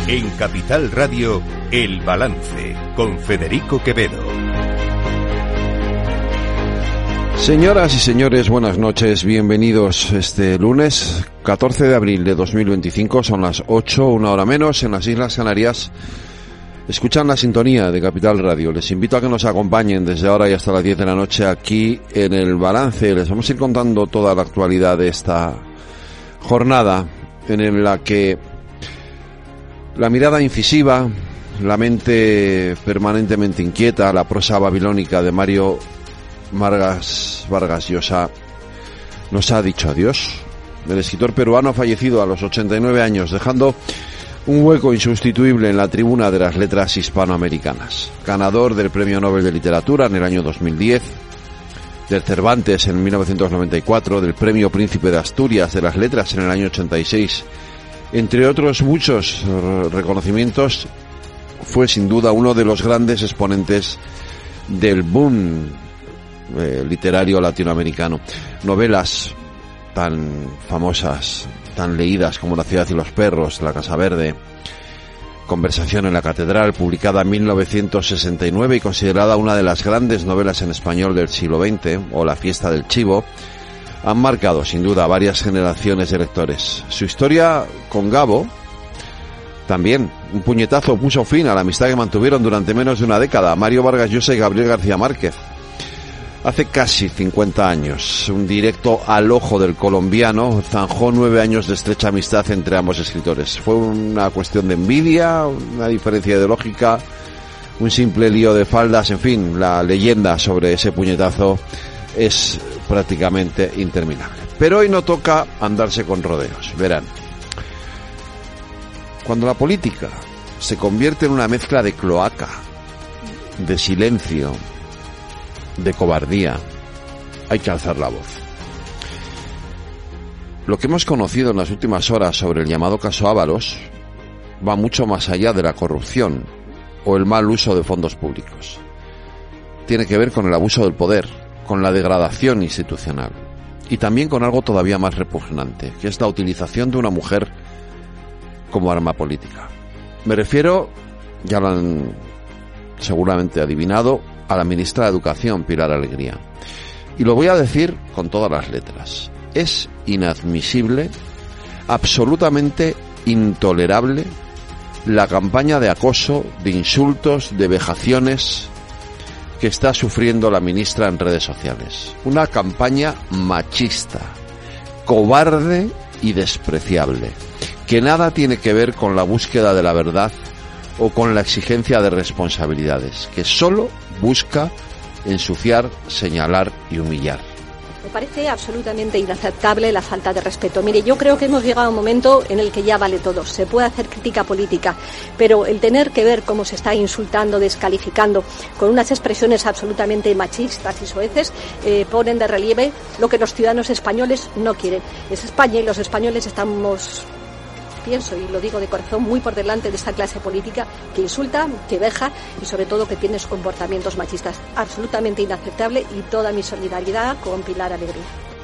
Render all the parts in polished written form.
En Capital Radio, El Balance, con Federico Quevedo. Señoras y señores, buenas noches, bienvenidos este lunes 14 de abril de 2025, son las 8, una hora menos, en las Islas Canarias. Escuchan la sintonía de Capital Radio. Les invito a que nos acompañen desde ahora y hasta las 10 de la noche aquí en El Balance. Les vamos a ir contando toda la actualidad de esta jornada en la que la mirada incisiva, la mente permanentemente inquieta, la prosa babilónica de Mario Vargas Llosa nos ha dicho adiós. El escritor peruano ha fallecido a los 89 años, dejando un hueco insustituible en la tribuna de las letras hispanoamericanas. Ganador del Premio Nobel de Literatura en el año 2010, del Cervantes en 1994, del Premio Príncipe de Asturias de las Letras en el año 86, entre otros muchos reconocimientos, fue sin duda uno de los grandes exponentes del boom literario latinoamericano. Novelas tan famosas, tan leídas como La ciudad y los perros, La casa verde, Conversación en la catedral, publicada en 1969 y considerada una de las grandes novelas en español del siglo XX, o La fiesta del chivo, han marcado sin duda varias generaciones de lectores. Su historia con Gabo, también un puñetazo puso fin a la amistad que mantuvieron durante menos de una década Mario Vargas Llosa y Gabriel García Márquez. Hace casi 50 años, un directo al ojo del colombiano zanjó 9 años de estrecha amistad entre ambos escritores. Fue una cuestión de envidia, una diferencia ideológica, un simple lío de faldas, en fin, la leyenda sobre ese puñetazo es prácticamente interminable. Pero hoy no toca andarse con rodeos, verán. Cuando la política se convierte en una mezcla de cloaca, de silencio, de cobardía, hay que alzar la voz. Lo que hemos conocido en las últimas horas sobre el llamado caso Ábalos va mucho más allá de la corrupción o el mal uso de fondos públicos. Tiene que ver con el abuso del poder, con la degradación institucional y también con algo todavía más repugnante, que es la utilización de una mujer como arma política. Me refiero, ya lo han seguramente adivinado, a la ministra de Educación, Pilar Alegría. Y lo voy a decir con todas las letras. Es inadmisible, absolutamente intolerable, la campaña de acoso, de insultos, de vejaciones que está sufriendo la ministra en redes sociales. Una campaña machista, cobarde y despreciable, que nada tiene que ver con la búsqueda de la verdad o con la exigencia de responsabilidades, que solo busca ensuciar, señalar y humillar. Me parece absolutamente inaceptable la falta de respeto. Mire, yo creo que hemos llegado a un momento en el que ya vale todo. Se puede hacer crítica política, pero el tener que ver cómo se está insultando, descalificando, con unas expresiones absolutamente machistas y soeces, ponen de relieve lo que los ciudadanos españoles no quieren. Es España y los españoles estamos, pienso y lo digo de corazón, muy por delante de esta clase política que insulta, que veja y sobre todo que tiene comportamientos machistas. Absolutamente inaceptable y toda mi solidaridad con Pilar Alegría.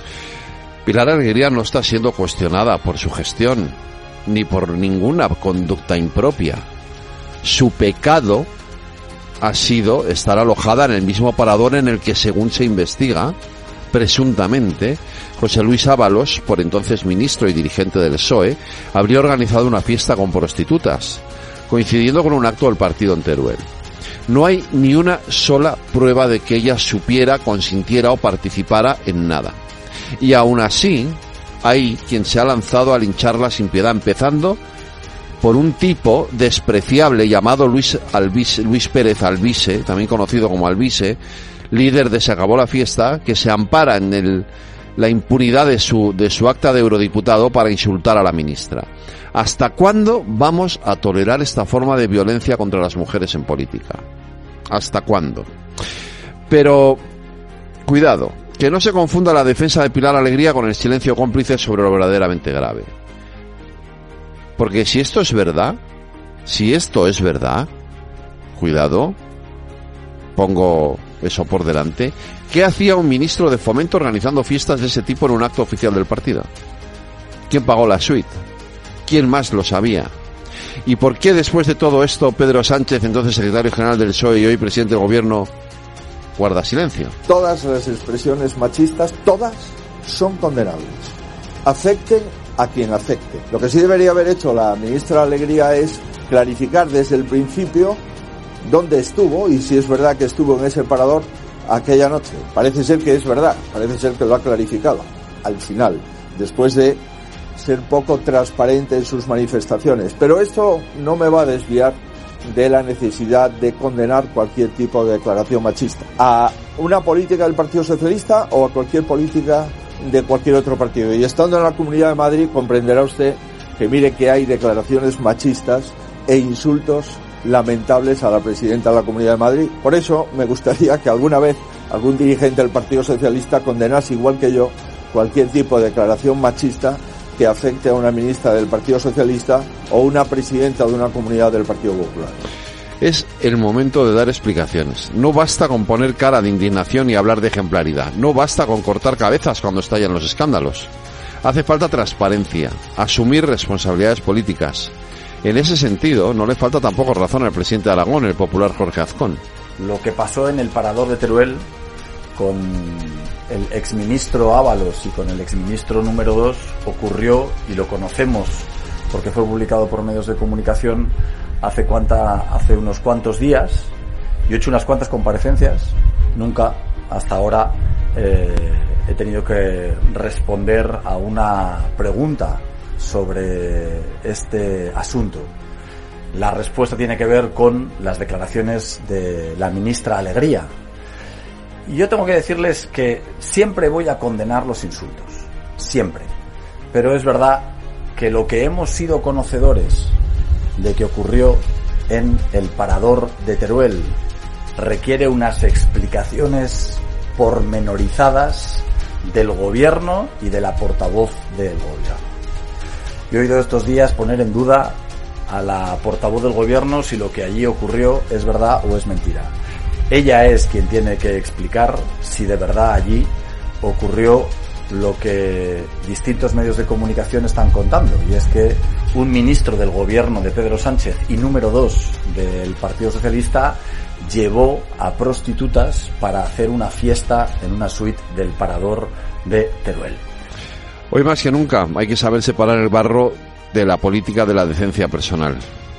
Pilar Alegría no está siendo cuestionada por su gestión ni por ninguna conducta impropia. Su pecado ha sido estar alojada en el mismo parador en el que, según se investiga, presuntamente, José Luis Ábalos, por entonces ministro y dirigente del PSOE, habría organizado una fiesta con prostitutas, coincidiendo con un acto del partido en Teruel. No hay ni una sola prueba de que ella supiera, consintiera o participara en nada. Y aún así, hay quien se ha lanzado a lincharla sin piedad, empezando por un tipo despreciable llamado Luis Pérez Albise, también conocido como Albise, líder de Se acabó la fiesta, que se ampara en la impunidad de su acta de eurodiputado para insultar a la ministra. ¿Hasta cuándo vamos a tolerar esta forma de violencia contra las mujeres en política? ¿Hasta cuándo? Pero, cuidado, que no se confunda la defensa de Pilar Alegría con el silencio cómplice sobre lo verdaderamente grave. Porque si esto es verdad, cuidado, pongo eso por delante, ¿qué hacía un ministro de Fomento organizando fiestas de ese tipo en un acto oficial del partido? ¿Quién pagó la suite? ¿Quién más lo sabía? ¿Y por qué después de todo esto Pedro Sánchez, entonces secretario general del PSOE y hoy presidente del gobierno, guarda silencio? Todas las expresiones machistas, todas son condenables. Afecten a quien afecte. Lo que sí debería haber hecho la ministra Alegría es clarificar desde el principio dónde estuvo y si es verdad que estuvo en ese parador aquella noche. Parece ser que es verdad, parece ser que lo ha clarificado al final, después de ser poco transparente en sus manifestaciones. Pero esto no me va a desviar de la necesidad de condenar cualquier tipo de declaración machista. A una política del Partido Socialista o a cualquier política de cualquier otro partido. Y estando en la Comunidad de Madrid comprenderá usted que mire que hay declaraciones machistas e insultos lamentables a la presidenta de la Comunidad de Madrid. Por eso me gustaría que alguna vez algún dirigente del Partido Socialista condenase igual que yo cualquier tipo de declaración machista que afecte a una ministra del Partido Socialista o una presidenta de una comunidad del Partido Popular. Es el momento de dar explicaciones. No basta con poner cara de indignación y hablar de ejemplaridad. No basta con cortar cabezas cuando estallan los escándalos. Hace falta transparencia, asumir responsabilidades políticas. En ese sentido, no le falta tampoco razón al presidente de Aragón, el popular Jorge Azcón. Lo que pasó en el parador de Teruel con el exministro Ábalos y con el exministro número 2 ocurrió, y lo conocemos porque fue publicado por medios de comunicación hace unos cuantos días. Yo he hecho unas cuantas comparecencias, nunca hasta ahora he tenido que responder a una pregunta sobre este asunto. La respuesta tiene que ver con las declaraciones de la ministra Alegría. Y yo tengo que decirles que siempre voy a condenar los insultos, siempre. Pero es verdad que lo que hemos sido conocedores de que ocurrió en el parador de Teruel requiere unas explicaciones pormenorizadas del gobierno y de la portavoz del gobierno. Yo he oído estos días poner en duda a la portavoz del gobierno si lo que allí ocurrió es verdad o es mentira. Ella es quien tiene que explicar si de verdad allí ocurrió lo que distintos medios de comunicación están contando, y es que un ministro del gobierno de Pedro Sánchez y número 2 del Partido Socialista llevó a prostitutas para hacer una fiesta en una suite del parador de Teruel. Hoy más que nunca hay que saber separar el barro de la política de la decencia personal.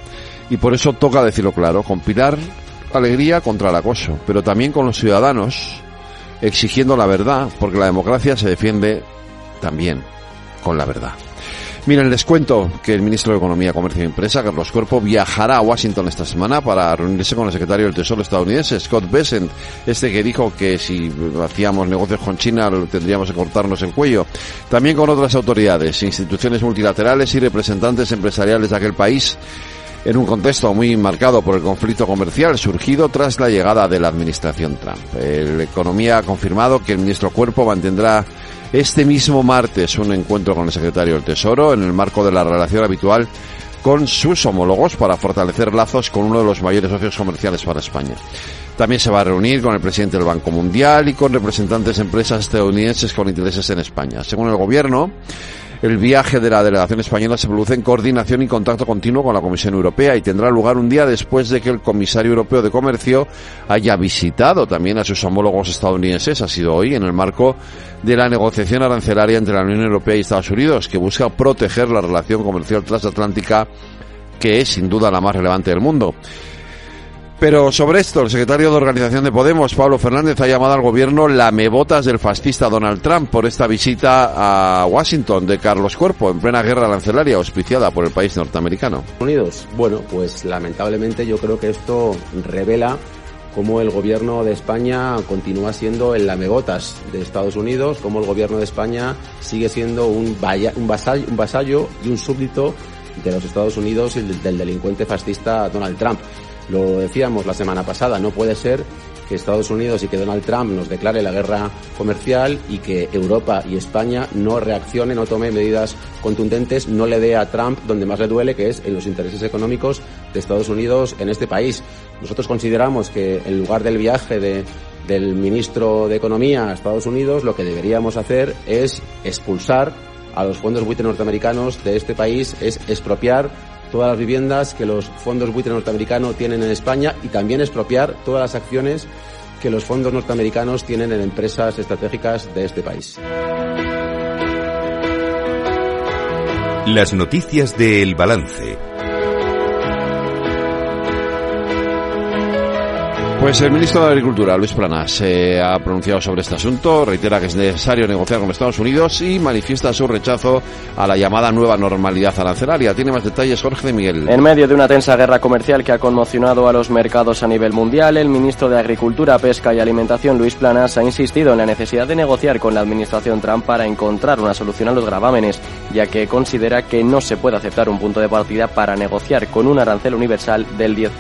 Y por eso toca decirlo claro, con Pilar Alegría contra el acoso, pero también con los ciudadanos exigiendo la verdad, porque la democracia se defiende también con la verdad. Miren, les cuento que el ministro de Economía, Comercio y Empresa, Carlos Cuerpo, viajará a Washington esta semana para reunirse con el secretario del Tesoro estadounidense, Scott Bessent, que dijo que si hacíamos negocios con China tendríamos que cortarnos el cuello. También con otras autoridades, instituciones multilaterales y representantes empresariales de aquel país, en un contexto muy marcado por el conflicto comercial surgido tras la llegada de la administración Trump. El Economía ha confirmado que el ministro Cuerpo mantendrá este mismo martes un encuentro con el secretario del Tesoro en el marco de la relación habitual con sus homólogos para fortalecer lazos con uno de los mayores socios comerciales para España. También se va a reunir con el presidente del Banco Mundial y con representantes de empresas estadounidenses con intereses en España. Según el gobierno, el viaje de la delegación española se produce en coordinación y contacto continuo con la Comisión Europea y tendrá lugar un día después de que el comisario europeo de Comercio haya visitado también a sus homólogos estadounidenses. Ha sido hoy en el marco de la negociación arancelaria entre la Unión Europea y Estados Unidos, que busca proteger la relación comercial transatlántica, que es sin duda la más relevante del mundo. Pero sobre esto, el secretario de Organización de Podemos, Pablo Fernández, ha llamado al gobierno lamebotas del fascista Donald Trump por esta visita a Washington de Carlos Cuerpo en plena guerra arancelaria auspiciada por el país norteamericano. Unidos. Bueno, pues lamentablemente yo creo que esto revela cómo el gobierno de España continúa siendo el lamebotas de Estados Unidos, cómo el gobierno de España sigue siendo un vasallo y un súbdito de los Estados Unidos y del delincuente fascista Donald Trump. Lo decíamos la semana pasada, no puede ser que Estados Unidos y que Donald Trump nos declare la guerra comercial y que Europa y España no reaccionen, no tome medidas contundentes, no le dé a Trump donde más le duele, que es en los intereses económicos de Estados Unidos en este país. Nosotros consideramos que en lugar del viaje del ministro de Economía a Estados Unidos, lo que deberíamos hacer es expulsar a los fondos buitre norteamericanos de este país, es expropiar todas las viviendas que los fondos buitre norteamericanos tienen en España y también expropiar todas las acciones que los fondos norteamericanos tienen en empresas estratégicas de este país. Las noticias de El Balance. Pues el ministro de Agricultura, Luis Planas, se ha pronunciado sobre este asunto, reitera que es necesario negociar con Estados Unidos y manifiesta su rechazo a la llamada nueva normalidad arancelaria. Tiene más detalles Jorge de Miguel. En medio de una tensa guerra comercial que ha conmocionado a los mercados a nivel mundial, el ministro de Agricultura, Pesca y Alimentación, Luis Planas, ha insistido en la necesidad de negociar con la administración Trump para encontrar una solución a los gravámenes, ya que considera que no se puede aceptar un punto de partida para negociar con un arancel universal del 10%.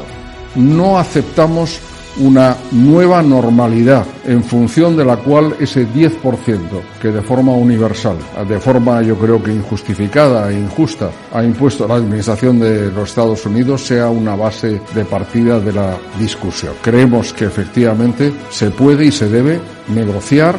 No aceptamos una nueva normalidad en función de la cual ese 10% que de forma universal, de forma yo creo que injustificada e injusta ha impuesto la administración de los Estados Unidos sea una base de partida de la discusión. Creemos que efectivamente se puede y se debe negociar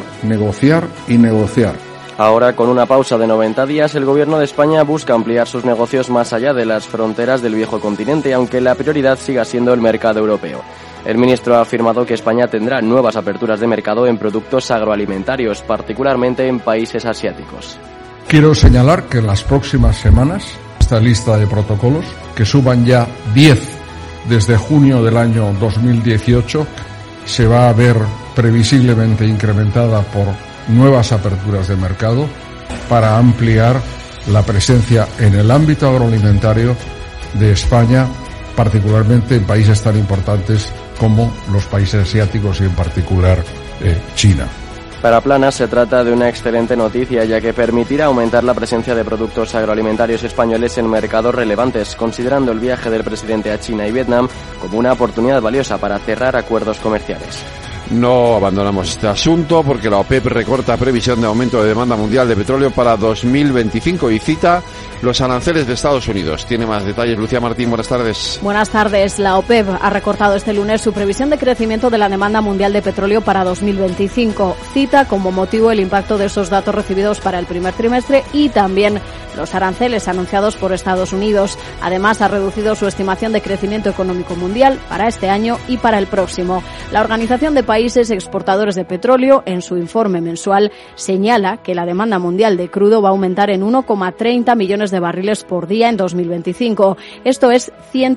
y negociar. Ahora, con una pausa de 90 días, el Gobierno de España busca ampliar sus negocios más allá de las fronteras del viejo continente, aunque la prioridad siga siendo el mercado europeo. El ministro ha afirmado que España tendrá nuevas aperturas de mercado en productos agroalimentarios, particularmente en países asiáticos. Quiero señalar que en las próximas semanas, esta lista de protocolos, que suban ya 10 desde junio del año 2018, se va a ver previsiblemente incrementada por nuevas aperturas de mercado para ampliar la presencia en el ámbito agroalimentario de España, particularmente en países tan importantes como los países asiáticos y en particular China. Para Planas se trata de una excelente noticia, ya que permitirá aumentar la presencia de productos agroalimentarios españoles en mercados relevantes, considerando el viaje del presidente a China y Vietnam como una oportunidad valiosa para cerrar acuerdos comerciales. No abandonamos este asunto porque la OPEP recorta previsión de aumento de demanda mundial de petróleo para 2025 y cita los aranceles de Estados Unidos. Tiene más detalles Lucía Martín, buenas tardes. Buenas tardes. La OPEP ha recortado este lunes su previsión de crecimiento de la demanda mundial de petróleo para 2025. Cita como motivo el impacto de esos datos recibidos para el primer trimestre y también los aranceles anunciados por Estados Unidos. Además, ha reducido su estimación de crecimiento económico mundial para este año y para el próximo. La Organización de Países Exportadores de Petróleo, en su informe mensual, señala que la demanda mundial de crudo va a aumentar en 1,30 millones de barriles por día en 2025. Esto es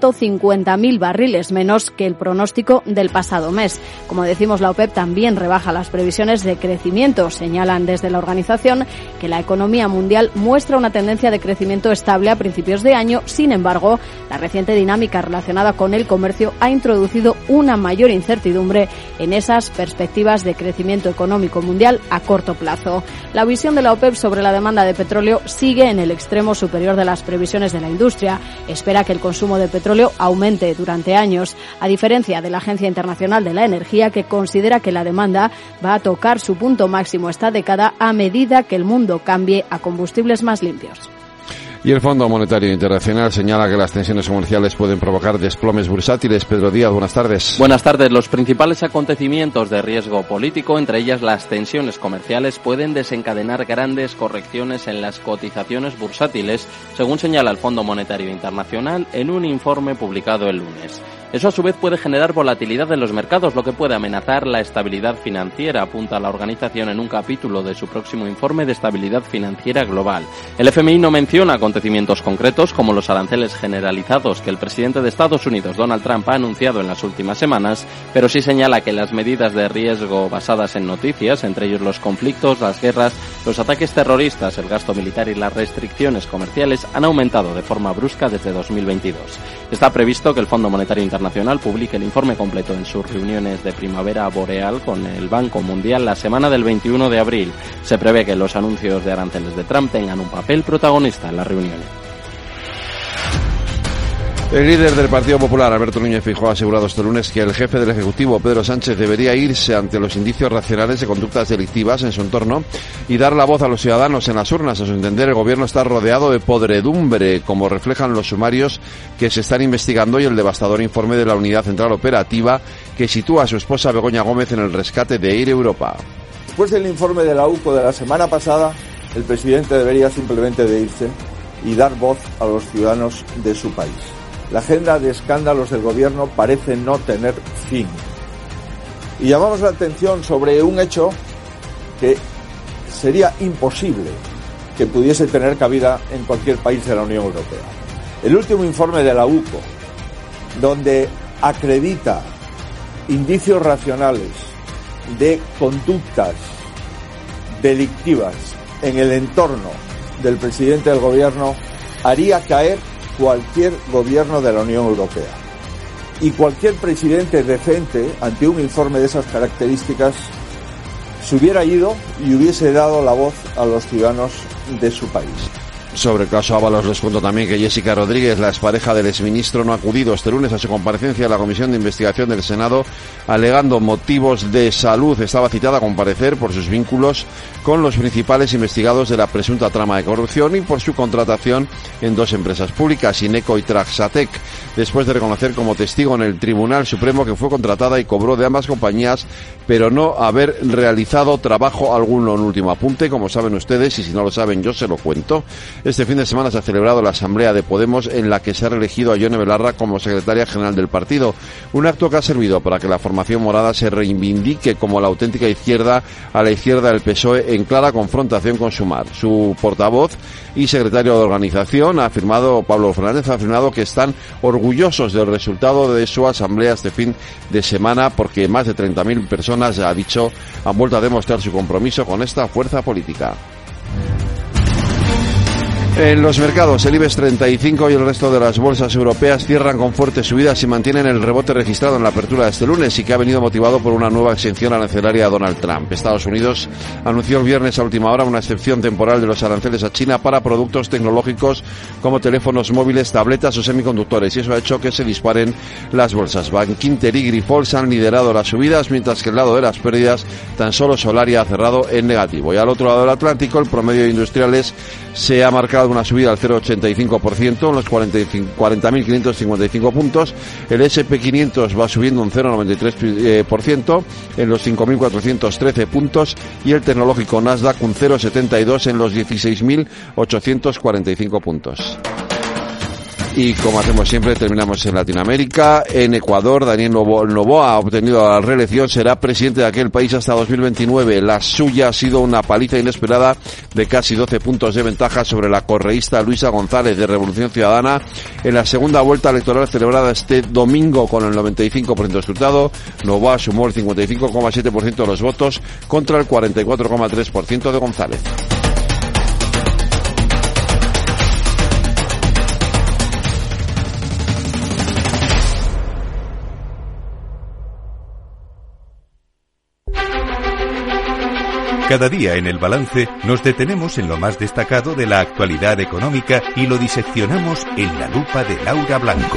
150.000 barriles menos que el pronóstico del pasado mes. Como decimos, la OPEP también rebaja las previsiones de crecimiento. Señalan desde la organización que la economía mundial muestra una tendencia de crecimiento estable a principios de año. Sin embargo, la reciente dinámica relacionada con el comercio ha introducido una mayor incertidumbre en esas perspectivas de crecimiento económico mundial a corto plazo. La visión de la OPEP sobre la demanda de petróleo sigue en el extremo superior de las previsiones de la industria. Espera que el consumo de petróleo aumente durante años, a diferencia de la Agencia Internacional de la Energía, que considera que la demanda va a tocar su punto máximo esta década a medida que el mundo cambie a combustibles más limpios. Y el Fondo Monetario Internacional señala que las tensiones comerciales pueden provocar desplomes bursátiles. Pedro Díaz, buenas tardes. Buenas tardes. Los principales acontecimientos de riesgo político, entre ellas las tensiones comerciales, pueden desencadenar grandes correcciones en las cotizaciones bursátiles, según señala el Fondo Monetario Internacional en un informe publicado el lunes. Eso a su vez puede generar volatilidad en los mercados, lo que puede amenazar la estabilidad financiera, apunta la organización en un capítulo de su próximo informe de estabilidad financiera global. El FMI no menciona acontecimientos concretos como los aranceles generalizados que el presidente de Estados Unidos, Donald Trump, ha anunciado en las últimas semanas, pero sí señala que las medidas de riesgo basadas en noticias, entre ellos los conflictos, las guerras, los ataques terroristas, el gasto militar y las restricciones comerciales, han aumentado de forma brusca desde 2022. Está previsto que el Fondo Monetario Internacional publique el informe completo en sus reuniones de primavera boreal con el Banco Mundial la semana del 21 de abril. Se prevé que los anuncios de aranceles de Trump tengan un papel protagonista en las reuniones. El líder del Partido Popular, Alberto Núñez Feijóo, ha asegurado este lunes que el jefe del Ejecutivo, Pedro Sánchez, debería irse ante los indicios racionales de conductas delictivas en su entorno y dar la voz a los ciudadanos en las urnas. A su entender, el Gobierno está rodeado de podredumbre, como reflejan los sumarios que se están investigando y el devastador informe de la Unidad Central Operativa que sitúa a su esposa Begoña Gómez en el rescate de Air Europa. Después del informe de la UCO de la semana pasada, el presidente debería simplemente de irse y dar voz a los ciudadanos de su país. La agenda de escándalos del gobierno parece no tener fin. Y llamamos la atención sobre un hecho que sería imposible que pudiese tener cabida en cualquier país de la Unión Europea. El último informe de la UCO, donde acredita indicios racionales de conductas delictivas en el entorno del presidente del gobierno, haría caer cualquier gobierno de la Unión Europea. Y cualquier presidente decente, ante un informe de esas características, se hubiera ido y hubiese dado la voz a los ciudadanos de su país. Sobre el caso Ábalos les cuento también que Jessica Rodríguez, la expareja del exministro, no ha acudido este lunes a su comparecencia en la Comisión de Investigación del Senado, alegando motivos de salud. Estaba citada a comparecer por sus vínculos con los principales investigados de la presunta trama de corrupción y por su contratación en 2 empresas públicas, Ineco y Traxatec, después de reconocer como testigo en el Tribunal Supremo que fue contratada y cobró de ambas compañías, pero no haber realizado trabajo alguno. En último apunte, como saben ustedes, y si no lo saben yo se lo cuento, este fin de semana se ha celebrado la Asamblea de Podemos, en la que se ha reelegido a Yone Belarra como secretaria general del partido. Un acto que ha servido para que la formación morada se reivindique como la auténtica izquierda a la izquierda del PSOE, en clara confrontación con Sumar. Su portavoz y secretario de organización, Pablo Fernández, ha afirmado que están orgullosos del resultado de su asamblea este fin de semana, porque más de 30.000 personas, ha dicho, han vuelto a demostrar su compromiso con esta fuerza política. En los mercados, el IBEX 35 y el resto de las bolsas europeas cierran con fuertes subidas y mantienen el rebote registrado en la apertura de este lunes y que ha venido motivado por una nueva exención arancelaria a Donald Trump. Estados Unidos anunció el viernes a última hora una excepción temporal de los aranceles a China para productos tecnológicos como teléfonos móviles, tabletas o semiconductores, y eso ha hecho que se disparen las bolsas. Bank Inter y Grifols han liderado las subidas, mientras que el lado de las pérdidas tan solo Solaria ha cerrado en negativo. Y al otro lado del Atlántico, el promedio de industriales se ha marcado una subida al 0,85% en los 40.555 puntos. El S&P 500 va subiendo un 0,93% en los 5.413 puntos y el tecnológico Nasdaq un 0,72 en los 16.845 puntos. Y como hacemos siempre, terminamos en Latinoamérica. En Ecuador, Daniel Noboa ha obtenido la reelección, será presidente de aquel país hasta 2029. La suya ha sido una paliza inesperada de casi 12 puntos de ventaja sobre la correísta Luisa González de Revolución Ciudadana en la segunda vuelta electoral celebrada este domingo. Con el 95% de escrutado, Noboa sumó el 55,7% de los votos contra el 44,3% de González. Cada día en El Balance nos detenemos en lo más destacado de la actualidad económica y lo diseccionamos en la lupa de Laura Blanco.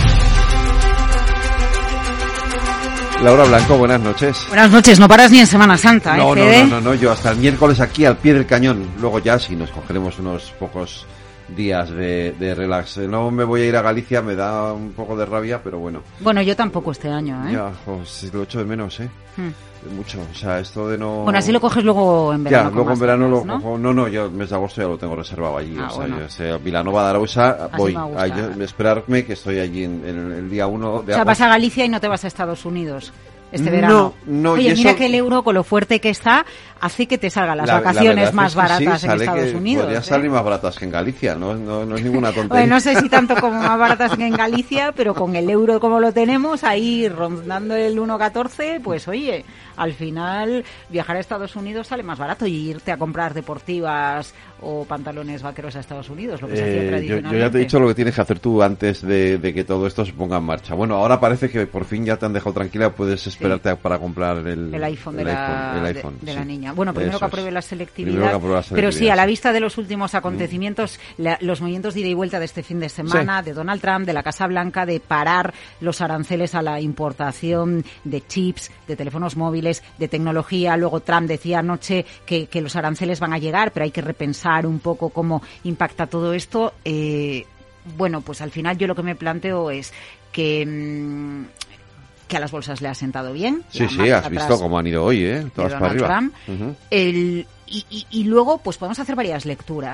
Laura Blanco, buenas noches. Buenas noches, no paras ni en Semana Santa, No, yo hasta el miércoles aquí al pie del cañón. Luego ya sí nos cogeremos unos pocos días de relax. No me voy a ir a Galicia, me da un poco de rabia, pero bueno. Bueno, yo tampoco este año, Ya, pues lo echo de menos, mucho, o sea, esto de no... Bueno, así lo coges luego en verano. Ya, luego en verano lo cojo, no, yo el mes de agosto ya lo tengo reservado allí, yo Vilanova de Arousa, voy a esperarme que estoy allí en el día 1 de agosto. O sea, vas a Galicia y no te vas a Estados Unidos este verano. No, oye, mira eso... que el euro, con lo fuerte que está, hace que te salgan las vacaciones más baratas en Estados Unidos. Podrían salir más baratas que en Galicia, no es ninguna tontería. Bueno, no sé si tanto como más baratas que en Galicia, pero con el euro como lo tenemos, ahí rondando el 1,14, pues oye, al final viajar a Estados Unidos sale más barato y irte a comprar deportivas o pantalones vaqueros a Estados Unidos, lo que se hacía tradicionalmente. Yo ya te he dicho lo que tienes que hacer tú antes de que todo esto se ponga en marcha. Bueno, ahora parece que por fin ya te han dejado tranquila, puedes esperarte para comprar el iPhone de la niña. Bueno, primero que apruebe la selectividad, pero sí, a la vista de los últimos acontecimientos, los movimientos de ida y vuelta de este fin de semana, de Donald Trump, de la Casa Blanca, de parar los aranceles a la importación de chips, de teléfonos móviles, de tecnología. Luego Trump decía anoche que los aranceles van a llegar, pero hay que repensar un poco cómo impacta todo esto. Bueno, pues al final yo lo que me planteo es que a las bolsas le ha sentado bien. Sí, has visto cómo han ido hoy, todas para arriba. Y luego, pues podemos hacer varias lecturas.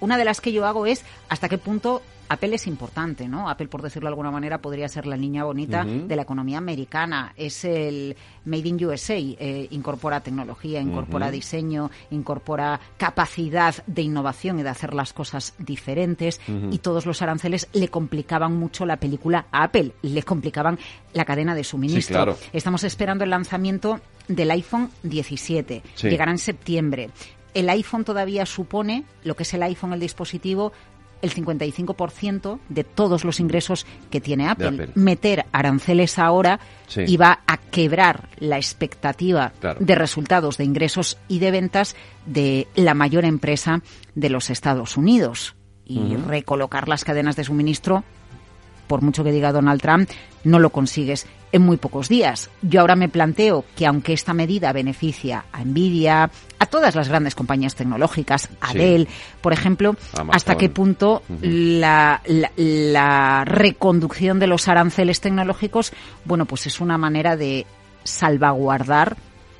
una de las que yo hago es hasta qué punto Apple es importante, ¿no? Apple, por decirlo de alguna manera, podría ser la niña bonita de la economía americana. Es el Made in USA. Incorpora tecnología, incorpora diseño, incorpora capacidad de innovación y de hacer las cosas diferentes. Y todos los aranceles le complicaban mucho la película a Apple. Le complicaban la cadena de suministro. Sí, claro. Estamos esperando el lanzamiento del iPhone 17. Sí. Llegará en septiembre. El iPhone todavía supone, lo que es el iPhone, el dispositivo, el 55% de todos los ingresos que tiene Apple. Meter aranceles ahora iba a quebrar la expectativa de resultados, de ingresos y de ventas de la mayor empresa de los Estados Unidos. Y recolocar las cadenas de suministro, por mucho que diga Donald Trump, no lo consigues en muy pocos días. Yo ahora me planteo que aunque esta medida beneficia a Nvidia, a todas las grandes compañías tecnológicas, a Dell, por ejemplo, Amazon, hasta qué punto la reconducción de los aranceles tecnológicos, bueno, pues es una manera de salvaguardar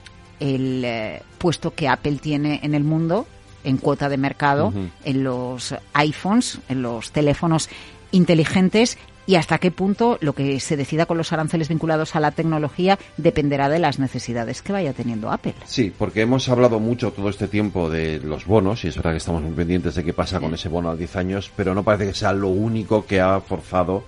el puesto que Apple tiene en el mundo, en cuota de mercado, en los iPhones, en los teléfonos inteligentes, y hasta qué punto lo que se decida con los aranceles vinculados a la tecnología dependerá de las necesidades que vaya teniendo Apple. Sí, porque hemos hablado mucho todo este tiempo de los bonos, y es verdad que estamos muy pendientes de qué pasa con ese bono a 10 años, pero no parece que sea lo único que ha forzado,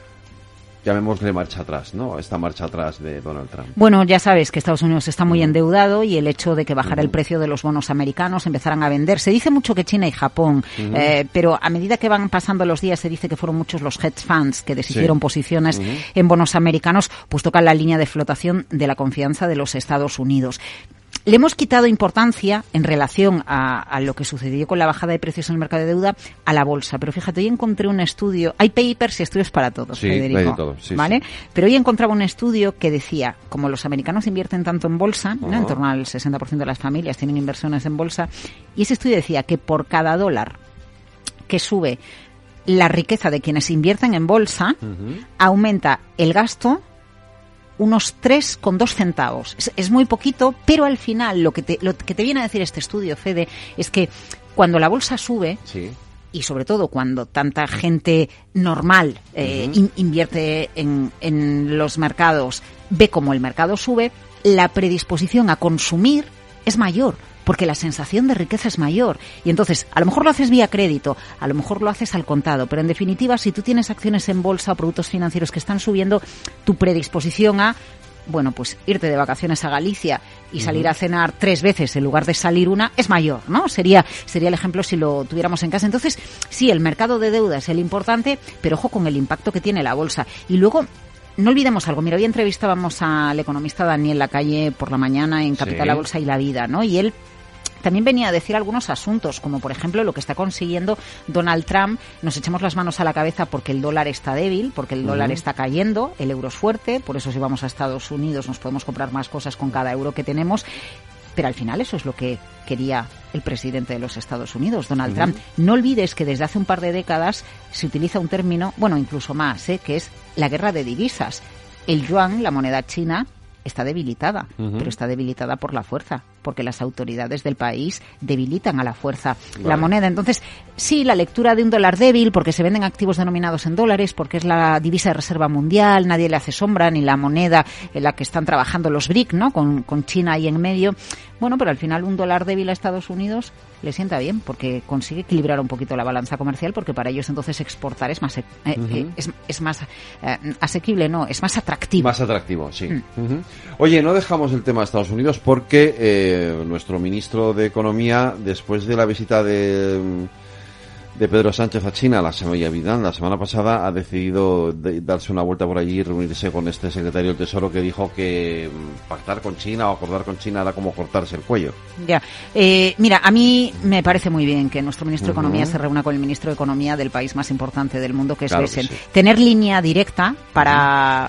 llamémosle marcha atrás, ¿no? Esta marcha atrás de Donald Trump. Bueno, ya sabes que Estados Unidos está muy endeudado, y el hecho de que bajara el precio de los bonos americanos, empezaran a vender. Se dice mucho que China y Japón, pero a medida que van pasando los días se dice que fueron muchos los hedge funds que deshicieron posiciones en bonos americanos, pues tocan la línea de flotación de la confianza de los Estados Unidos. Le hemos quitado importancia en relación a lo que sucedió con la bajada de precios en el mercado de deuda a la bolsa. Pero fíjate, hoy encontré un estudio, hay papers y estudios para todos, Federico, hay de todo, ¿vale? Pero hoy encontraba un estudio que decía, como los americanos invierten tanto en bolsa, ¿no? En torno al 60% de las familias tienen inversiones en bolsa, y ese estudio decía que por cada dólar que sube la riqueza de quienes invierten en bolsa, aumenta el gasto unos 3,2 centavos. Es muy poquito, pero al final lo que te viene a decir este estudio, Fede, es que cuando la bolsa sube, y sobre todo cuando tanta gente normal invierte en los mercados, ve cómo el mercado sube, la predisposición a consumir es mayor, porque la sensación de riqueza es mayor. Y entonces, a lo mejor lo haces vía crédito, a lo mejor lo haces al contado, pero en definitiva, si tú tienes acciones en bolsa o productos financieros que están subiendo, tu predisposición a, bueno, pues irte de vacaciones a Galicia y salir a cenar 3 veces en lugar de salir una, es mayor, ¿no? Sería el ejemplo si lo tuviéramos en casa. Entonces, sí, el mercado de deuda es el importante, pero ojo con el impacto que tiene la bolsa. Y luego, no olvidemos algo. Mira, hoy entrevistábamos al economista Daniel Lacalle por la mañana en Capital, la Bolsa y la Vida, ¿no? Y él también venía a decir algunos asuntos, como por ejemplo lo que está consiguiendo Donald Trump. Nos echamos las manos a la cabeza porque el dólar está débil, porque el dólar está cayendo, el euro es fuerte, por eso si vamos a Estados Unidos nos podemos comprar más cosas con cada euro que tenemos. Pero al final eso es lo que quería el presidente de los Estados Unidos, Donald Trump. No olvides que desde hace un par de décadas se utiliza un término, bueno, incluso más, que es la guerra de divisas. El yuan, la moneda china, está debilitada, pero está debilitada por la fuerza, porque las autoridades del país debilitan a la fuerza la moneda. Entonces, sí, la lectura de un dólar débil, porque se venden activos denominados en dólares, porque es la divisa de reserva mundial, nadie le hace sombra, ni la moneda en la que están trabajando los BRIC, ¿no? Con China ahí en medio. Bueno, pero al final un dólar débil a Estados Unidos le sienta bien, porque consigue equilibrar un poquito la balanza comercial, porque para ellos entonces exportar es más es más asequible, no, es más atractivo. Más atractivo, sí. Oye, no dejamos el tema de Estados Unidos porque nuestro ministro de Economía, después de la visita de Pedro Sánchez a China la semana pasada, ha decidido darse una vuelta por allí y reunirse con este secretario del Tesoro, que dijo que pactar con China o acordar con China era como cortarse el cuello. Ya, mira, a mí me parece muy bien que nuestro ministro de Economía se reúna con el ministro de Economía del país más importante del mundo, que es Besen. Tener línea directa para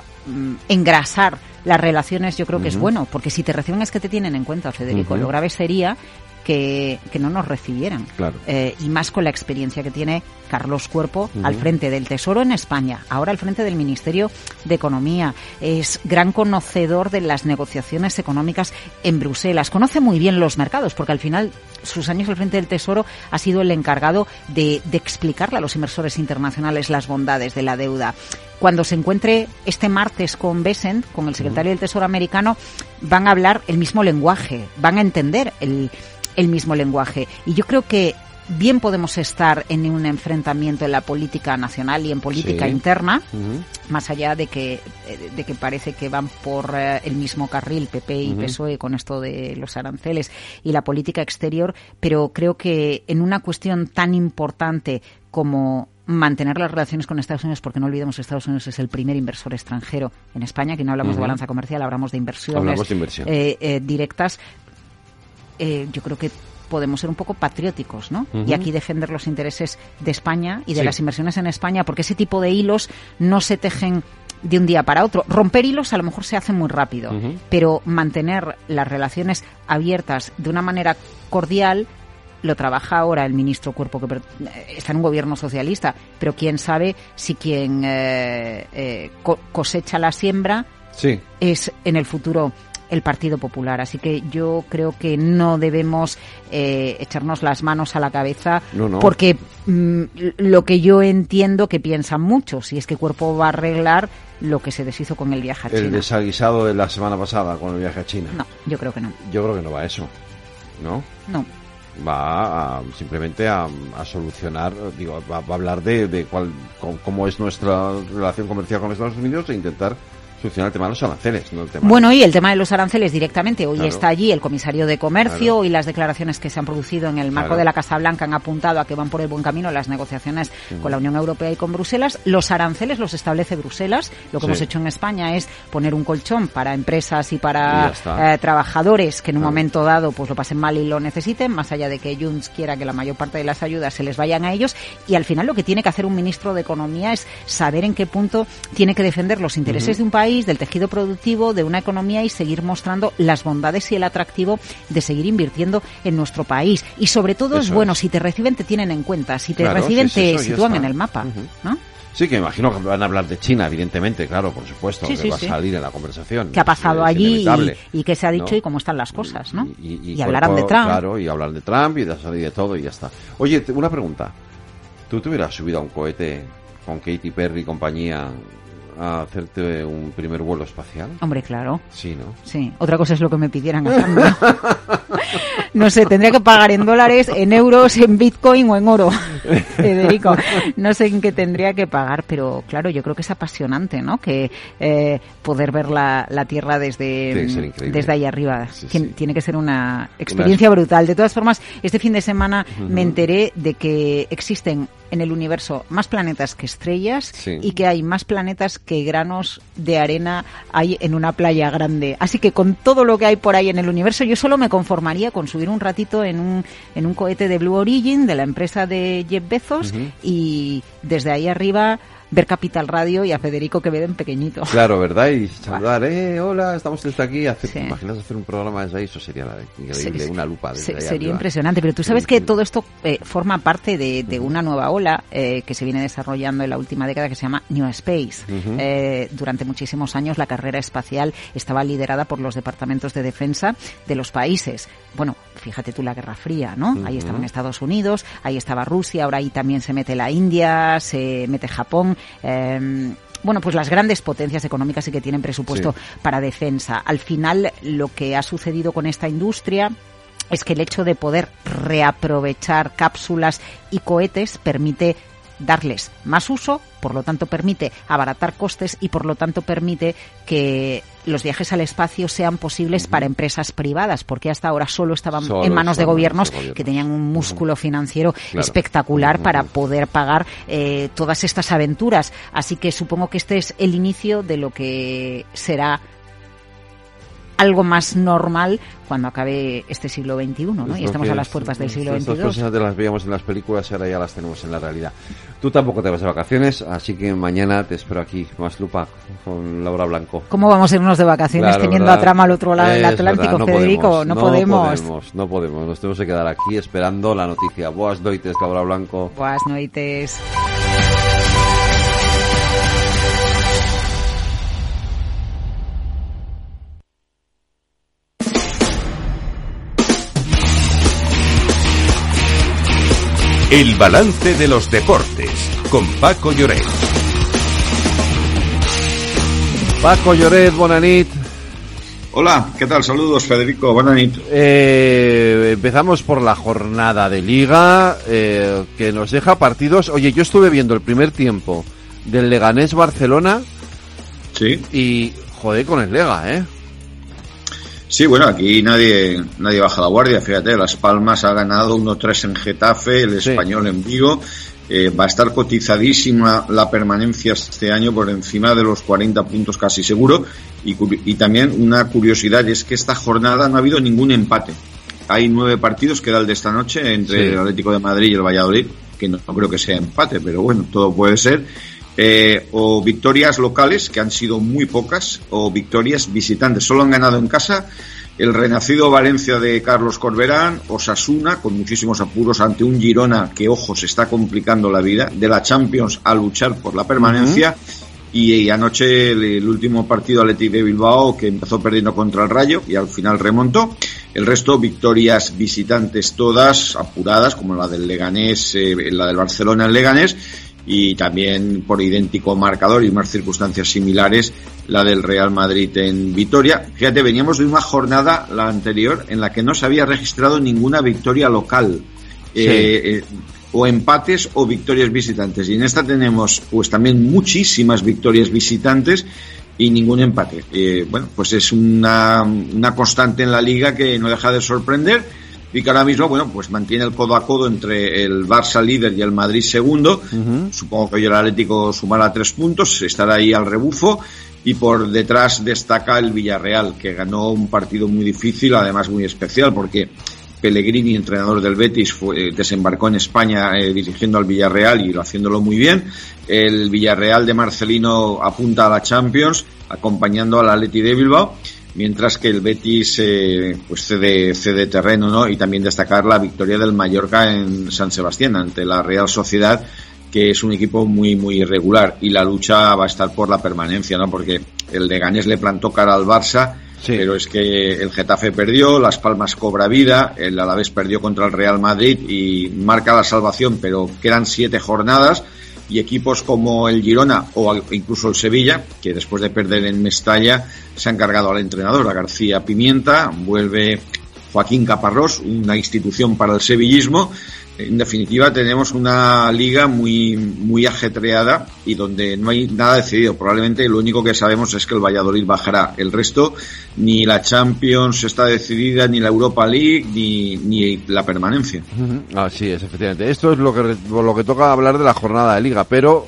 engrasar las relaciones, yo creo que es bueno, porque si te reciben es que te tienen en cuenta, Federico. Lo grave sería que no nos recibieran. Claro. Y más con la experiencia que tiene Carlos Cuerpo al frente del Tesoro en España, ahora al frente del Ministerio de Economía. Es gran conocedor de las negociaciones económicas en Bruselas. Conoce muy bien los mercados, porque al final sus años al frente del Tesoro ha sido el encargado de explicarle a los inversores internacionales las bondades de la deuda. Cuando se encuentre este martes con Bessent, con el secretario del Tesoro americano, van a hablar el mismo lenguaje, van a entender el mismo lenguaje. Y yo creo que bien podemos estar en un enfrentamiento en la política nacional y en política interna, más allá de que parece que van por el mismo carril PP y PSOE con esto de los aranceles y la política exterior, pero creo que en una cuestión tan importante como mantener las relaciones con Estados Unidos, porque no olvidemos que Estados Unidos es el primer inversor extranjero en España, que no hablamos de balanza comercial, hablamos de inversiones directas. Yo creo que podemos ser un poco patrióticos, ¿no? Y aquí defender los intereses de España y de las inversiones en España, porque ese tipo de hilos no se tejen de un día para otro. Romper hilos a lo mejor se hace muy rápido, pero mantener las relaciones abiertas de una manera cordial lo trabaja ahora el ministro Cuerpo, que está en un gobierno socialista, pero quién sabe si quien cosecha la siembra es en el futuro el Partido Popular. Así que yo creo que no debemos echarnos las manos a la cabeza, porque lo que yo entiendo que piensan muchos, y es que Cuerpo va a arreglar lo que se deshizo con el viaje a China. El desaguisado de la semana pasada con el viaje a China. No, yo creo que no. Yo creo que no va a eso, ¿no? No. Va simplemente a solucionar, va a hablar de cómo es nuestra relación comercial con Estados Unidos e intentar solucionar el tema de los aranceles, no el tema. Bueno, y el tema de los aranceles directamente. Hoy está allí el comisario de Comercio y las declaraciones que se han producido en el marco de la Casa Blanca han apuntado a que van por el buen camino las negociaciones con la Unión Europea y con Bruselas. Los aranceles los establece Bruselas. Lo que hemos hecho en España es poner un colchón para empresas y para trabajadores que en un momento dado pues lo pasen mal y lo necesiten, más allá de que Junts quiera que la mayor parte de las ayudas se les vayan a ellos. Y al final lo que tiene que hacer un ministro de Economía es saber en qué punto tiene que defender los intereses de un país, del tejido productivo, de una economía, y seguir mostrando las bondades y el atractivo de seguir invirtiendo en nuestro país. Y sobre todo es bueno, si te reciben te tienen en cuenta, si te reciben te sitúan en el mapa, ¿no? Sí, que imagino que van a hablar de China, evidentemente, claro, por supuesto, que va a salir en la conversación. ¿Qué ha pasado allí y qué se ha dicho y cómo están las cosas, ¿no? Y hablarán de Trump. Claro, y hablar de Trump y de salir de todo y ya está. Oye, una pregunta. ¿Tú te hubieras subido a un cohete con Katy Perry y compañía a hacerte un primer vuelo espacial? Hombre, claro. Sí, ¿no? Sí. Otra cosa es lo que me pidieran a cambio. No sé, tendría que pagar en dólares, en euros, en Bitcoin o en oro, Federico. No sé en qué tendría que pagar, pero claro, yo creo que es apasionante, ¿no? Que poder ver la Tierra desde ahí arriba. Tiene que ser una experiencia brutal. De todas formas, este fin de semana me enteré de que existen en el universo más planetas que estrellas y que hay más planetas que granos de arena hay en una playa grande. Así que con todo lo que hay por ahí en el universo, yo solo me conformaría con subir un ratito en un cohete de Blue Origin, de la empresa de Jeff Bezos, y desde ahí arriba ver Capital Radio y a Federico Quevedo en pequeñito. Claro, ¿verdad? Y saludar, hola, estamos desde aquí. Imaginas hacer un programa desde ahí, eso sería increíble, una lupa desde ahí sería arriba. Impresionante, pero tú sabes que todo esto forma parte de una nueva ola que se viene desarrollando en la última década, que se llama New Space. Durante muchísimos años la carrera espacial estaba liderada por los departamentos de defensa de los países. Bueno, fíjate tú la Guerra Fría, ¿no? Ahí estaban Estados Unidos, ahí estaba Rusia, ahora ahí también se mete la India, se mete Japón. Bueno, pues las grandes potencias económicas y que tienen presupuesto para defensa. Al final, lo que ha sucedido con esta industria es que el hecho de poder reaprovechar cápsulas y cohetes permite darles más uso, por lo tanto permite abaratar costes y por lo tanto permite que los viajes al espacio sean posibles para empresas privadas, porque hasta ahora solo estaban en manos de gobiernos que tenían un músculo financiero espectacular para poder pagar todas estas aventuras. Así que supongo que este es el inicio de lo que será algo más normal cuando acabe este siglo XXI, ¿no? Y estamos a las puertas del siglo XXII. Estas cosas las veíamos en las películas y ahora ya las tenemos en la realidad. Tú tampoco te vas de vacaciones, así que mañana te espero aquí, más lupa, con Laura Blanco. ¿Cómo vamos a irnos de vacaciones teniendo a Trama al otro lado del Atlántico, Federico? No podemos. Nos tenemos que quedar aquí esperando la noticia. Boas noites, Laura Blanco. Boas noites. El balance de los deportes, con Paco Lloret. Paco Lloret, bona nit. Hola, ¿qué tal? Saludos, Federico, bona nit. Empezamos por la jornada de Liga, que nos deja partidos. Oye, yo estuve viendo el primer tiempo del Leganés-Barcelona. Sí. Y, joder, con el Lega, Sí, bueno, aquí nadie baja la guardia, fíjate, Las Palmas ha ganado 1-3 en Getafe, el Español en Vigo, va a estar cotizadísima la permanencia este año por encima de los 40 puntos casi seguro, y también una curiosidad es que esta jornada no ha habido ningún empate, hay 9 partidos, queda el de esta noche entre el Atlético de Madrid y el Valladolid, que no creo que sea empate, pero bueno, todo puede ser. O victorias locales, que han sido muy pocas, o victorias visitantes. Solo han ganado en casa el renacido Valencia de Carlos Corberán, Osasuna, con muchísimos apuros ante un Girona que, ojo, se está complicando la vida, de la Champions a luchar por la permanencia, y anoche el último partido Athletic de Bilbao, que empezó perdiendo contra el Rayo y al final remontó. El resto, victorias visitantes todas, apuradas, como la del Leganés, la del Barcelona en Leganés, y también por idéntico marcador y más circunstancias similares la del Real Madrid en Vitoria. Fíjate, veníamos de una jornada, la anterior, en la que no se había registrado ninguna victoria local, o empates o victorias visitantes, y en esta tenemos pues también muchísimas victorias visitantes y ningún empate. Bueno, pues es una constante en la Liga que no deja de sorprender, y que ahora mismo, bueno, pues mantiene el codo a codo entre el Barça líder y el Madrid segundo. Supongo que hoy el Atlético sumará 3 puntos, estará ahí al rebufo, y por detrás destaca el Villarreal, que ganó un partido muy difícil, además muy especial, porque Pellegrini, entrenador del Betis, desembarcó en España dirigiendo al Villarreal y haciéndolo muy bien. El Villarreal de Marcelino apunta a la Champions, acompañando al Athletic de Bilbao, mientras que el Betis pues cede terreno, ¿no? Y también destacar la victoria del Mallorca en San Sebastián ante la Real Sociedad, que es un equipo muy muy irregular, y la lucha va a estar por la permanencia, ¿no? Porque el Leganés le plantó cara al Barça, pero es que el Getafe perdió, Las Palmas cobra vida, el Alavés perdió contra el Real Madrid y marca la salvación, pero quedan 7 jornadas. Y equipos como el Girona o incluso el Sevilla, que después de perder en Mestalla se han cargado al entrenador, a García Pimienta, vuelve Joaquín Caparrós, una institución para el sevillismo. En definitiva, tenemos una liga muy muy ajetreada y donde no hay nada decidido. Probablemente lo único que sabemos es que el Valladolid bajará. El resto, ni la Champions está decidida, ni la Europa League, ni la permanencia. Así es, efectivamente. Esto es lo que toca hablar de la jornada de liga, pero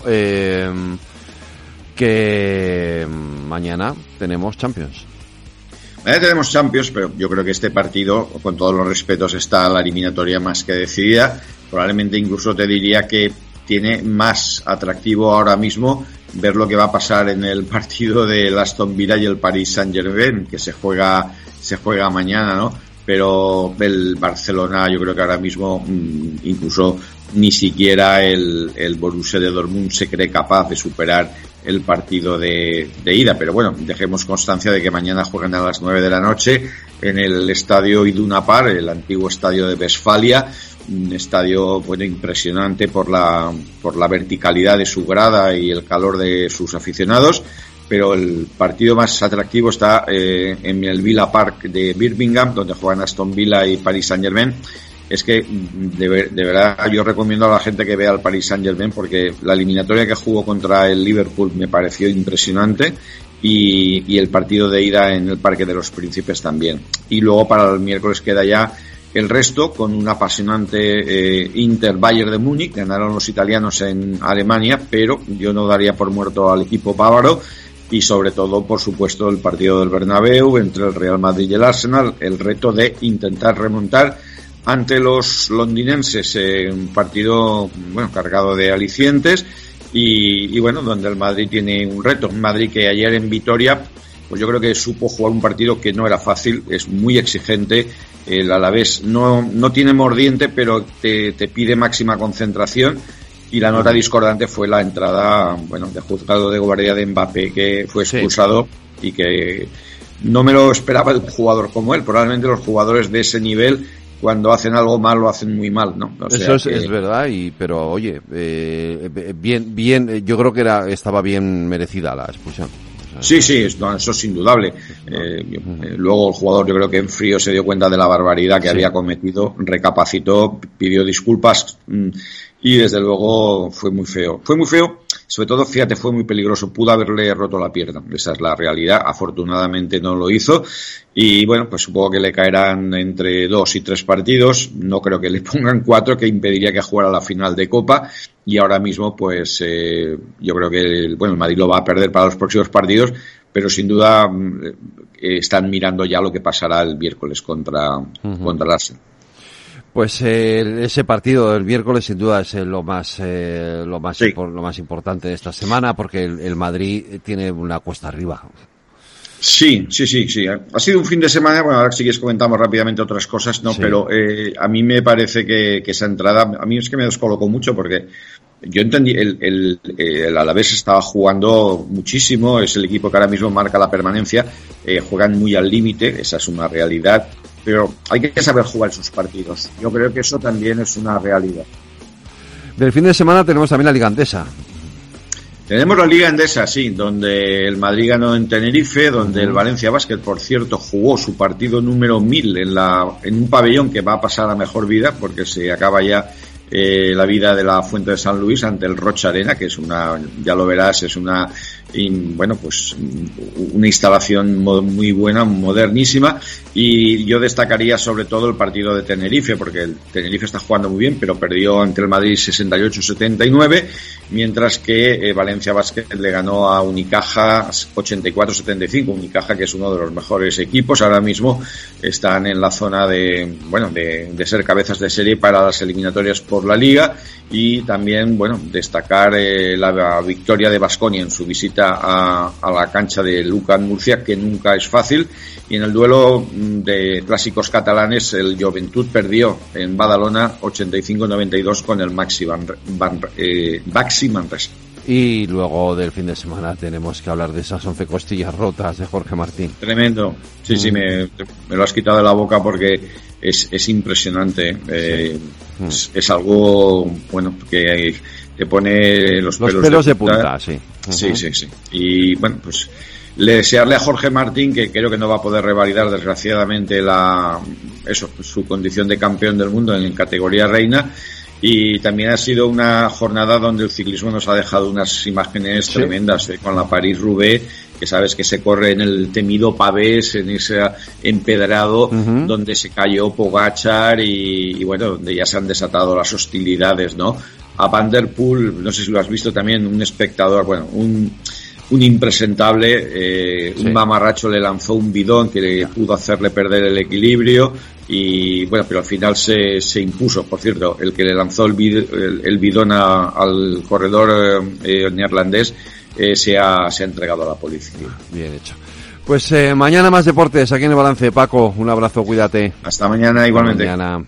que mañana tenemos Champions. Mañana tenemos Champions, pero yo creo que este partido, con todos los respetos, está la eliminatoria más que decidida. Probablemente incluso te diría que tiene más atractivo ahora mismo ver lo que va a pasar en el partido del Aston Villa y el Paris Saint-Germain, que se juega mañana, ¿no? Pero el Barcelona, yo creo que ahora mismo incluso ni siquiera el Borussia de Dortmund se cree capaz de superar el partido de ida, pero bueno, dejemos constancia de que mañana juegan a las 9 de la noche en el estadio Iduna Park, el antiguo estadio de Westfalia, un estadio bueno impresionante por la verticalidad de su grada y el calor de sus aficionados, pero el partido más atractivo está en el Villa Park de Birmingham, donde juegan Aston Villa y Paris Saint-Germain. Es que de verdad yo recomiendo a la gente que vea al Paris Saint-Germain, porque la eliminatoria que jugó contra el Liverpool me pareció impresionante, y el partido de ida en el Parque de los Príncipes también. Y luego para el miércoles queda ya el resto, con un apasionante Inter-Bayern de Múnich. Ganaron los italianos en Alemania, pero yo no daría por muerto al equipo bávaro, y sobre todo, por supuesto, el partido del Bernabéu entre el Real Madrid y el Arsenal, el reto de intentar remontar ante los londinenses, un partido cargado de alicientes y donde el Madrid tiene un reto. Un Madrid que ayer en Vitoria, pues yo creo que supo jugar un partido que no era fácil, es muy exigente. El Alavés no tiene mordiente, pero te pide máxima concentración. Y la nota discordante fue la entrada, de juzgado de guardia de Mbappé, que fue expulsado y que no me lo esperaba el jugador como él. Probablemente los jugadores de ese nivel, cuando hacen algo mal, lo hacen muy mal, ¿no? O sea, eso es verdad, pero oye, bien, yo creo que estaba bien merecida la expulsión. Sí, eso es indudable. Luego el jugador, yo creo que en frío se dio cuenta de la barbaridad que había cometido, recapacitó, pidió disculpas y desde luego fue muy feo. Fue muy feo, sobre todo, fíjate, fue muy peligroso. Pudo haberle roto la pierna. Esa es la realidad. Afortunadamente no lo hizo. Y pues supongo que le caerán entre 2 y 3 partidos. No creo que le pongan 4, que impediría que jugara la final de Copa. Y ahora mismo, yo creo que el Madrid lo va a perder para los próximos partidos, pero sin duda están mirando ya lo que pasará el miércoles contra el Arsenal. Pues ese partido del miércoles sin duda es lo más importante de esta semana, porque el Madrid tiene una cuesta arriba. Sí. Ha sido un fin de semana, ahora sí que comentamos rápidamente otras cosas, ¿no? Sí. Pero a mí me parece que esa entrada, a mí es que me descolocó mucho porque yo entendí, el Alavés estaba jugando muchísimo, es el equipo que ahora mismo marca la permanencia, juegan muy al límite, esa es una realidad, pero hay que saber jugar esos partidos. Yo creo que eso también es una realidad. Del fin de semana tenemos también la Liga Endesa. Tenemos la Liga Endesa, sí, donde el Madrid ganó en Tenerife, donde el Valencia Basket, por cierto, jugó su partido número 1000 en un pabellón que va a pasar a mejor vida, porque se acaba ya la vida de la Fuente de San Luis ante el Rocha Arena, que es ya lo verás, es una instalación muy buena, modernísima, y yo destacaría sobre todo el partido de Tenerife, porque el Tenerife está jugando muy bien, pero perdió ante el Madrid 68-79, mientras que Valencia Basket le ganó a Unicaja 84-75, Unicaja, que es uno de los mejores equipos, ahora mismo están en la zona de ser cabezas de serie para las eliminatorias por la Liga. Y también, destacar la victoria de Baskonia en su visita a la cancha de Lucan Murcia, que nunca es fácil. Y en el duelo de clásicos catalanes, el Joventut perdió en Badalona 85-92 con el Baxi Manresa. Y luego del fin de semana tenemos que hablar de esas 11 costillas rotas de Jorge Martín. Tremendo. Sí, me lo has quitado de la boca porque es impresionante. Es algo, que te pone los pelos de punta. Sí. Sí. Y desearle a Jorge Martín, que creo que no va a poder revalidar desgraciadamente su condición de campeón del mundo en categoría reina. Y también ha sido una jornada donde el ciclismo nos ha dejado unas imágenes tremendas, con la París-Roubaix, que sabes que se corre en el temido Pavés, en ese empedrado, donde se cayó Pogačar y donde ya se han desatado las hostilidades, ¿no? A Van der Poel, no sé si lo has visto también, un espectador, un impresentable, un mamarracho le lanzó un bidón que le pudo hacerle perder el equilibrio y pero al final se impuso. Por cierto, el que le lanzó el bidón al corredor neerlandés se ha entregado a la policía. Bien hecho. Pues mañana más deportes aquí en El Balance. Paco, un abrazo, cuídate. Hasta mañana igualmente. Hasta mañana.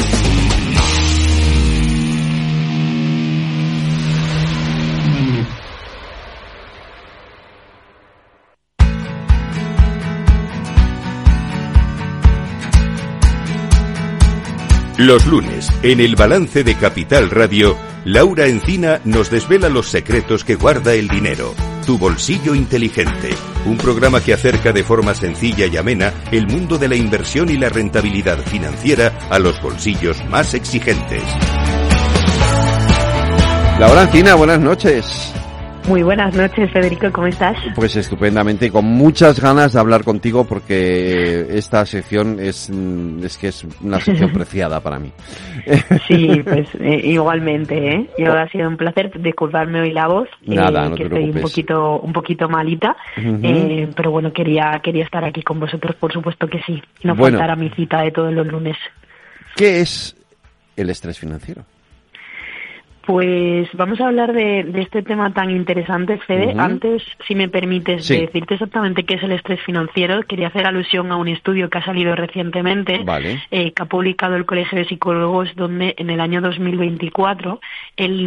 Los lunes, en El Balance de Capital Radio, Laura Encina nos desvela los secretos que guarda el dinero. Tu bolsillo inteligente. Un programa que acerca de forma sencilla y amena el mundo de la inversión y la rentabilidad financiera a los bolsillos más exigentes. Laura Encina, buenas noches. Muy buenas noches, Federico, ¿cómo estás? Pues estupendamente y con muchas ganas de hablar contigo porque esta sección es que es una sección preciada para mí. Sí, pues igualmente, ¿eh? Yo ha sido un placer. Disculparme hoy la voz, Nada, no que te preocupes. estoy un poquito malita, pero bueno, quería estar aquí con vosotros, por supuesto que sí, y no faltar a mi cita de todos los lunes. ¿Qué es el estrés financiero? Pues vamos a hablar de este tema tan interesante, Fede. Antes, si me permites, de decirte exactamente qué es el estrés financiero, quería hacer alusión a un estudio que ha salido recientemente, que ha publicado el Colegio de Psicólogos, donde en el año 2024 el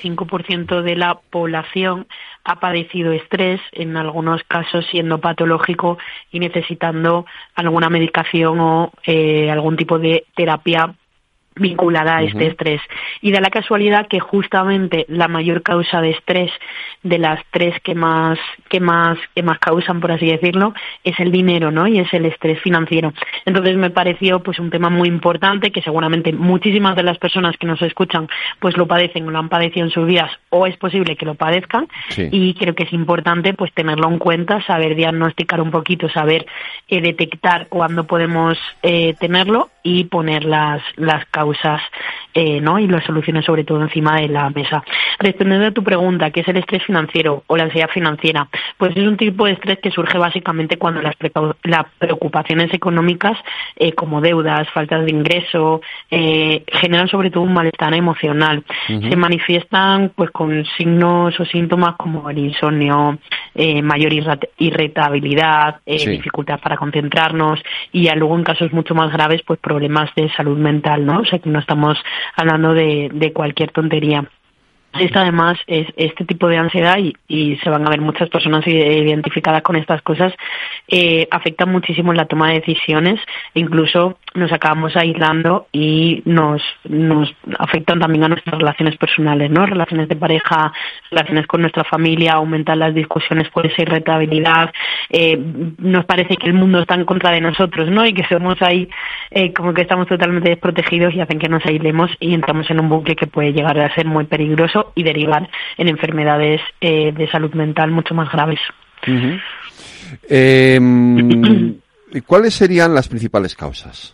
95% de la población ha padecido estrés, en algunos casos siendo patológico y necesitando alguna medicación o algún tipo de terapia vinculada a este estrés. Y da la casualidad que justamente la mayor causa de estrés, de las tres que más causan, por así decirlo, es el dinero, ¿no? Y es el estrés financiero. Entonces me pareció pues un tema muy importante, que seguramente muchísimas de las personas que nos escuchan pues lo padecen o lo han padecido en sus vidas, o es posible que lo padezcan, y creo que es importante pues tenerlo en cuenta, saber diagnosticar un poquito, saber detectar cuándo podemos tenerlo y poner las causas, ¿no? Y las soluciones sobre todo encima de la mesa. Respondiendo a tu pregunta, ¿qué es el estrés financiero o la ansiedad financiera? Pues es un tipo de estrés que surge básicamente cuando las preocupaciones económicas, como deudas, faltas de ingreso, generan sobre todo un malestar emocional. Se manifiestan pues con signos o síntomas como el insomnio, mayor irritabilidad, dificultad para concentrarnos, y ya luego en casos mucho más graves pues problemas de salud mental, ¿no? O sea que no estamos hablando de cualquier tontería. Esta además es este tipo de ansiedad y se van a ver muchas personas identificadas con estas cosas, afecta muchísimo en la toma de decisiones, incluso nos acabamos aislando y nos afectan también a nuestras relaciones personales, ¿no? Relaciones de pareja, relaciones con nuestra familia, aumentan las discusiones por esa irritabilidad, nos parece que el mundo está en contra de nosotros, ¿no? Y que somos ahí como que estamos totalmente desprotegidos y hacen que nos aislemos y entramos en un bucle que puede llegar a ser muy peligroso y derivar en enfermedades de salud mental mucho más graves. ¿Cuáles serían las principales causas?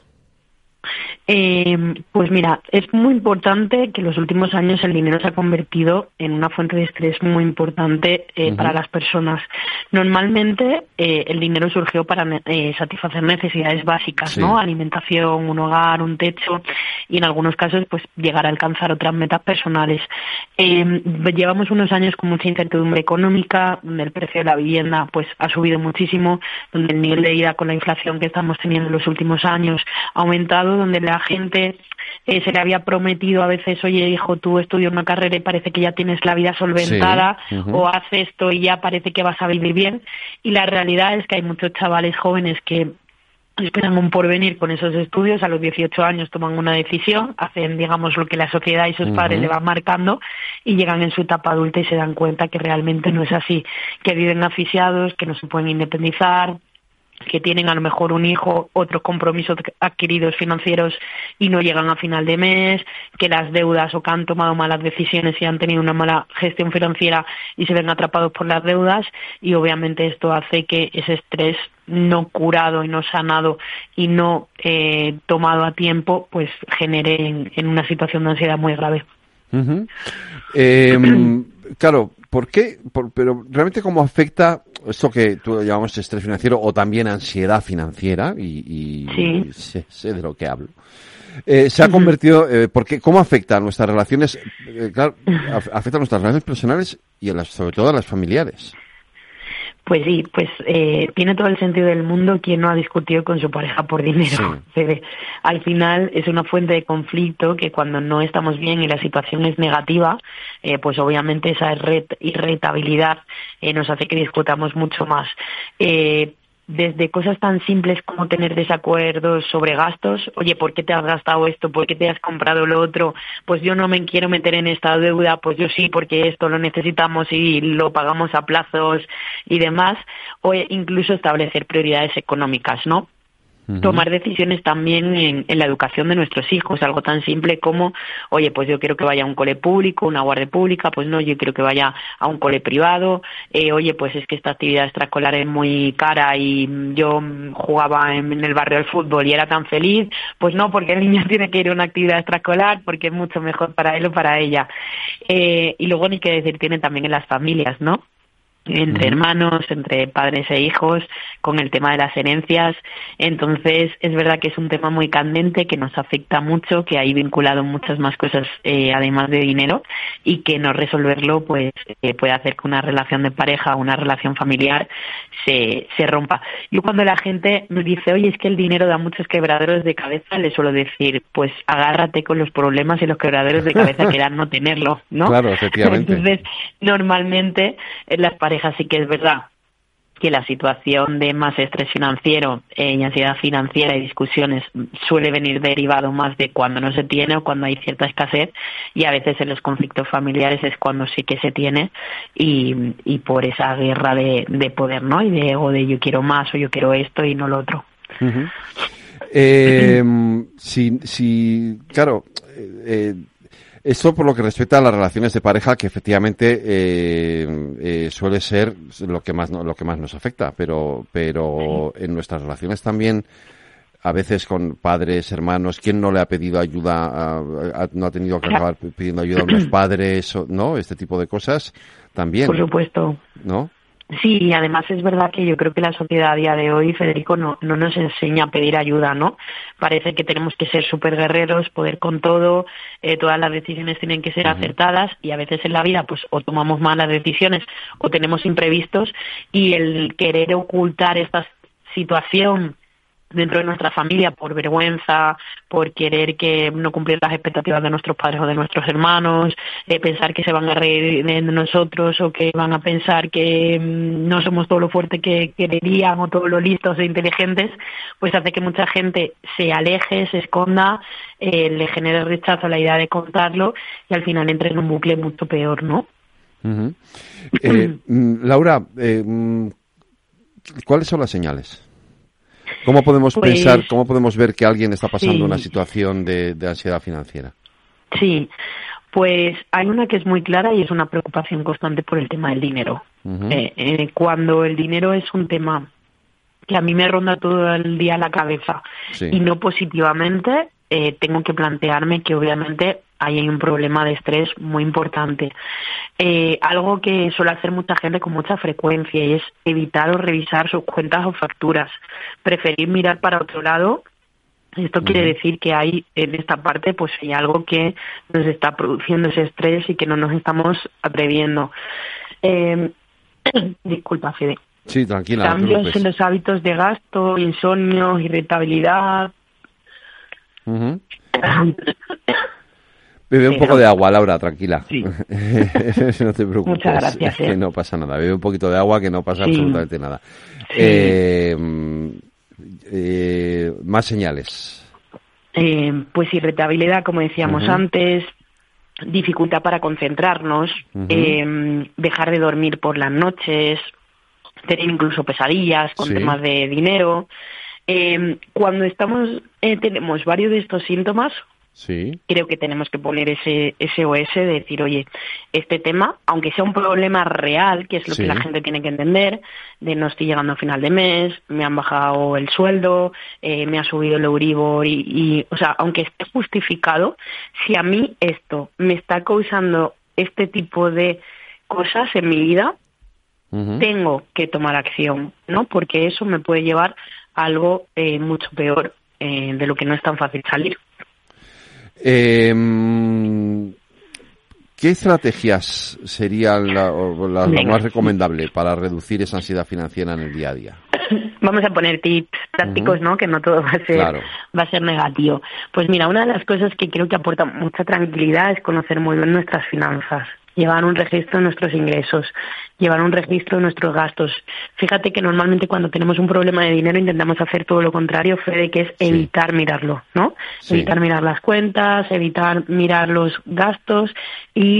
Pues mira, es muy importante que en los últimos años el dinero se ha convertido en una fuente de estrés muy importante para las personas. Normalmente el dinero surgió para satisfacer necesidades básicas, ¿no? Alimentación, un hogar, un techo, y en algunos casos pues llegar a alcanzar otras metas personales. Llevamos unos años con mucha incertidumbre económica, donde el precio de la vivienda pues ha subido muchísimo, donde el nivel de vida con la inflación que estamos teniendo en los últimos años ha aumentado, donde la gente se le había prometido a veces, oye hijo, tú estudias una carrera y parece que ya tienes la vida solventada, o haz esto y ya parece que vas a vivir bien, y la realidad es que hay muchos chavales jóvenes que esperan un porvenir con esos estudios, a los 18 años toman una decisión, hacen, digamos, lo que la sociedad y sus padres le van marcando, y llegan en su etapa adulta y se dan cuenta que realmente no es así, que viven asfixiados, que no se pueden independizar, que tienen a lo mejor un hijo, otros compromisos adquiridos financieros y no llegan a final de mes, que las deudas o que han tomado malas decisiones y han tenido una mala gestión financiera y se ven atrapados por las deudas, y obviamente esto hace que ese estrés no curado y no sanado y no tomado a tiempo pues genere en una situación de ansiedad muy grave. Claro, ¿por qué? Pero realmente cómo afecta esto que tú llamamos estrés financiero o también ansiedad financiera, y sé de lo que hablo. Se ha convertido, porque ¿cómo afecta a nuestras relaciones? Claro, afecta a nuestras relaciones personales y sobre todo a las familiares. Pues sí, pues tiene todo el sentido del mundo quien no ha discutido con su pareja por dinero. Al final es una fuente de conflicto que cuando no estamos bien y la situación es negativa, pues obviamente esa irritabilidad nos hace que discutamos mucho más. Desde cosas tan simples como tener desacuerdos sobre gastos, oye, ¿por qué te has gastado esto? ¿Por qué te has comprado lo otro? Pues yo no me quiero meter en esta deuda, pues yo sí, porque esto lo necesitamos y lo pagamos a plazos y demás, o incluso establecer prioridades económicas, ¿no? tomar decisiones también en la educación de nuestros hijos, algo tan simple como, oye, pues yo quiero que vaya a un cole público, una guardia pública, pues no, yo quiero que vaya a un cole privado, oye, pues es que esta actividad extraescolar es muy cara y yo jugaba en el barrio al fútbol y era tan feliz, pues no, porque el niño tiene que ir a una actividad extraescolar porque es mucho mejor para él o para ella. Y luego ni que decir tienen también en las familias, ¿no? Entre hermanos, entre padres e hijos, con el tema de las herencias. Entonces, es verdad que es un tema muy candente, que nos afecta mucho, que hay vinculado muchas más cosas, además de dinero, y que no resolverlo, pues, puede hacer que una relación de pareja, una relación familiar, se rompa. Yo cuando la gente me dice, oye, es que el dinero da muchos quebraderos de cabeza, le suelo decir, pues, agárrate con los problemas y los quebraderos de cabeza que dan no tenerlo, ¿no? Claro, efectivamente. Entonces, normalmente, las parejas sí que es verdad que la situación de más estrés financiero y ansiedad financiera y discusiones suele venir derivado más de cuando no se tiene o cuando hay cierta escasez, y a veces en los conflictos familiares es cuando sí que se tiene y por esa guerra de poder, ¿no? Y de ego, de yo quiero más o yo quiero esto y no lo otro. Claro, esto por lo que respecta a las relaciones de pareja, que efectivamente suele ser lo que más nos afecta, pero en nuestras relaciones también, a veces con padres, hermanos, ¿quién no le ha pedido ayuda, no ha tenido que acabar pidiendo ayuda a unos padres, ¿no? Este tipo de cosas también. Por supuesto. ¿No? Sí, y además es verdad que yo creo que la sociedad a día de hoy, Federico, no nos enseña a pedir ayuda, ¿no? Parece que tenemos que ser súper guerreros, poder con todo, todas las decisiones tienen que ser acertadas, y a veces en la vida pues o tomamos malas decisiones o tenemos imprevistos, y el querer ocultar esta situación dentro de nuestra familia por vergüenza, por querer que no cumplir las expectativas de nuestros padres o de nuestros hermanos, pensar que se van a reír de nosotros o que van a pensar que no somos todo lo fuerte que querían o todo lo listos e inteligentes, pues hace que mucha gente se aleje, se esconda, le genere rechazo a la idea de contarlo y al final entre en un bucle mucho peor, ¿no? Laura, ¿cuáles son las señales? ¿Cómo podemos pensar, cómo podemos ver que alguien está pasando una situación de ansiedad financiera? Sí, pues hay una que es muy clara y es una preocupación constante por el tema del dinero. Cuando el dinero es un tema que a mí me ronda todo el día la cabeza y no positivamente, tengo que plantearme que obviamente ahí hay un problema de estrés muy importante. Algo que suele hacer mucha gente con mucha frecuencia y es evitar o revisar sus cuentas o facturas, preferir mirar para otro lado. Esto quiere decir que hay en esta parte pues hay algo que nos está produciendo ese estrés y que no nos estamos atreviendo. Disculpa, Fede. Sí, tranquila. Cambios en los hábitos de gasto, insomnio, irritabilidad. Bebe un poco de agua, Laura, tranquila. Sí. No te preocupes. Muchas gracias. Que no pasa nada. Bebe un poquito de agua, que no pasa absolutamente nada. Más señales. Pues irritabilidad, como decíamos antes, dificultad para concentrarnos, dejar de dormir por las noches, tener incluso pesadillas con temas de dinero. Cuando tenemos varios de estos síntomas, creo que tenemos que poner ese SOS de decir, oye, este tema, aunque sea un problema real, que es lo que la gente tiene que entender, de no estoy llegando a final de mes, me han bajado el sueldo, me ha subido el Euribor y o sea, aunque esté justificado, si a mí esto me está causando este tipo de cosas en mi vida, tengo que tomar acción, ¿no? Porque eso me puede llevar a algo mucho peor de lo que no es tan fácil salir. ¿Qué estrategias serían lo más recomendable para reducir esa ansiedad financiera en el día a día? Vamos a poner tips prácticos, ¿no? Que no todo va a ser negativo. Pues mira, una de las cosas que creo que aporta mucha tranquilidad es conocer muy bien nuestras finanzas. Llevar un registro de nuestros ingresos, llevar un registro de nuestros gastos. Fíjate que normalmente cuando tenemos un problema de dinero intentamos hacer todo lo contrario, Fede, que es evitar mirarlo, ¿no? Evitar mirar las cuentas, evitar mirar los gastos y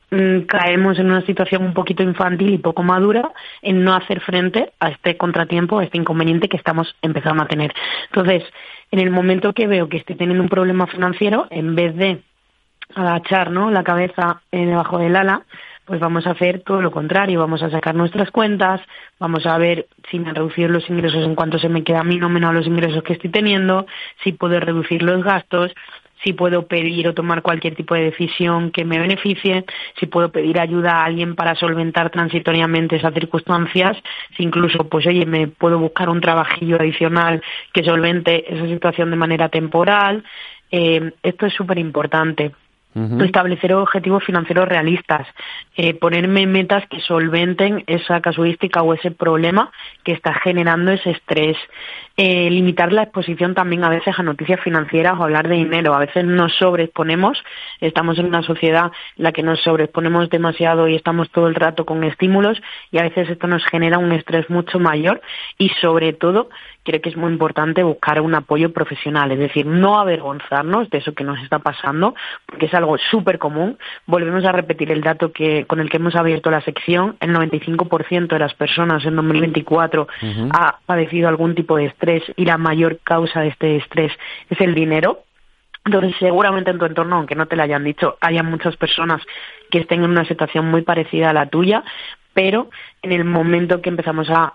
caemos en una situación un poquito infantil y poco madura en no hacer frente a este contratiempo, a este inconveniente que estamos empezando a tener. Entonces, en el momento que veo que estoy teniendo un problema financiero, en vez de agachar, ¿no?, la cabeza debajo del ala, pues vamos a hacer todo lo contrario, vamos a sacar nuestras cuentas, vamos a ver si me han reducido los ingresos, en cuanto se me queda a mí nómina los ingresos que estoy teniendo, si puedo reducir los gastos, si puedo pedir o tomar cualquier tipo de decisión que me beneficie, si puedo pedir ayuda a alguien para solventar transitoriamente esas circunstancias, si incluso, pues oye, me puedo buscar un trabajillo adicional que solvente esa situación de manera temporal. Esto es súper importante. Establecer objetivos financieros realistas, ponerme metas que solventen esa casuística o ese problema que está generando ese estrés, limitar la exposición también a veces a noticias financieras o hablar de dinero. A veces nos sobreexponemos, estamos en una sociedad en la que nos sobreexponemos demasiado y estamos todo el rato con estímulos, y a veces esto nos genera un estrés mucho mayor, y sobre todo creo que es muy importante buscar un apoyo profesional, es decir, no avergonzarnos de eso que nos está pasando, porque es algo súper común. Volvemos a repetir el dato con el que hemos abierto la sección: el 95% de las personas en 2024 ha padecido algún tipo de estrés, y la mayor causa de este estrés es el dinero. Entonces, seguramente en tu entorno, aunque no te lo hayan dicho, haya muchas personas que estén en una situación muy parecida a la tuya, pero en el momento que empezamos a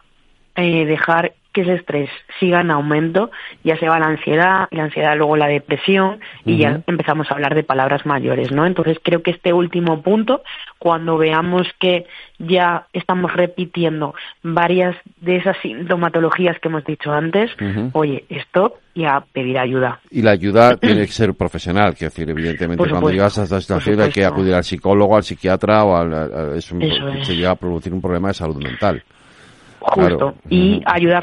dejar que ese estrés siga en aumento, ya se va la ansiedad, y la ansiedad luego la depresión, y ya empezamos a hablar de palabras mayores, ¿no? Entonces creo que este último punto, cuando veamos que ya estamos repitiendo varias de esas sintomatologías que hemos dicho antes, oye, stop, y a pedir ayuda. Y la ayuda tiene que ser profesional, que decir, evidentemente cuando llegas a esta situación hay que acudir al psicólogo, al psiquiatra, o se llega a producir un problema de salud mental. Justo. Claro. Y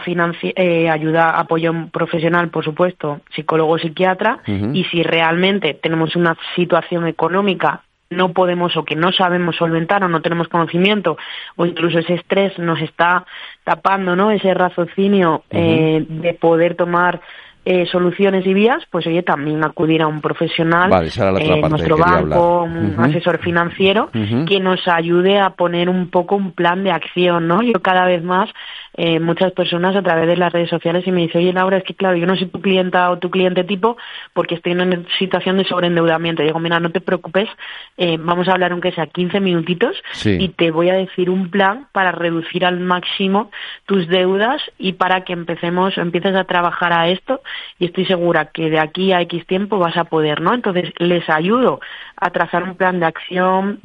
ayuda, apoyo profesional, por supuesto, psicólogo, psiquiatra, y si realmente tenemos una situación económica no podemos, o que no sabemos solventar, o no tenemos conocimiento, o incluso ese estrés nos está tapando, ¿no?, ese raciocinio de poder tomar soluciones y vías, pues oye, también acudir a un profesional, nuestro banco, un asesor financiero, que nos ayude a poner un poco un plan de acción, ¿no? Yo cada vez más, muchas personas a través de las redes sociales, y me dicen: oye, Laura, es que claro, yo no soy tu clienta o tu cliente tipo porque estoy en una situación de sobreendeudamiento. Y digo: mira, no te preocupes, vamos a hablar aunque sea 15 minutitos y te voy a decir un plan para reducir al máximo tus deudas y para que empieces a trabajar a esto, y estoy segura que de aquí a X tiempo vas a poder, ¿no? Entonces les ayudo a trazar un plan de acción,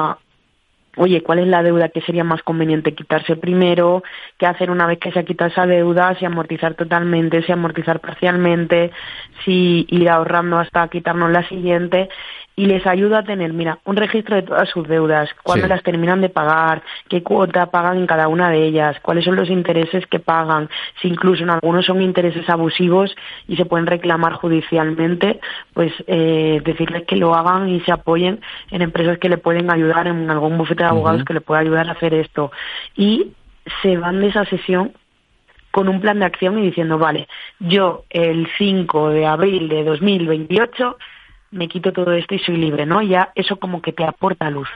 oye, ¿cuál es la deuda que sería más conveniente quitarse primero? ¿Qué hacer una vez que se ha quitado esa deuda? Si amortizar totalmente, si amortizar parcialmente, si ir ahorrando hasta quitarnos la siguiente. Y les ayuda a tener, mira, un registro de todas sus deudas, cuándo las terminan de pagar, qué cuota pagan en cada una de ellas, cuáles son los intereses que pagan, si incluso en algunos son intereses abusivos y se pueden reclamar judicialmente, pues decirles que lo hagan y se apoyen en empresas que le pueden ayudar, en algún bufete de abogados que le pueda ayudar a hacer esto. Y se van de esa sesión con un plan de acción y diciendo: vale, yo el 5 de abril de 2028 me quito todo esto y soy libre, ¿no? Ya eso como que te aporta luz.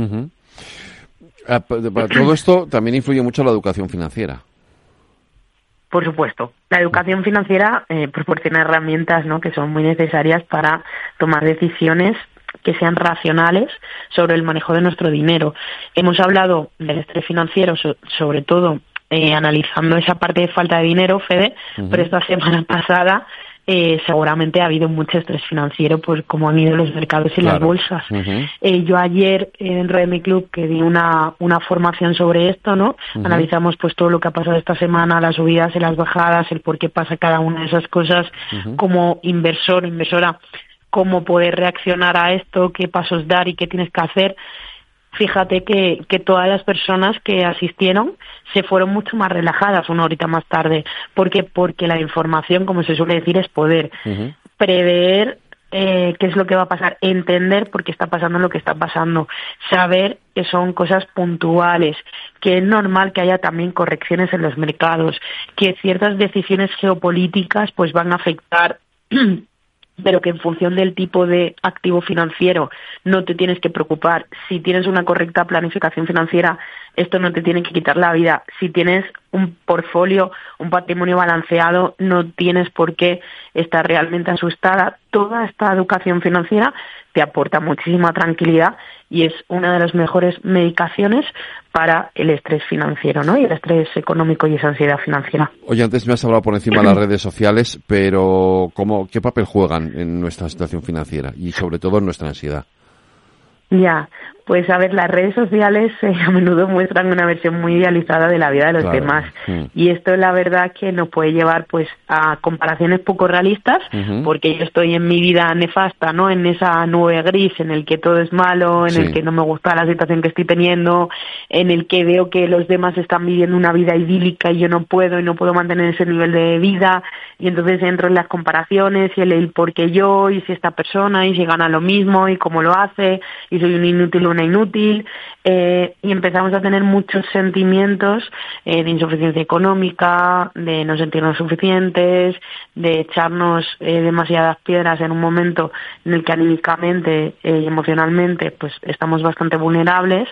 Para todo esto también influye mucho la educación financiera. Por supuesto. La educación financiera proporciona herramientas, ¿no?, que son muy necesarias para tomar decisiones que sean racionales sobre el manejo de nuestro dinero. Hemos hablado del estrés financiero, sobre todo analizando esa parte de falta de dinero, Fede, pero esta semana pasada seguramente ha habido mucho estrés financiero, pues como han ido los mercados y las bolsas. Yo ayer dentro de mi club que di una formación sobre esto, ¿no? Analizamos pues todo lo que ha pasado esta semana, las subidas y las bajadas, el por qué pasa cada una de esas cosas, como inversor, inversora, cómo poder reaccionar a esto, qué pasos dar y qué tienes que hacer. Fíjate que todas las personas que asistieron se fueron mucho más relajadas una horita más tarde. ¿Por qué? Porque la información, como se suele decir, es poder. Prever qué es lo que va a pasar, entender por qué está pasando lo que está pasando, saber que son cosas puntuales, que es normal que haya también correcciones en los mercados, que ciertas decisiones geopolíticas pues van a afectar pero que en función del tipo de activo financiero no te tienes que preocupar. Si tienes una correcta planificación financiera, esto no te tiene que quitar la vida. Si tienes un portfolio, un patrimonio balanceado, no tienes por qué estar realmente asustada. Toda esta educación financiera te aporta muchísima tranquilidad y es una de las mejores medicaciones para el estrés financiero, ¿no? Y el estrés económico y esa ansiedad financiera. Oye, antes me has hablado por encima de las redes sociales, pero ¿qué papel juegan en nuestra situación financiera y sobre todo en nuestra ansiedad? Ya, pues a ver, las redes sociales a menudo muestran una versión muy idealizada de la vida de los demás y esto la verdad que nos puede llevar pues a comparaciones poco realistas porque yo estoy en mi vida nefasta, ¿no? En esa nube gris en el que todo es malo, en el que no me gusta la situación que estoy teniendo, en el que veo que los demás están viviendo una vida idílica y yo no puedo mantener ese nivel de vida y entonces entro en las comparaciones y el por qué yo y si esta persona y si gana lo mismo y cómo lo hace y soy un inútil o una inútil y empezamos a tener muchos sentimientos de insuficiencia económica, de no sentirnos suficientes, de echarnos demasiadas piedras en un momento en el que anímicamente y emocionalmente pues estamos bastante vulnerables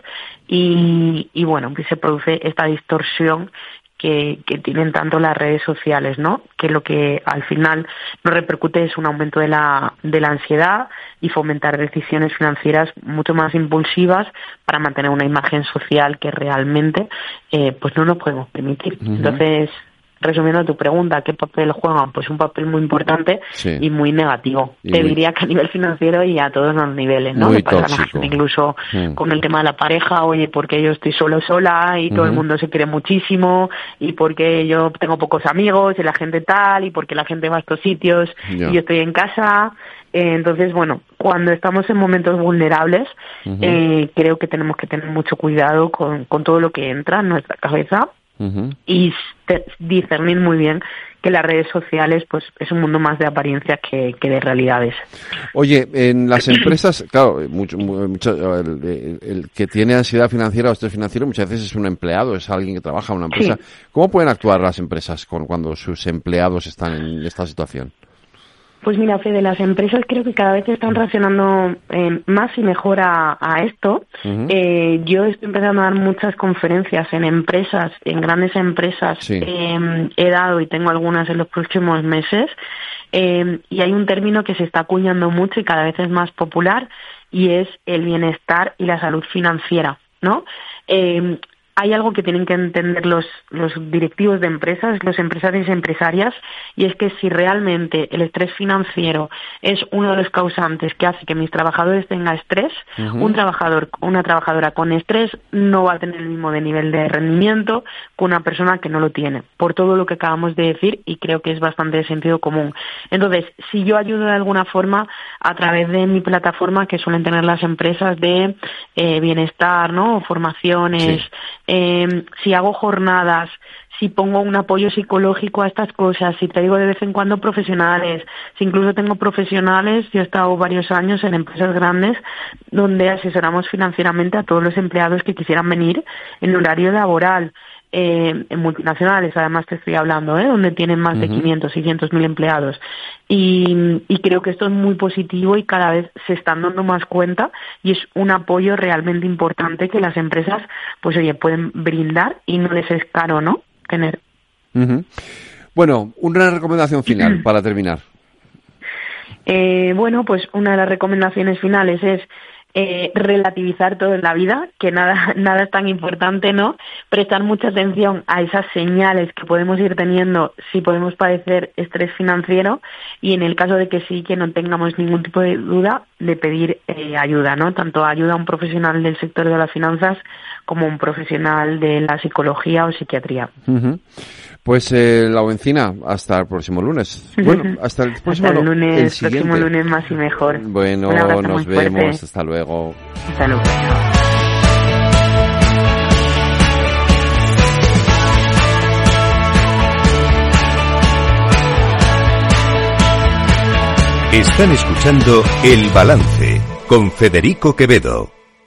y bueno, pues se produce esta distorsión que tienen tanto las redes sociales, ¿no? Que lo que al final nos repercute es un aumento de la ansiedad y fomentar decisiones financieras mucho más impulsivas para mantener una imagen social que realmente pues no nos podemos permitir. Entonces, resumiendo tu pregunta, ¿qué papel juegan? Pues un papel muy importante y muy negativo. Te diría que a nivel financiero y a todos los niveles, ¿no? Muy tóxico. Incluso con el tema de la pareja, oye, porque yo estoy sola y todo el mundo se quiere muchísimo y porque yo tengo pocos amigos y la gente tal y porque la gente va a estos sitios y yo estoy en casa. Entonces, bueno, cuando estamos en momentos vulnerables, creo que tenemos que tener mucho cuidado con todo lo que entra en nuestra cabeza y discernir muy bien que las redes sociales pues es un mundo más de apariencias que de realidades. Oye, en las empresas, claro, el que tiene ansiedad financiera o estrés financiero muchas veces es un empleado, es alguien que trabaja en una empresa. Sí. ¿Cómo pueden actuar las empresas cuando sus empleados están en esta situación? Pues mira, Fede, las empresas creo que cada vez están reaccionando más y mejor a esto. Yo estoy empezando a dar muchas conferencias en empresas, en grandes empresas. Sí. He dado y tengo algunas en los próximos meses. Y hay un término que se está acuñando mucho y cada vez es más popular y es el bienestar y la salud financiera, ¿no? Hay algo que tienen que entender los directivos de empresas, los empresarios y empresarias, y es que si realmente el estrés financiero es uno de los causantes que hace que mis trabajadores tengan estrés, un trabajador o una trabajadora con estrés no va a tener el mismo nivel de rendimiento que una persona que no lo tiene, por todo lo que acabamos de decir, y creo que es bastante de sentido común. Entonces, si yo ayudo de alguna forma a través de mi plataforma que suelen tener las empresas de bienestar, ¿no? Formaciones, si hago jornadas, si pongo un apoyo psicológico a estas cosas, si traigo de vez en cuando profesionales, si incluso tengo profesionales, yo he estado varios años en empresas grandes donde asesoramos financieramente a todos los empleados que quisieran venir en horario laboral. En multinacionales, además te estoy hablando, donde tienen más de 500, 600.000 empleados. Y creo que esto es muy positivo y cada vez se están dando más cuenta y es un apoyo realmente importante que las empresas, pues oye, pueden brindar y no les es caro, ¿no? Tener. Bueno, una recomendación final para terminar. Bueno, pues una de las recomendaciones finales es relativizar todo en la vida, que nada es tan importante, ¿no? Prestar mucha atención a esas señales que podemos ir teniendo si podemos padecer estrés financiero y en el caso de que sí, que no tengamos ningún tipo de duda de pedir ayuda, ¿no? Tanto ayuda a un profesional del sector de las finanzas como un profesional de la psicología o psiquiatría. Pues Laurencina, hasta el próximo lunes. Bueno, hasta el próximo lunes, el próximo lunes más y mejor. Bueno, nos vemos, fuerte. Hasta luego. Hasta luego. Están escuchando El Balance con Federico Quevedo.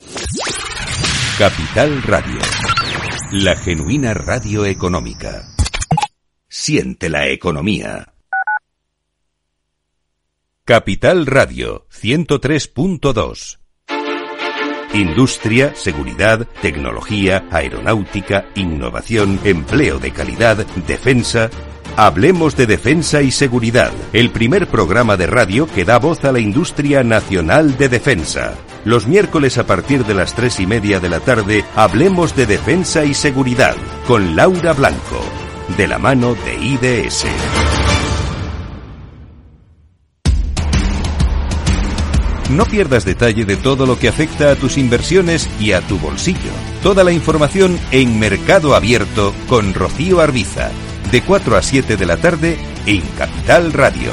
Capital Radio, la genuina radio económica. Siente la economía. Capital Radio 103.2. Industria, seguridad, tecnología, aeronáutica, innovación, empleo de calidad, defensa. Hablemos de defensa y seguridad, el primer programa de radio que da voz a la industria nacional de defensa. Los miércoles a partir de las 3:30 de la tarde, hablemos de defensa y seguridad, con Laura Blanco, de la mano de IDS. No pierdas detalle de todo lo que afecta a tus inversiones y a tu bolsillo. Toda la información en Mercado Abierto con Rocío Arbiza, de 4 a 7 de la tarde en Capital Radio.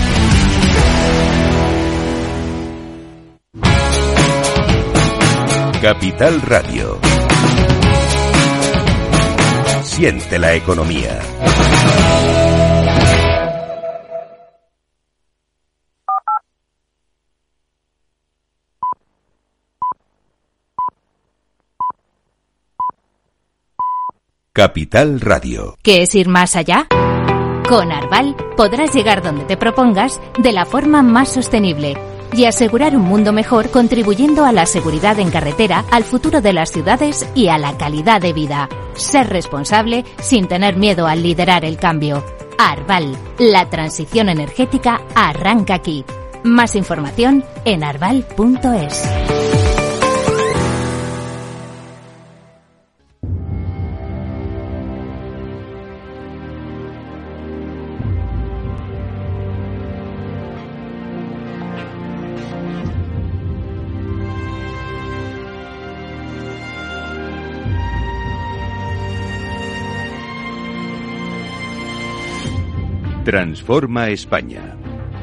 Capital Radio. Siente la economía. Capital Radio. ¿Qué es ir más allá? Con Arval podrás llegar donde te propongas de la forma más sostenible y asegurar un mundo mejor, contribuyendo a la seguridad en carretera, al futuro de las ciudades y a la calidad de vida. Ser responsable sin tener miedo al liderar el cambio. Arval, la transición energética arranca aquí. Más información en arval.es. Transforma España.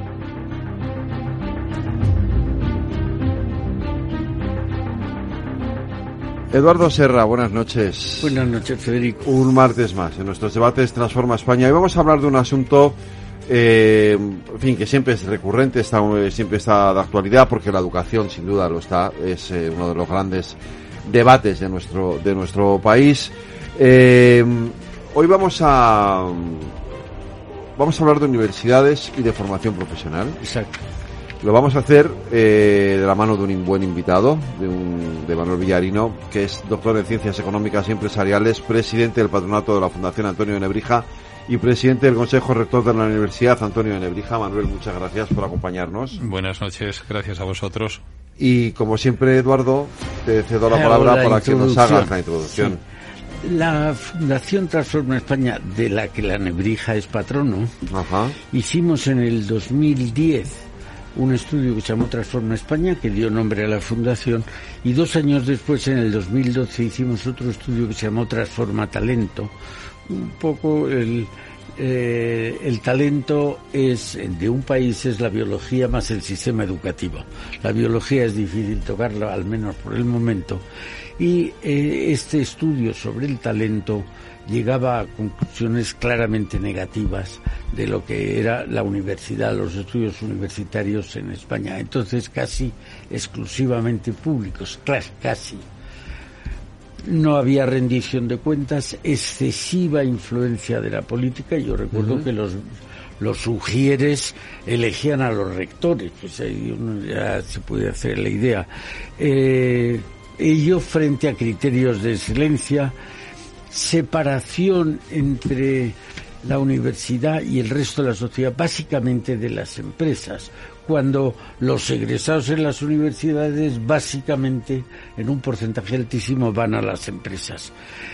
Eduardo Serra, buenas noches. Buenas noches, Federico. Un martes más en nuestros debates Transforma España. Y vamos a hablar de un asunto, en fin, que siempre es recurrente, siempre está de actualidad, porque la educación, sin duda, lo está. Es uno de los grandes debates de nuestro país. Hoy vamos a hablar de universidades y de formación profesional. Exacto. Lo vamos a hacer de la mano de un buen invitado, de Manuel Villarino, que es doctor en Ciencias Económicas y Empresariales, presidente del patronato de la Fundación Antonio de Nebrija y presidente del Consejo Rector de la Universidad Antonio de Nebrija. Manuel, muchas gracias por acompañarnos. Buenas noches, gracias a vosotros. Y como siempre, Eduardo, te cedo la palabra para que nos hagas la introducción. Sí. La Fundación Transforma España, de la que la Nebrija es patrono, hicimos en el 2010 un estudio que se llamó Transforma España, que dio nombre a la Fundación, y 2 años después, en el 2012, hicimos otro estudio que se llamó Transforma Talento. Un poco el talento de un país es la biología más el sistema educativo. La biología es difícil tocarla, al menos por el momento. Y este estudio sobre el talento llegaba a conclusiones claramente negativas de lo que era la universidad, los estudios universitarios en España. Entonces, casi exclusivamente públicos, casi. No había rendición de cuentas, excesiva influencia de la política. Yo recuerdo que los ujieres elegían a los rectores, pues ahí uno ya se puede hacer la idea. Ello frente a criterios de excelencia, separación entre la universidad y el resto de la sociedad, básicamente de las empresas, cuando los egresados en las universidades básicamente, en un porcentaje altísimo, van a las empresas.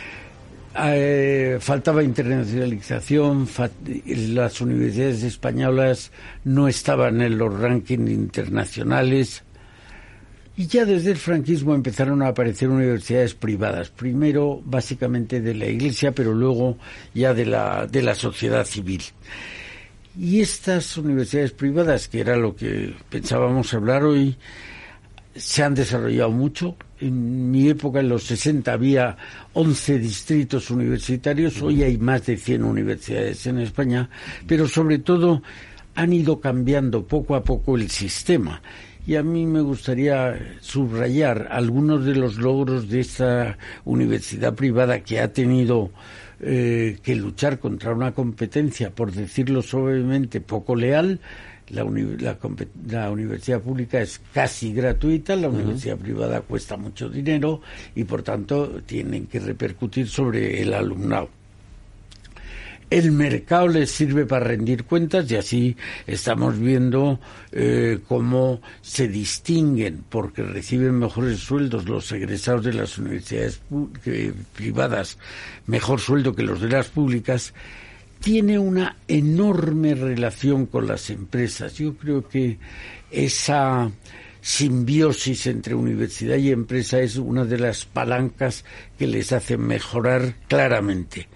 Faltaba internacionalización, las universidades españolas no estaban en los rankings internacionales. Y ya desde el franquismo empezaron a aparecer universidades privadas, primero básicamente de la Iglesia, pero luego ya de la sociedad civil. Y estas universidades privadas, que era lo que pensábamos hablar hoy, se han desarrollado mucho. En mi época, en los 60, había 11 distritos universitarios, hoy hay más de 100 universidades en España, pero sobre todo han ido cambiando poco a poco el sistema. Y a mí me gustaría subrayar algunos de los logros de esta universidad privada, que ha tenido que luchar contra una competencia, por decirlo suavemente, poco leal, La universidad pública es casi gratuita, la universidad privada cuesta mucho dinero y por tanto tienen que repercutir sobre el alumnado. El mercado les sirve para rendir cuentas y así estamos viendo cómo se distinguen, porque reciben mejores sueldos los egresados de las universidades privadas, mejor sueldo que los de las públicas. Tiene una enorme relación con las empresas. Yo creo que esa simbiosis entre universidad y empresa es una de las palancas que les hace mejorar claramente.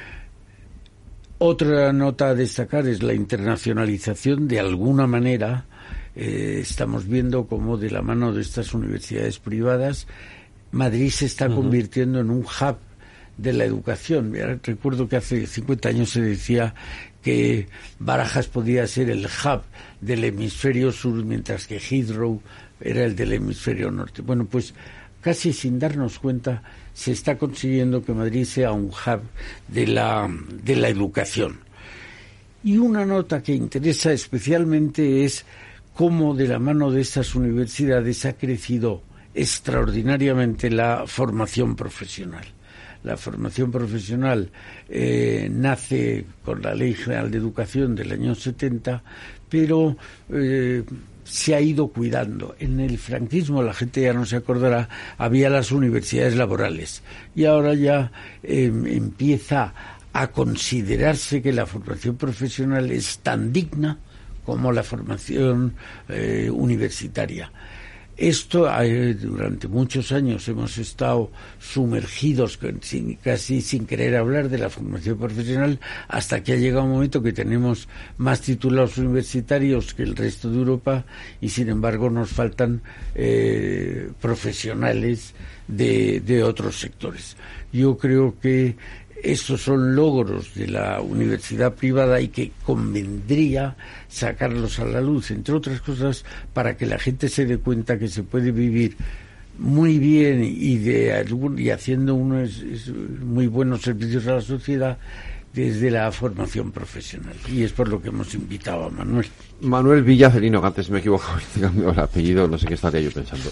Otra nota a destacar es la internacionalización. De alguna manera estamos viendo cómo de la mano de estas universidades privadas Madrid se está convirtiendo en un hub de la educación. Recuerdo que hace 50 años se decía que Barajas podía ser el hub del hemisferio sur, mientras que Heathrow era el del hemisferio norte. Bueno, pues casi sin darnos cuenta se está consiguiendo que Madrid sea un hub de la educación. Y una nota que interesa especialmente es cómo de la mano de estas universidades ha crecido extraordinariamente la formación profesional. La formación profesional nace con la Ley General de Educación del año 70, pero se ha ido cuidando. En el franquismo, la gente ya no se acordará, había las universidades laborales y ahora ya empieza a considerarse que la formación profesional es tan digna como la formación universitaria. Esto, durante muchos años hemos estado sumergidos casi sin querer hablar de la formación profesional, hasta que ha llegado un momento que tenemos más titulados universitarios que el resto de Europa y sin embargo nos faltan profesionales de otros sectores. Yo creo que estos son logros de la universidad privada y que convendría sacarlos a la luz, entre otras cosas, para que la gente se dé cuenta que se puede vivir muy bien y haciendo unos muy buenos servicios a la sociedad desde la formación profesional. Y es por lo que hemos invitado a Manuel. Manuel Villacelino, que antes me he equivocado, he cambiado el apellido, no sé qué estaría yo pensando.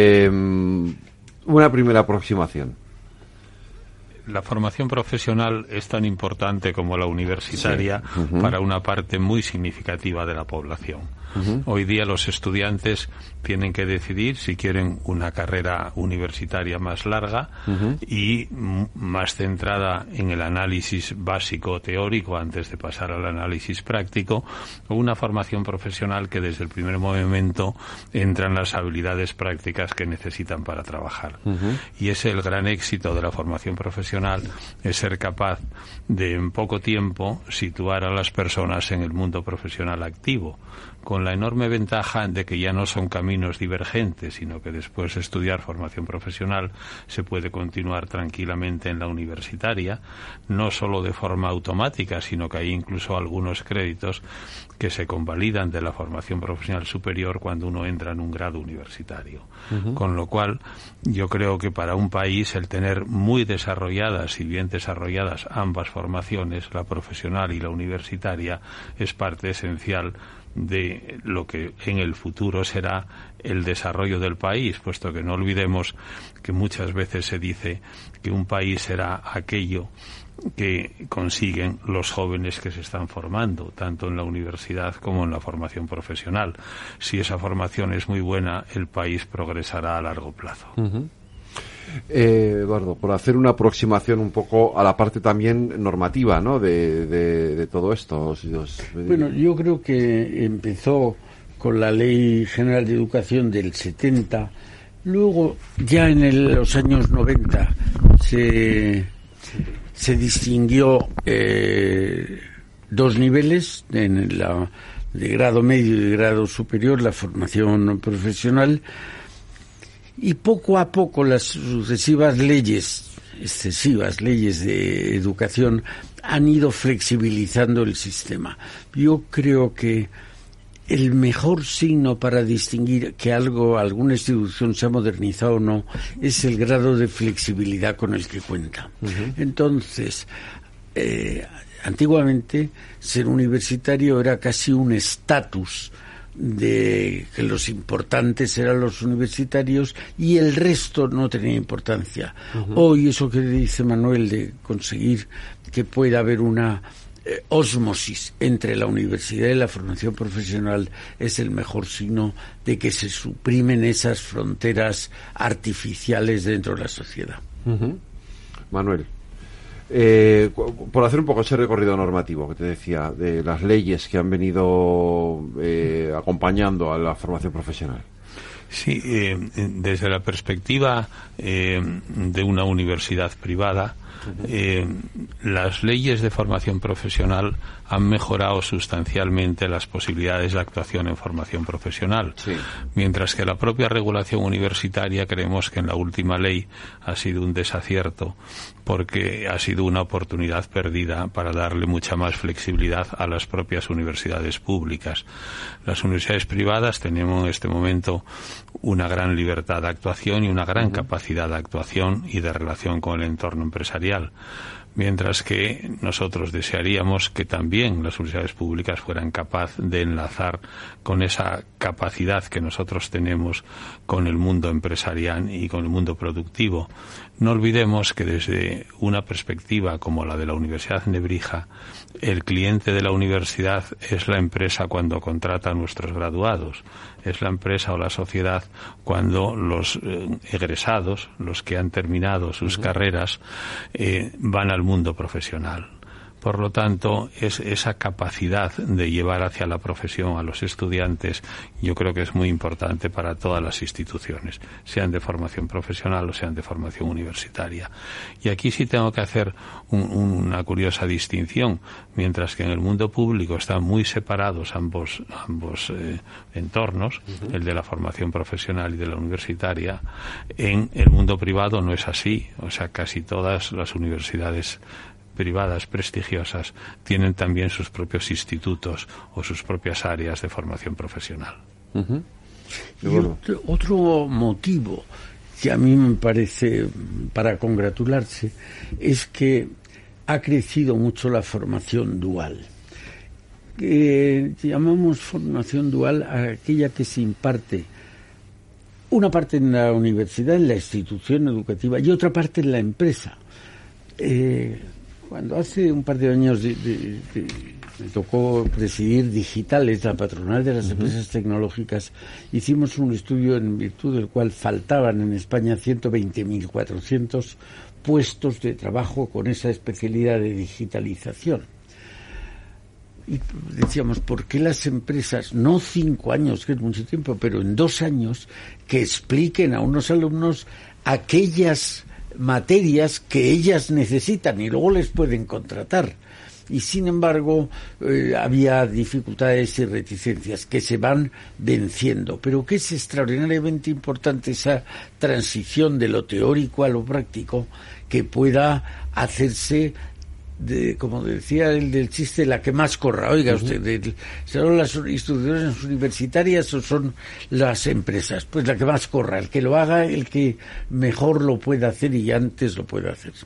Una primera aproximación. La formación profesional es tan importante como la universitaria para una parte muy significativa de la población. Hoy día los estudiantes tienen que decidir si quieren una carrera universitaria más larga y más centrada en el análisis básico teórico antes de pasar al análisis práctico, o una formación profesional que desde el primer momento entran las habilidades prácticas que necesitan para trabajar. Y ese es el gran éxito de la formación profesional, es ser capaz de en poco tiempo situar a las personas en el mundo profesional activo, con la enorme ventaja de que ya no son caminos divergentes, sino que después de estudiar formación profesional se puede continuar tranquilamente en la universitaria, no solo de forma automática, sino que hay incluso algunos créditos que se convalidan de la formación profesional superior cuando uno entra en un grado universitario. Con lo cual, yo creo que para un país el tener muy desarrolladas y bien desarrolladas ambas formaciones, la profesional y la universitaria, es parte esencial de lo que en el futuro será el desarrollo del país, puesto que no olvidemos que muchas veces se dice que un país será aquello que consiguen los jóvenes que se están formando, tanto en la universidad como en la formación profesional. Si esa formación es muy buena, el país progresará a largo plazo. Eduardo, por hacer una aproximación un poco a la parte también normativa, ¿no?, de todo esto. Bueno, yo creo que empezó con la Ley General de Educación del 70, luego ya en los años 90 se distinguió dos niveles, de grado medio y de grado superior, la formación profesional. Y poco a poco las sucesivas excesivas leyes de educación han ido flexibilizando el sistema. Yo creo que el mejor signo para distinguir que alguna institución se ha modernizado o no, es el grado de flexibilidad con el que cuenta. Entonces, Antiguamente, ser universitario era casi un estatus, de que los importantes eran los universitarios y el resto no tenía importancia. Hoy, eso que dice Manuel de conseguir que pueda haber una ósmosis entre la universidad y la formación profesional es el mejor signo de que se suprimen esas fronteras artificiales dentro de la sociedad. Manuel, por hacer un poco ese recorrido normativo que te decía, de las leyes que han venido acompañando a la formación profesional. Sí, desde la perspectiva de una universidad privada, las leyes de formación profesional han mejorado sustancialmente las posibilidades de actuación en formación profesional, mientras que la propia regulación universitaria creemos que en la última ley ha sido un desacierto, porque ha sido una oportunidad perdida para darle mucha más flexibilidad a las propias universidades públicas. Las universidades privadas tenemos en este momento una gran libertad de actuación y una gran capacidad de actuación y de relación con el entorno empresarial, mientras que nosotros desearíamos que también las universidades públicas fueran capaces de enlazar con esa capacidad que nosotros tenemos con el mundo empresarial y con el mundo productivo. No olvidemos que desde una perspectiva como la de la Universidad de Nebrija, el cliente de la universidad es la empresa cuando contrata a nuestros graduados, es la empresa o la sociedad cuando los egresados, los que han terminado sus carreras, van al mundo profesional. Por lo tanto, es esa capacidad de llevar hacia la profesión a los estudiantes, yo creo que es muy importante para todas las instituciones, sean de formación profesional o sean de formación universitaria. Y aquí sí tengo que hacer una curiosa distinción. Mientras que en el mundo público están muy separados ambos entornos, el de la formación profesional y de la universitaria, en el mundo privado no es así. O sea, casi todas las universidades privadas prestigiosas tienen también sus propios institutos o sus propias áreas de formación profesional. Y otro motivo que a mí me parece para congratularse es que ha crecido mucho la formación dual. Llamamos formación dual a aquella que se imparte una parte en la universidad, en la institución educativa, y otra parte en la empresa. Cuando hace un par de años me tocó presidir Digitales, la patronal de las empresas tecnológicas, hicimos un estudio en virtud del cual faltaban en España 120.400 puestos de trabajo con esa especialidad de digitalización. Y decíamos, ¿por qué las empresas, no 5 años, que es mucho tiempo, pero en 2 años, que expliquen a unos alumnos aquellas materias que ellas necesitan y luego les pueden contratar? Y sin embargo había dificultades y reticencias que se van venciendo, pero que es extraordinariamente importante esa transición de lo teórico a lo práctico, que pueda hacerse como decía el del chiste, la que más corra. Oiga usted, ¿son las instituciones universitarias o son las empresas? Pues la que más corra, el que lo haga, el que mejor lo pueda hacer y antes lo pueda hacer.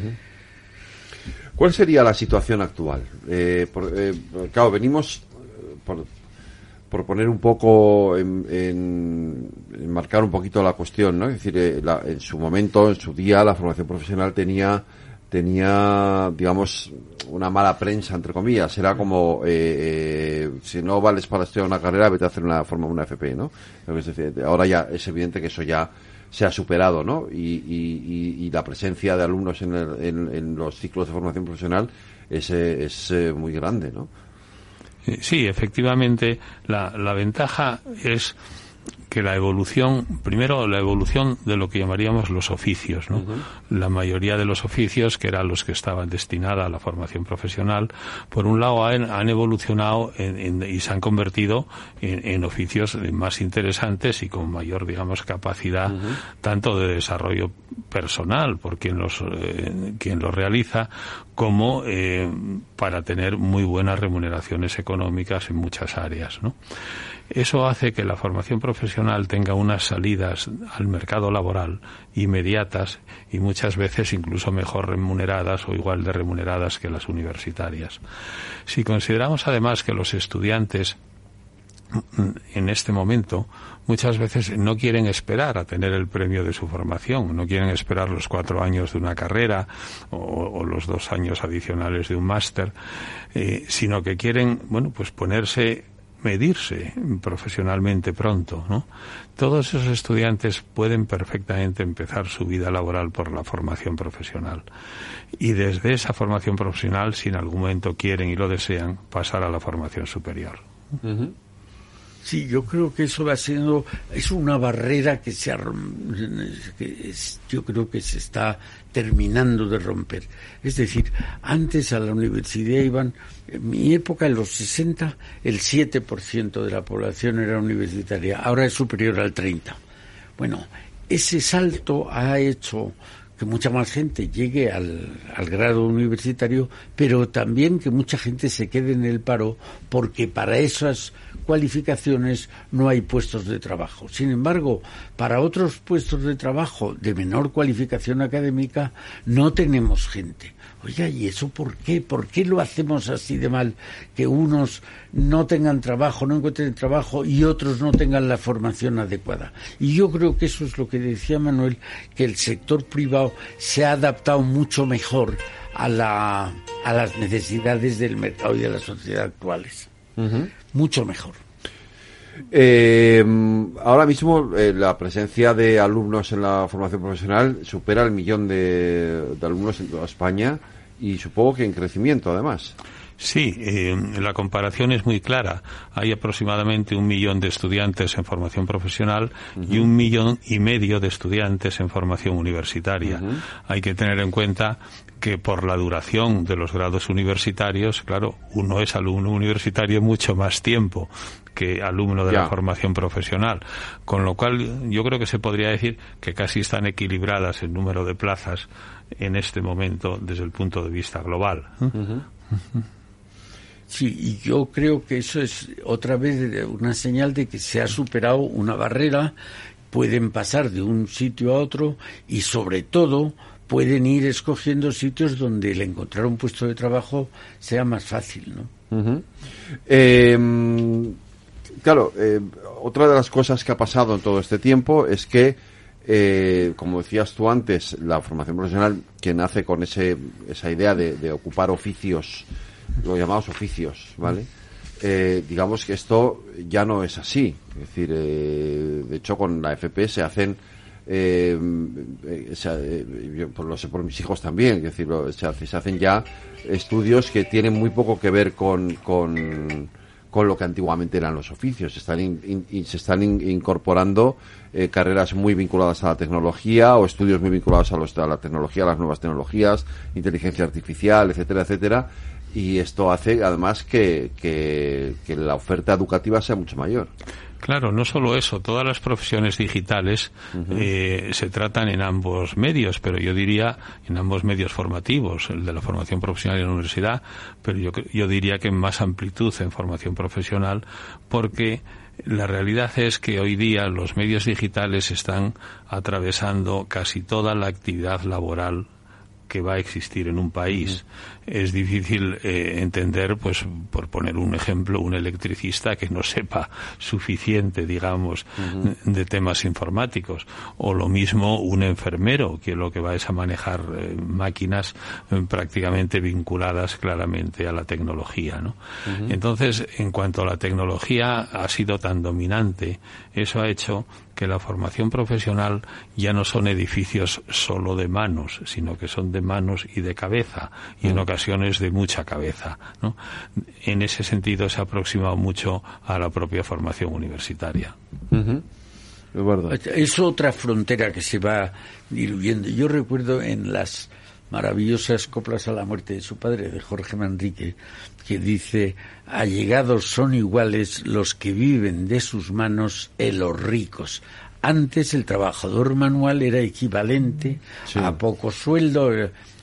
¿Cuál sería la situación actual? Claro, venimos por poner un poco enmarcar un poquito la cuestión, ¿no? Es decir, en su momento, en su día, la formación profesional tenía, digamos, una mala prensa, entre comillas. Era como, si no vales para estudiar una carrera, vete a hacer una FP, ¿no? Es decir, ahora ya es evidente que eso ya se ha superado, ¿no? Y la presencia de alumnos en los ciclos de formación profesional es muy grande, ¿no? Sí, efectivamente, la ventaja es que la evolución de lo que llamaríamos los oficios, ¿no? La mayoría de los oficios, que eran los que estaban destinados a la formación profesional, por un lado han evolucionado y se han convertido en oficios más interesantes y con mayor, digamos, capacidad tanto de desarrollo personal por quien los realiza, como para tener muy buenas remuneraciones económicas en muchas áreas, ¿no? Eso hace que la formación profesional tenga unas salidas al mercado laboral inmediatas y muchas veces incluso mejor remuneradas o igual de remuneradas que las universitarias. Si consideramos además que los estudiantes en este momento muchas veces no quieren esperar a tener el premio de su formación, no quieren esperar los 4 años de una carrera o los 2 años adicionales de un máster, sino que quieren, bueno, pues medirse profesionalmente pronto, ¿no? Todos esos estudiantes pueden perfectamente empezar su vida laboral por la formación profesional y desde esa formación profesional, si en algún momento quieren y lo desean, pasar a la formación superior. Uh-huh. Sí, yo creo que eso es una barrera que yo creo que se está terminando de romper. Es decir, antes a la universidad iban, en mi época, en los 60, el 7% de la población era universitaria, ahora es superior al 30%. Bueno, ese salto ha hecho que mucha más gente llegue al grado universitario, pero también que mucha gente se quede en el paro, porque para esas cualificaciones no hay puestos de trabajo. Sin embargo, para otros puestos de trabajo de menor cualificación académica no tenemos gente. Oiga, ¿y eso por qué? ¿Por qué lo hacemos así de mal? Que unos no tengan trabajo, no encuentren trabajo y otros no tengan la formación adecuada. Y yo creo que eso es lo que decía Manuel, que el sector privado se ha adaptado mucho mejor a las necesidades del mercado y de la sociedad actuales. Uh-huh. Mucho mejor. Ahora mismo la presencia de alumnos en la formación profesional supera el 1 millón de alumnos en toda España y supongo que en crecimiento además. Sí, la comparación es muy clara. Hay aproximadamente 1 millón de estudiantes en formación profesional y 1,5 millones de estudiantes en formación universitaria. Hay que tener en cuenta que por la duración de los grados universitarios, claro, uno es alumno universitario mucho más tiempo que alumno de la formación profesional, con lo cual yo creo que se podría decir que casi están equilibradas el número de plazas en este momento desde el punto de vista global. Sí, y yo creo que eso es otra vez una señal de que se ha superado una barrera, pueden pasar de un sitio a otro y sobre todo pueden ir escogiendo sitios donde el encontrar un puesto de trabajo sea más fácil, ¿no? Claro, otra de las cosas que ha pasado en todo este tiempo es que, como decías tú antes, la formación profesional que nace con esa idea de ocupar oficios, los llamados oficios, ¿vale? Digamos que esto ya no es así. Es decir, de hecho con la FP se hacen, yo lo sé por mis hijos también, es decir, se hacen ya estudios que tienen muy poco que ver con lo que antiguamente eran los oficios. Se están incorporando carreras muy vinculadas a la tecnología o estudios muy vinculados a la tecnología, a las nuevas tecnologías, inteligencia artificial, etcétera, etcétera. Y esto hace además que la oferta educativa sea mucho mayor. Claro, no solo eso, todas las profesiones digitales se tratan en ambos medios, pero yo diría en ambos medios formativos, el de la formación profesional y la universidad, pero yo diría que en más amplitud en formación profesional, porque la realidad es que hoy día los medios digitales están atravesando casi toda la actividad laboral que va a existir en un país. Es difícil entender, pues, por poner un ejemplo, un electricista que no sepa suficiente, digamos, de temas informáticos, o lo mismo un enfermero, que lo que va es a manejar máquinas prácticamente vinculadas claramente a la tecnología, ¿no? Entonces, en cuanto a la tecnología ha sido tan dominante, eso ha hecho que la formación profesional ya no son edificios solo de manos, sino que son de manos y de cabeza, y en ocasiones de mucha cabeza, ¿no? En ese sentido se ha aproximado mucho a la propia formación universitaria. Es otra frontera que se va diluyendo. Yo recuerdo en las maravillosas coplas a la muerte de su padre, de Jorge Manrique, que dice: allegados son iguales los que viven de sus manos en los ricos. Antes el trabajador manual era equivalente a poco sueldo.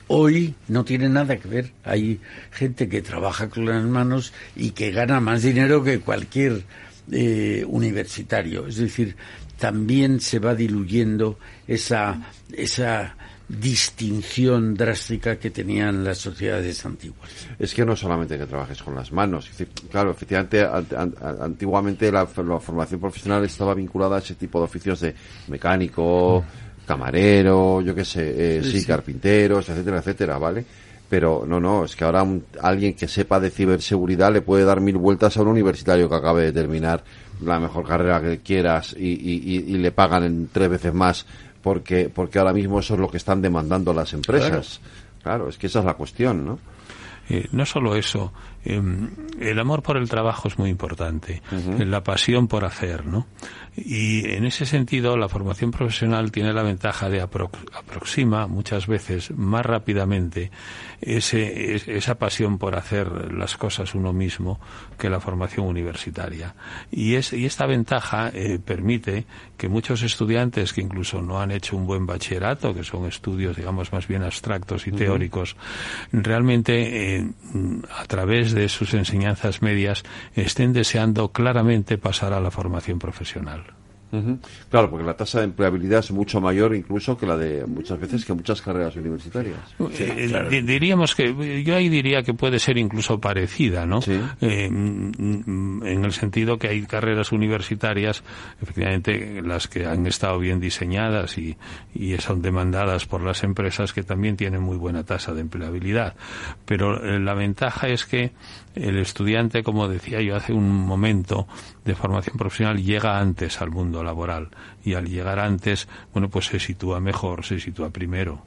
Hoy no tiene nada que ver. Hay gente que trabaja con las manos y que gana más dinero que cualquier universitario. Es decir, también se va diluyendo esa distinción drástica que tenían las sociedades antiguas. Es que no solamente que trabajes con las manos. Es decir, claro, efectivamente, antiguamente la formación profesional estaba vinculada a ese tipo de oficios de mecánico, camarero, yo qué sé, carpinteros, etcétera, etcétera, ¿vale? Pero no, es que ahora alguien que sepa de ciberseguridad le puede dar 1000 vueltas a un universitario que acabe de terminar la mejor carrera que quieras y le pagan en 3 veces más porque ahora mismo eso es lo que están demandando las empresas. Claro, es que esa es la cuestión, ¿no? No solo eso, el amor por el trabajo es muy importante, la pasión por hacer, ¿no? Y en ese sentido la formación profesional tiene la ventaja de aproxima muchas veces más rápidamente esa pasión por hacer las cosas uno mismo que la formación universitaria. Y esta ventaja permite que muchos estudiantes que incluso no han hecho un buen bachillerato, que son estudios, digamos, más bien abstractos y teóricos, realmente a través de sus enseñanzas medias estén deseando claramente pasar a la formación profesional. Claro, porque la tasa de empleabilidad es mucho mayor incluso que la de muchas veces que muchas carreras universitarias. Diríamos que yo ahí diría que puede ser incluso parecida, ¿no? Sí. En el sentido que hay carreras universitarias, efectivamente, las que han estado bien diseñadas y son demandadas por las empresas, que también tienen muy buena tasa de empleabilidad. Pero la ventaja es que el estudiante, como decía yo hace un momento, de formación profesional llega antes al mundo laboral, y al llegar antes, bueno, pues se sitúa mejor, se sitúa primero.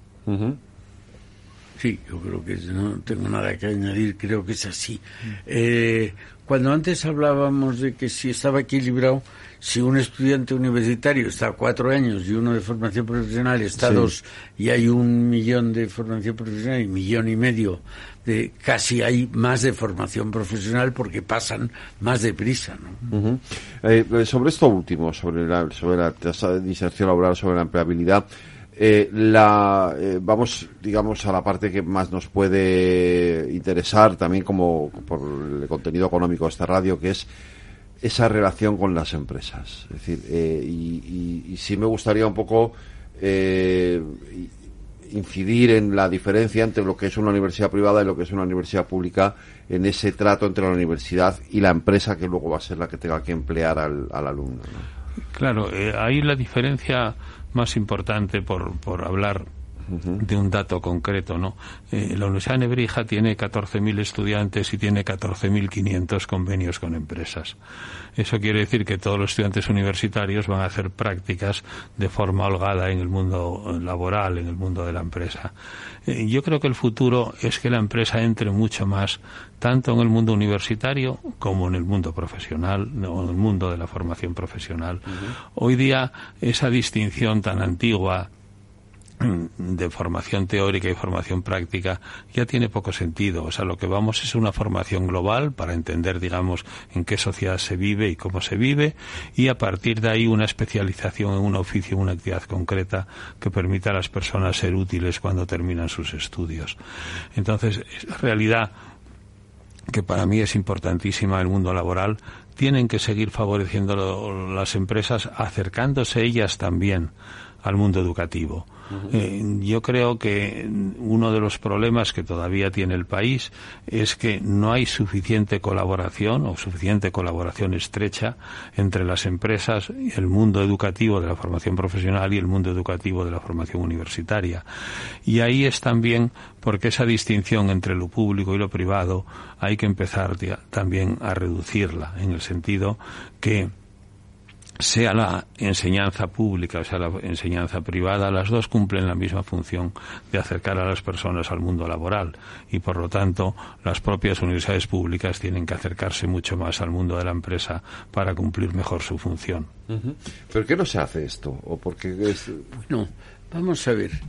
Sí, yo creo que no tengo nada que añadir, creo que es así. Cuando antes hablábamos de que si estaba equilibrado, si un estudiante universitario está 4 años y uno de formación profesional está 2, y hay 1 millón de formación profesional y 1,5 millones casi hay más de formación profesional porque pasan más deprisa, ¿no? Sobre esto último, sobre la tasa de inserción laboral, sobre la empleabilidad, vamos, digamos, a la parte que más nos puede interesar también como por el contenido económico de esta radio, que es esa relación con las empresas. Es decir, y sí me gustaría un poco incidir en la diferencia entre lo que es una universidad privada y lo que es una universidad pública, en ese trato entre la universidad y la empresa que luego va a ser la que tenga que emplear al alumno, ¿no? Claro, ahí la diferencia más importante, por hablar de un dato concreto, ¿no? La Universidad de Nebrija tiene 14.000 estudiantes y tiene 14.500 convenios con empresas. Eso quiere decir que todos los estudiantes universitarios van a hacer prácticas de forma holgada en el mundo laboral, en el mundo de la empresa. Yo creo que el futuro es que la empresa entre mucho más tanto en el mundo universitario como en el mundo profesional, o en el mundo de la formación profesional. Hoy día esa distinción tan antigua de formación teórica y formación práctica ya tiene poco sentido. O sea, lo que vamos es una formación global para entender, digamos, en qué sociedad se vive y cómo se vive, y a partir de ahí una especialización en un oficio, en una actividad concreta que permita a las personas ser útiles cuando terminan sus estudios. Entonces, esa realidad, que para mí es importantísima, el mundo laboral, tienen que seguir favoreciendo las empresas, acercándose ellas también al mundo educativo. Yo creo que uno de los problemas que todavía tiene el país es que no hay suficiente colaboración o suficiente colaboración estrecha entre las empresas, el mundo educativo de la formación profesional y el mundo educativo de la formación universitaria. Y ahí es también porque esa distinción entre lo público y lo privado hay que empezar también a reducirla, en el sentido que sea la enseñanza pública o sea la enseñanza privada, las dos cumplen la misma función de acercar a las personas al mundo laboral, y por lo tanto las propias universidades públicas tienen que acercarse mucho más al mundo de la empresa para cumplir mejor su función. ¿Pero qué no se hace esto? ¿O por qué Bueno, vamos a ver.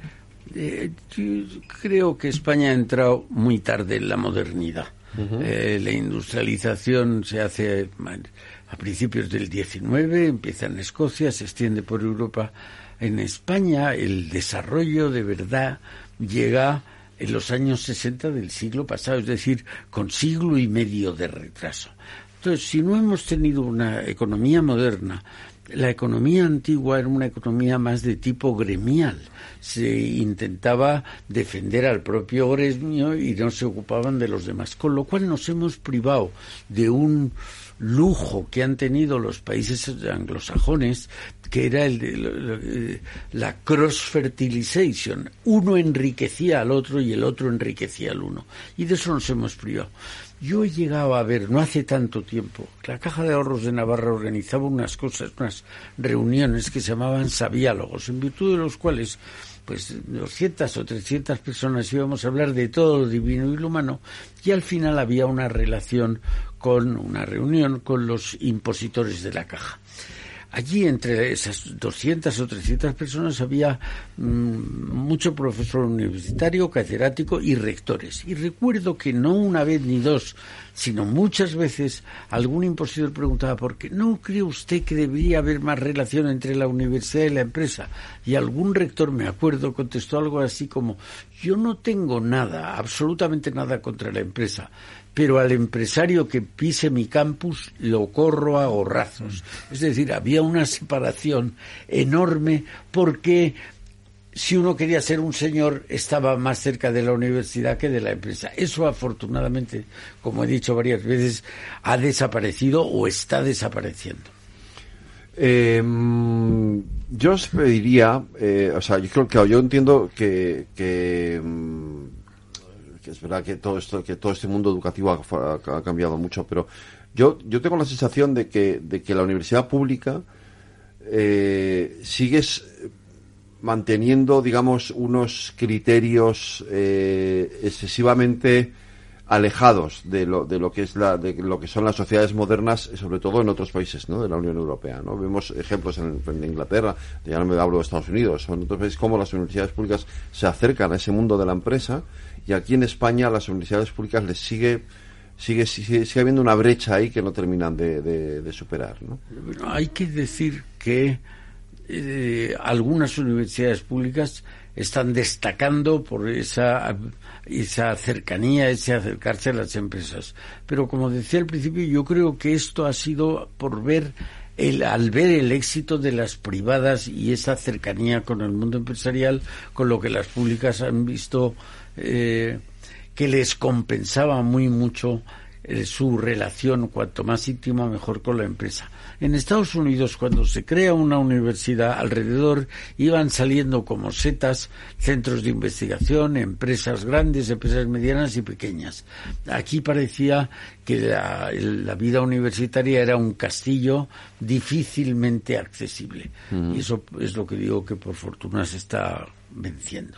Yo creo que España ha entrado muy tarde en la modernidad. La industrialización se hace a principios del 19, empieza en Escocia, se extiende por Europa. En España el desarrollo de verdad llega en los años 60 del siglo pasado, es decir, con siglo y medio de retraso. Entonces, si no hemos tenido una economía moderna, la economía antigua era una economía más de tipo gremial. Se intentaba defender al propio gremio y no se ocupaban de los demás, con lo cual nos hemos privado de un lujo que han tenido los países anglosajones, que era el de la cross-fertilization. Uno enriquecía al otro y el otro enriquecía al uno. Y de eso nos hemos privado. Yo he llegado a ver, no hace tanto tiempo, la Caja de Ahorros de Navarra organizaba unas reuniones que se llamaban sabiálogos, en virtud de los cuales pues 200 o 300 personas íbamos a hablar de todo lo divino y lo humano, y al final había una reunión con los impositores de la Caja. Allí, entre esas 200 o 300 personas, había mucho profesor universitario, catedrático y rectores. Y recuerdo que no una vez ni dos, sino muchas veces, algún impositor preguntaba ¿por qué no cree usted que debería haber más relación entre la universidad y la empresa? Y algún rector, me acuerdo, contestó algo así como: yo no tengo nada, absolutamente nada contra la empresa, pero al empresario que pise mi campus lo corro a gorrazos. Es decir, había una separación enorme porque si uno quería ser un señor estaba más cerca de la universidad que de la empresa. Eso afortunadamente, como he dicho varias veces, ha desaparecido o está desapareciendo. Yo os pediría, yo entiendo que es verdad que todo este mundo educativo ha cambiado mucho, pero yo tengo la sensación de que la universidad pública sigues manteniendo, digamos, unos criterios excesivamente alejados de lo que son las sociedades modernas, sobre todo en otros países, ¿no?, de la Unión Europea, ¿no? Vemos ejemplos en Inglaterra, ya no me hablo de Estados Unidos, son otros países como las universidades públicas se acercan a ese mundo de la empresa, y aquí en España las universidades públicas les sigue habiendo una brecha ahí que no terminan de superar, ¿no? Bueno, hay que decir que algunas universidades públicas están destacando por esa cercanía, ese acercarse a las empresas. Pero como decía al principio, yo creo que esto ha sido al ver el éxito de las privadas y esa cercanía con el mundo empresarial, con lo que las públicas han visto que les compensaba muy mucho su relación, cuanto más íntima mejor, con la empresa. En Estados Unidos, cuando se crea una universidad, alrededor iban saliendo como setas centros de investigación, empresas grandes, empresas medianas y pequeñas. Aquí parecía que la vida universitaria era un castillo difícilmente accesible. Y eso es lo que digo que por fortuna se está venciendo.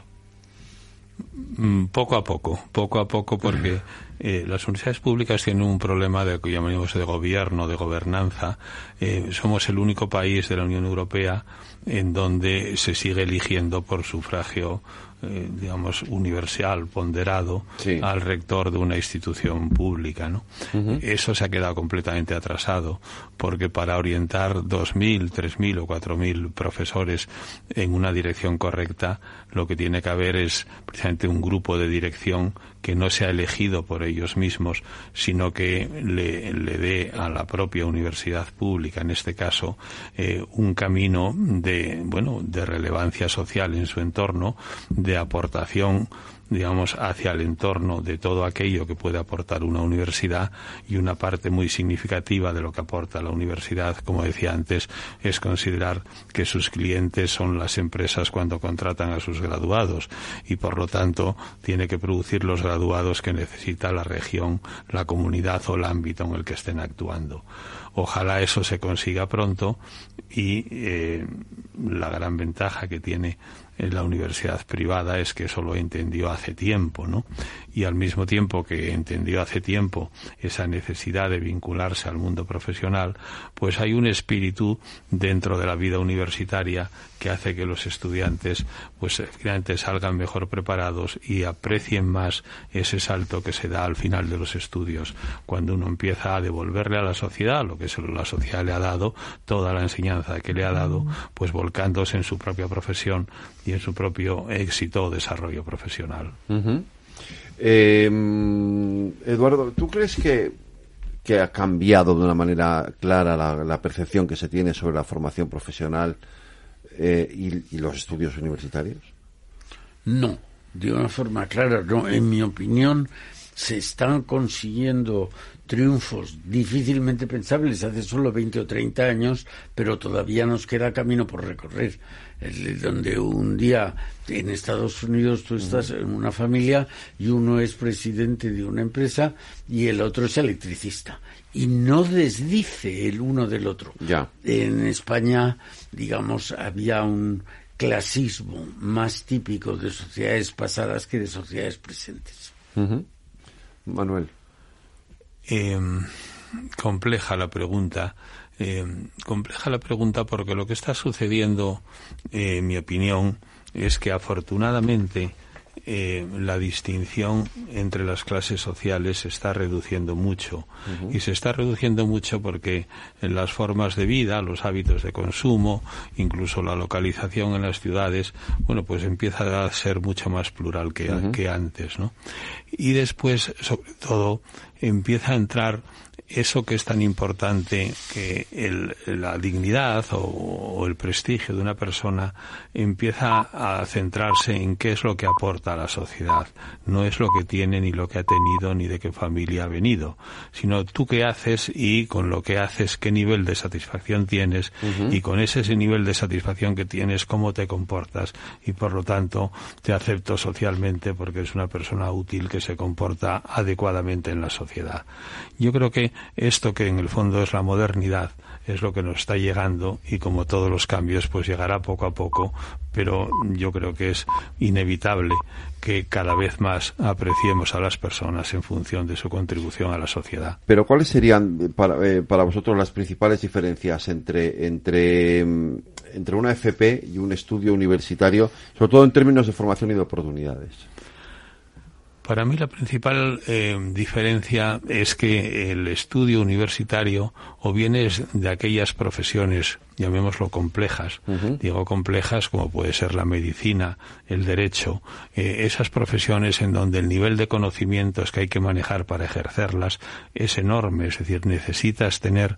Poco a poco, porque las universidades públicas tienen un problema de que llamamos de gobierno, de gobernanza. Somos el único país de la Unión Europea en donde se sigue eligiendo por sufragio universal, ponderado, sí, al rector de una institución pública, ¿no? Eso se ha quedado completamente atrasado, porque para orientar 2.000, 3.000 o 4.000 profesores en una dirección correcta, lo que tiene que haber es precisamente un grupo de dirección que no sea elegido por ellos mismos, sino que le dé a la propia universidad pública, en este caso, un camino de relevancia social en su entorno, de aportación, digamos, hacia el entorno de todo aquello que puede aportar una universidad, y una parte muy significativa de lo que aporta la universidad, como decía antes, es considerar que sus clientes son las empresas cuando contratan a sus graduados, y por lo tanto tiene que producir los graduados que necesita la región, la comunidad o el ámbito en el que estén actuando. Ojalá eso se consiga pronto, y la gran ventaja que tiene la universidad privada es que eso lo entendió hace tiempo, ¿no? Y al mismo tiempo que entendió hace tiempo esa necesidad de vincularse al mundo profesional, pues hay un espíritu dentro de la vida universitaria que hace que los estudiantes pues efectivamente salgan mejor preparados y aprecien más ese salto que se da al final de los estudios, cuando uno empieza a devolverle a la sociedad lo que la sociedad le ha dado, toda la enseñanza que le ha dado, pues volcándose en su propia profesión y en su propio éxito o desarrollo profesional. Eduardo, ¿tú crees que ha cambiado de una manera clara la percepción que se tiene sobre la formación profesional y los estudios universitarios? No, de una forma clara no. En mi opinión, se están consiguiendo triunfos difícilmente pensables hace solo 20 o 30 años, pero todavía nos queda camino por recorrer. Donde un día en Estados Unidos tú estás en una familia y uno es presidente de una empresa y el otro es electricista. Y no desdice el uno del otro. Ya. En España, digamos, había un clasismo más típico de sociedades pasadas que de sociedades presentes. Manuel. Compleja la pregunta porque lo que está sucediendo, en mi opinión, es que afortunadamente la distinción entre las clases sociales se está reduciendo mucho. Y se está reduciendo mucho porque en las formas de vida, los hábitos de consumo, incluso la localización en las ciudades, bueno, pues empieza a ser mucho más plural que antes, ¿no? Y después, sobre todo, empieza a entrar eso que es tan importante, que la dignidad o el prestigio de una persona empieza a centrarse en qué es lo que aporta a la sociedad. No es lo que tiene, ni lo que ha tenido, ni de qué familia ha venido, sino tú qué haces y con lo que haces qué nivel de satisfacción tienes y con ese nivel de satisfacción que tienes cómo te comportas y por lo tanto te acepto socialmente porque es una persona útil que se comporta adecuadamente en la sociedad. Yo creo que esto que en el fondo es la modernidad es lo que nos está llegando y como todos los cambios pues llegará poco a poco, pero yo creo que es inevitable que cada vez más apreciemos a las personas en función de su contribución a la sociedad. Pero ¿cuáles serían para vosotros las principales diferencias entre una FP y un estudio universitario, sobre todo en términos de formación y de oportunidades? Para mí la principal diferencia es que el estudio universitario o bien es de aquellas profesiones, llamémoslo complejas, digo complejas como puede ser la medicina, el derecho, esas profesiones en donde el nivel de conocimientos que hay que manejar para ejercerlas es enorme, es decir, necesitas tener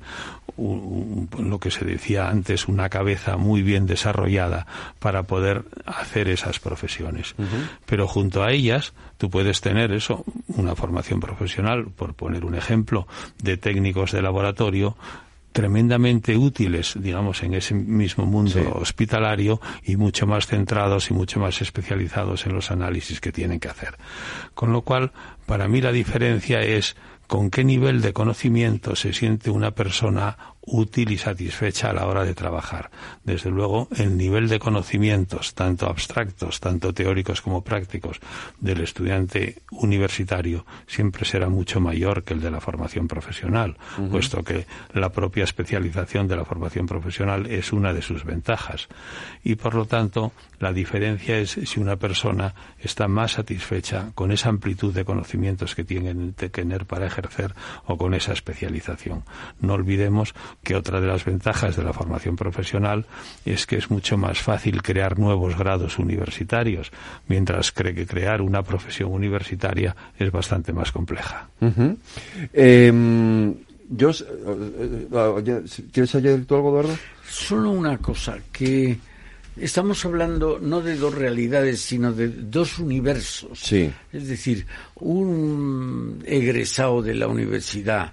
lo que se decía antes, una cabeza muy bien desarrollada para poder hacer esas profesiones. Pero junto a ellas tú puedes tener eso, una formación profesional, por poner un ejemplo, de técnicos de laboratorio tremendamente útiles, digamos, en ese mismo mundo hospitalario y mucho más centrados y mucho más especializados en los análisis que tienen que hacer. Con lo cual, para mí la diferencia es con qué nivel de conocimiento se siente una persona útil y satisfecha a la hora de trabajar. Desde luego, el nivel de conocimientos, tanto abstractos, tanto teóricos como prácticos, del estudiante universitario siempre será mucho mayor que el de la formación profesional, puesto que la propia especialización de la formación profesional es una de sus ventajas. Y, por lo tanto, la diferencia es si una persona está más satisfecha con esa amplitud de conocimientos que tiene que tener para ejercer o con esa especialización. No olvidemos que otra de las ventajas de la formación profesional es que es mucho más fácil crear nuevos grados universitarios, mientras que crear una profesión universitaria es bastante más compleja. ¿Quieres añadir tú algo, Eduardo? Solo una cosa, que estamos hablando no de dos realidades, sino de dos universos. Sí. Es decir, un egresado de la universidad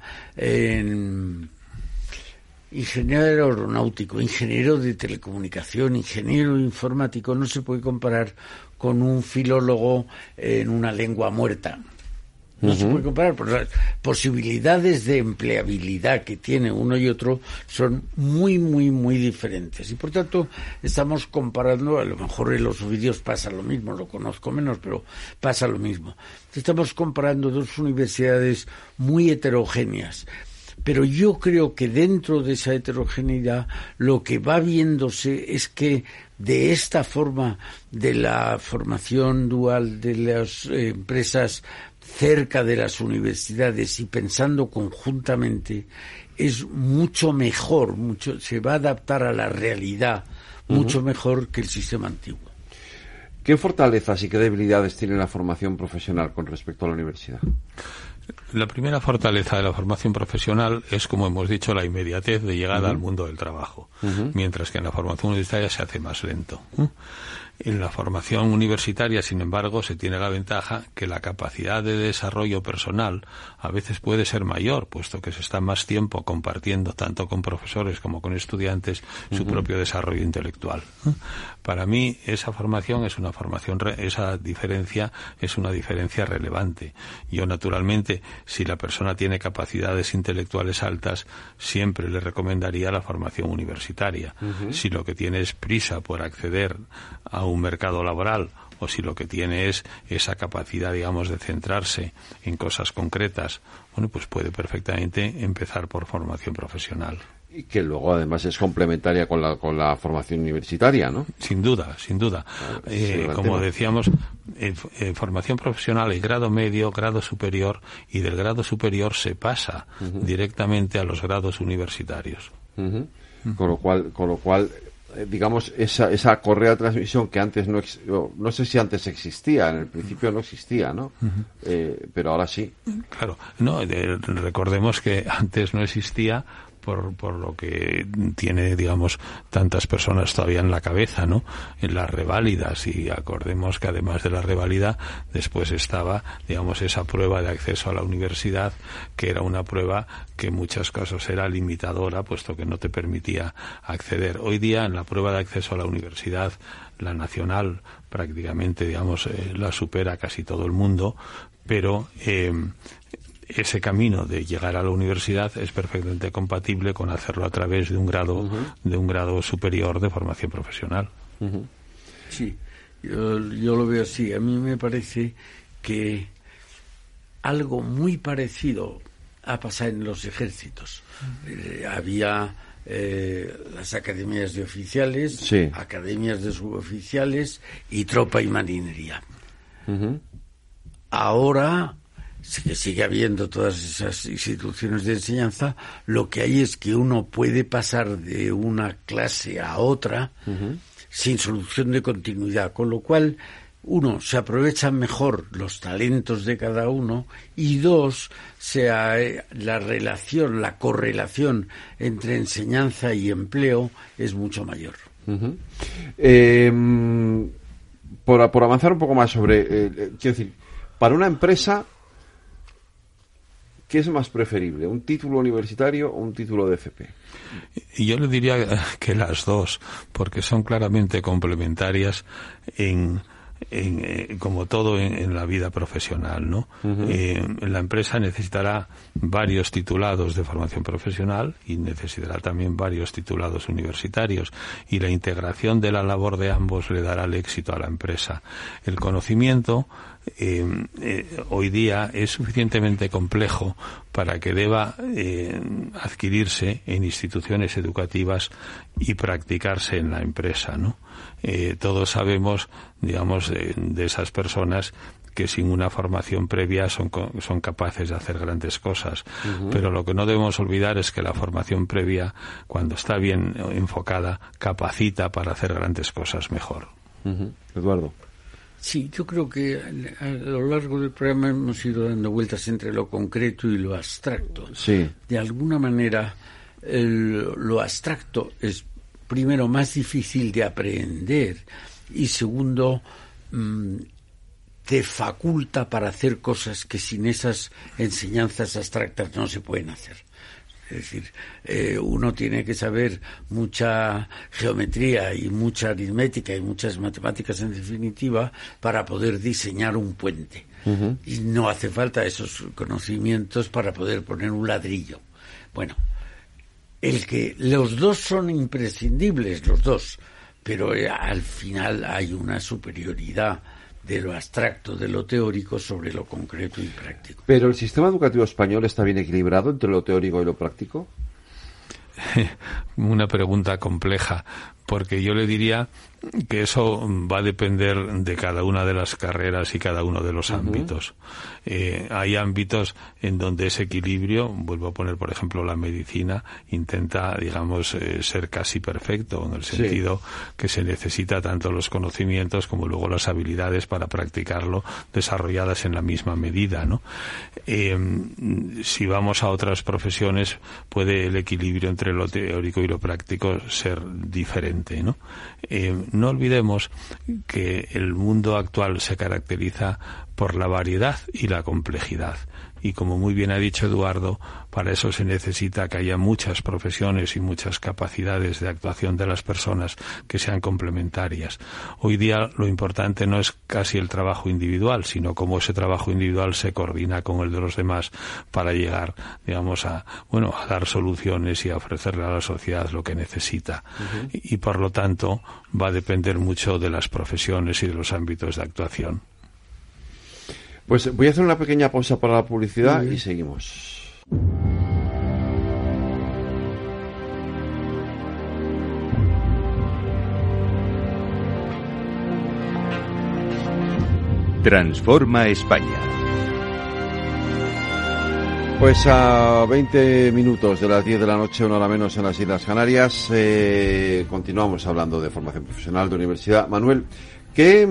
ingeniero aeronáutico, ingeniero de telecomunicación, ingeniero informático, no se puede comparar con un filólogo en una lengua muerta. No se puede comparar, porque las posibilidades de empleabilidad que tiene uno y otro son muy, muy, muy diferentes. Y por tanto, estamos comparando, a lo mejor en los vídeos pasa lo mismo, lo conozco menos, pero pasa lo mismo. Estamos comparando dos universidades muy heterogéneas. Pero yo creo que dentro de esa heterogeneidad lo que va viéndose es que de esta forma de la formación dual de las empresas cerca de las universidades y pensando conjuntamente es mucho mejor, se va a adaptar a la realidad mucho mejor que el sistema antiguo. ¿Qué fortalezas y qué debilidades tiene la formación profesional con respecto a la universidad? La primera fortaleza de la formación profesional es, como hemos dicho, la inmediatez de llegada al mundo del trabajo, mientras que en la formación universitaria se hace más lento. En la formación universitaria, sin embargo, se tiene la ventaja que la capacidad de desarrollo personal a veces puede ser mayor, puesto que se está más tiempo compartiendo, tanto con profesores como con estudiantes, su propio desarrollo intelectual. Para mí, esa formación es una formación, esa diferencia es una diferencia relevante. Yo, naturalmente, si la persona tiene capacidades intelectuales altas, siempre le recomendaría la formación universitaria. Si lo que tiene es prisa por acceder a un mercado laboral, o si lo que tiene es esa capacidad, digamos, de centrarse en cosas concretas, bueno, pues puede perfectamente empezar por formación profesional. Y que luego además es complementaria con la formación universitaria, ¿no? Sin duda, sin duda. Como decíamos, formación profesional hay grado medio, grado superior, y del grado superior se pasa directamente a los grados universitarios. Con lo cual digamos, esa correa de transmisión que antes no sé si antes existía, en el principio no existía, ¿no? Pero ahora sí. Claro, no, recordemos que antes no existía por lo que tiene, digamos, tantas personas todavía en la cabeza, ¿no? En las reválidas, y acordemos que además de la reválida, después estaba, digamos, esa prueba de acceso a la universidad, que era una prueba que en muchos casos era limitadora, puesto que no te permitía acceder. Hoy día, en la prueba de acceso a la universidad, la nacional prácticamente, digamos, la supera casi todo el mundo, pero ese camino de llegar a la universidad es perfectamente compatible con hacerlo a través de un grado superior de formación profesional. Sí, yo lo veo así. A mí me parece que algo muy parecido ha pasado en los ejércitos. Había las academias de oficiales, academias de suboficiales y tropa y marinería. Ahora que sigue habiendo todas esas instituciones de enseñanza, lo que hay es que uno puede pasar de una clase a otra sin solución de continuidad, con lo cual, uno, se aprovechan mejor los talentos de cada uno, y dos, la relación, la correlación entre enseñanza y empleo es mucho mayor. Por avanzar un poco más sobre, quiero decir, para una empresa, ¿qué es más preferible? ¿Un título universitario o un título de FP? Y yo le diría que las dos, porque son claramente complementarias como todo en la vida profesional, ¿no? La empresa necesitará varios titulados de formación profesional y necesitará también varios titulados universitarios, y la integración de la labor de ambos le dará el éxito a la empresa. El conocimiento hoy día es suficientemente complejo para que deba adquirirse en instituciones educativas y practicarse en la empresa, ¿no? Todos sabemos, digamos, de esas personas que sin una formación previa son capaces de hacer grandes cosas. Pero lo que no debemos olvidar es que la formación previa, cuando está bien enfocada, capacita para hacer grandes cosas mejor. Eduardo. Sí, yo creo que a lo largo del programa hemos ido dando vueltas entre lo concreto y lo abstracto. Sí. De alguna manera, lo abstracto es, primero, más difícil de aprender, y segundo, te faculta para hacer cosas que sin esas enseñanzas abstractas no se pueden hacer. Es decir, uno tiene que saber mucha geometría y mucha aritmética y muchas matemáticas, en definitiva, para poder diseñar un puente. Y no hace falta esos conocimientos para poder poner un ladrillo. Bueno, los dos son imprescindibles, los dos, pero al final hay una superioridad de lo abstracto, de lo teórico, sobre lo concreto y práctico. ¿Pero el sistema educativo español está bien equilibrado entre lo teórico y lo práctico? Una pregunta compleja, porque yo le diría que eso va a depender de cada una de las carreras y cada uno de los ámbitos. Hay ámbitos en donde ese equilibrio, vuelvo a poner por ejemplo la medicina, intenta, digamos, ser casi perfecto, en el sentido que se necesita tanto los conocimientos como luego las habilidades para practicarlo, desarrolladas en la misma medida, ¿no? Si vamos a otras profesiones, puede el equilibrio entre lo teórico y lo práctico ser diferente, ¿no? No olvidemos que el mundo actual se caracteriza por la variedad y la complejidad. Y como muy bien ha dicho Eduardo, para eso se necesita que haya muchas profesiones y muchas capacidades de actuación de las personas que sean complementarias. Hoy día lo importante no es casi el trabajo individual, sino cómo ese trabajo individual se coordina con el de los demás para llegar, digamos, a dar soluciones y a ofrecerle a la sociedad lo que necesita. Y por lo tanto va a depender mucho de las profesiones y de los ámbitos de actuación. Pues voy a hacer una pequeña pausa para la publicidad y seguimos. Transforma España. Pues a 20 minutos de las 10 de la noche, una hora menos en las Islas Canarias, continuamos hablando de formación profesional, de universidad. Manuel, ¿qué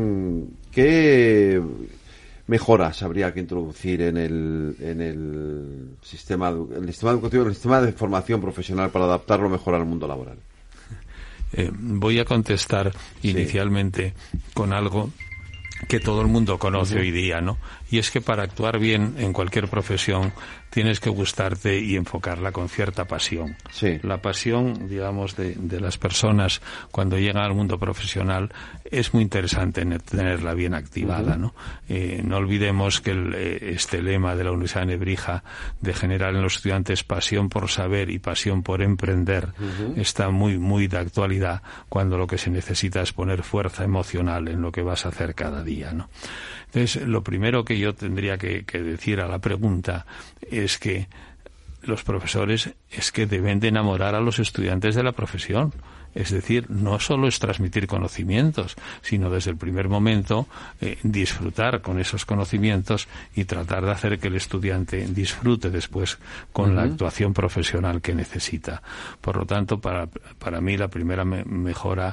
mejoras habría que introducir en el sistema educativo, en el sistema de formación profesional para adaptarlo mejor al mundo laboral? Voy a contestar inicialmente con algo que todo el mundo conoce hoy día, ¿no? Y es que para actuar bien en cualquier profesión tienes que gustarte y enfocarla con cierta pasión. Sí. La pasión, digamos, de las personas cuando llegan al mundo profesional es muy interesante tenerla bien activada, ¿no? No olvidemos que este lema de la Universidad de Nebrija de generar en los estudiantes pasión por saber y pasión por emprender está muy, muy de actualidad, cuando lo que se necesita es poner fuerza emocional en lo que vas a hacer cada día, ¿no? Entonces, lo primero que yo tendría que decir a la pregunta es que los profesores deben de enamorar a los estudiantes de la profesión. Es decir, no solo es transmitir conocimientos, sino desde el primer momento disfrutar con esos conocimientos y tratar de hacer que el estudiante disfrute después con la actuación profesional que necesita. Por lo tanto, para mí la primera mejora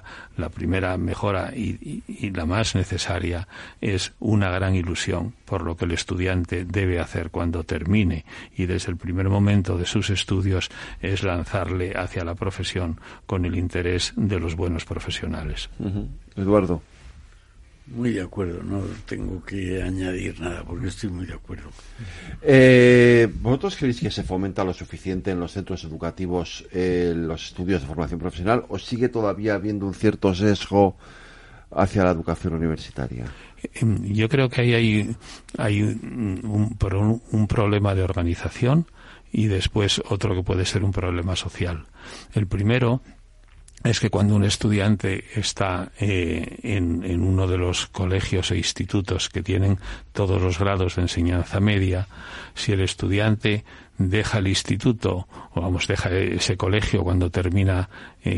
y la más necesaria es una gran ilusión por lo que el estudiante debe hacer cuando termine, y desde el primer momento de sus estudios es lanzarle hacia la profesión con el interés de los buenos profesionales. Eduardo. Muy de acuerdo, no tengo que añadir nada porque estoy muy de acuerdo. ¿Vosotros creéis que se fomenta lo suficiente en los centros educativos los estudios de formación profesional, o sigue todavía habiendo un cierto sesgo hacia la educación universitaria? Yo creo que hay un problema de organización y después otro que puede ser un problema social. El primero es que cuando un estudiante está en uno de los colegios e institutos que tienen todos los grados de enseñanza media, si el estudiante deja el instituto, deja ese colegio cuando termina,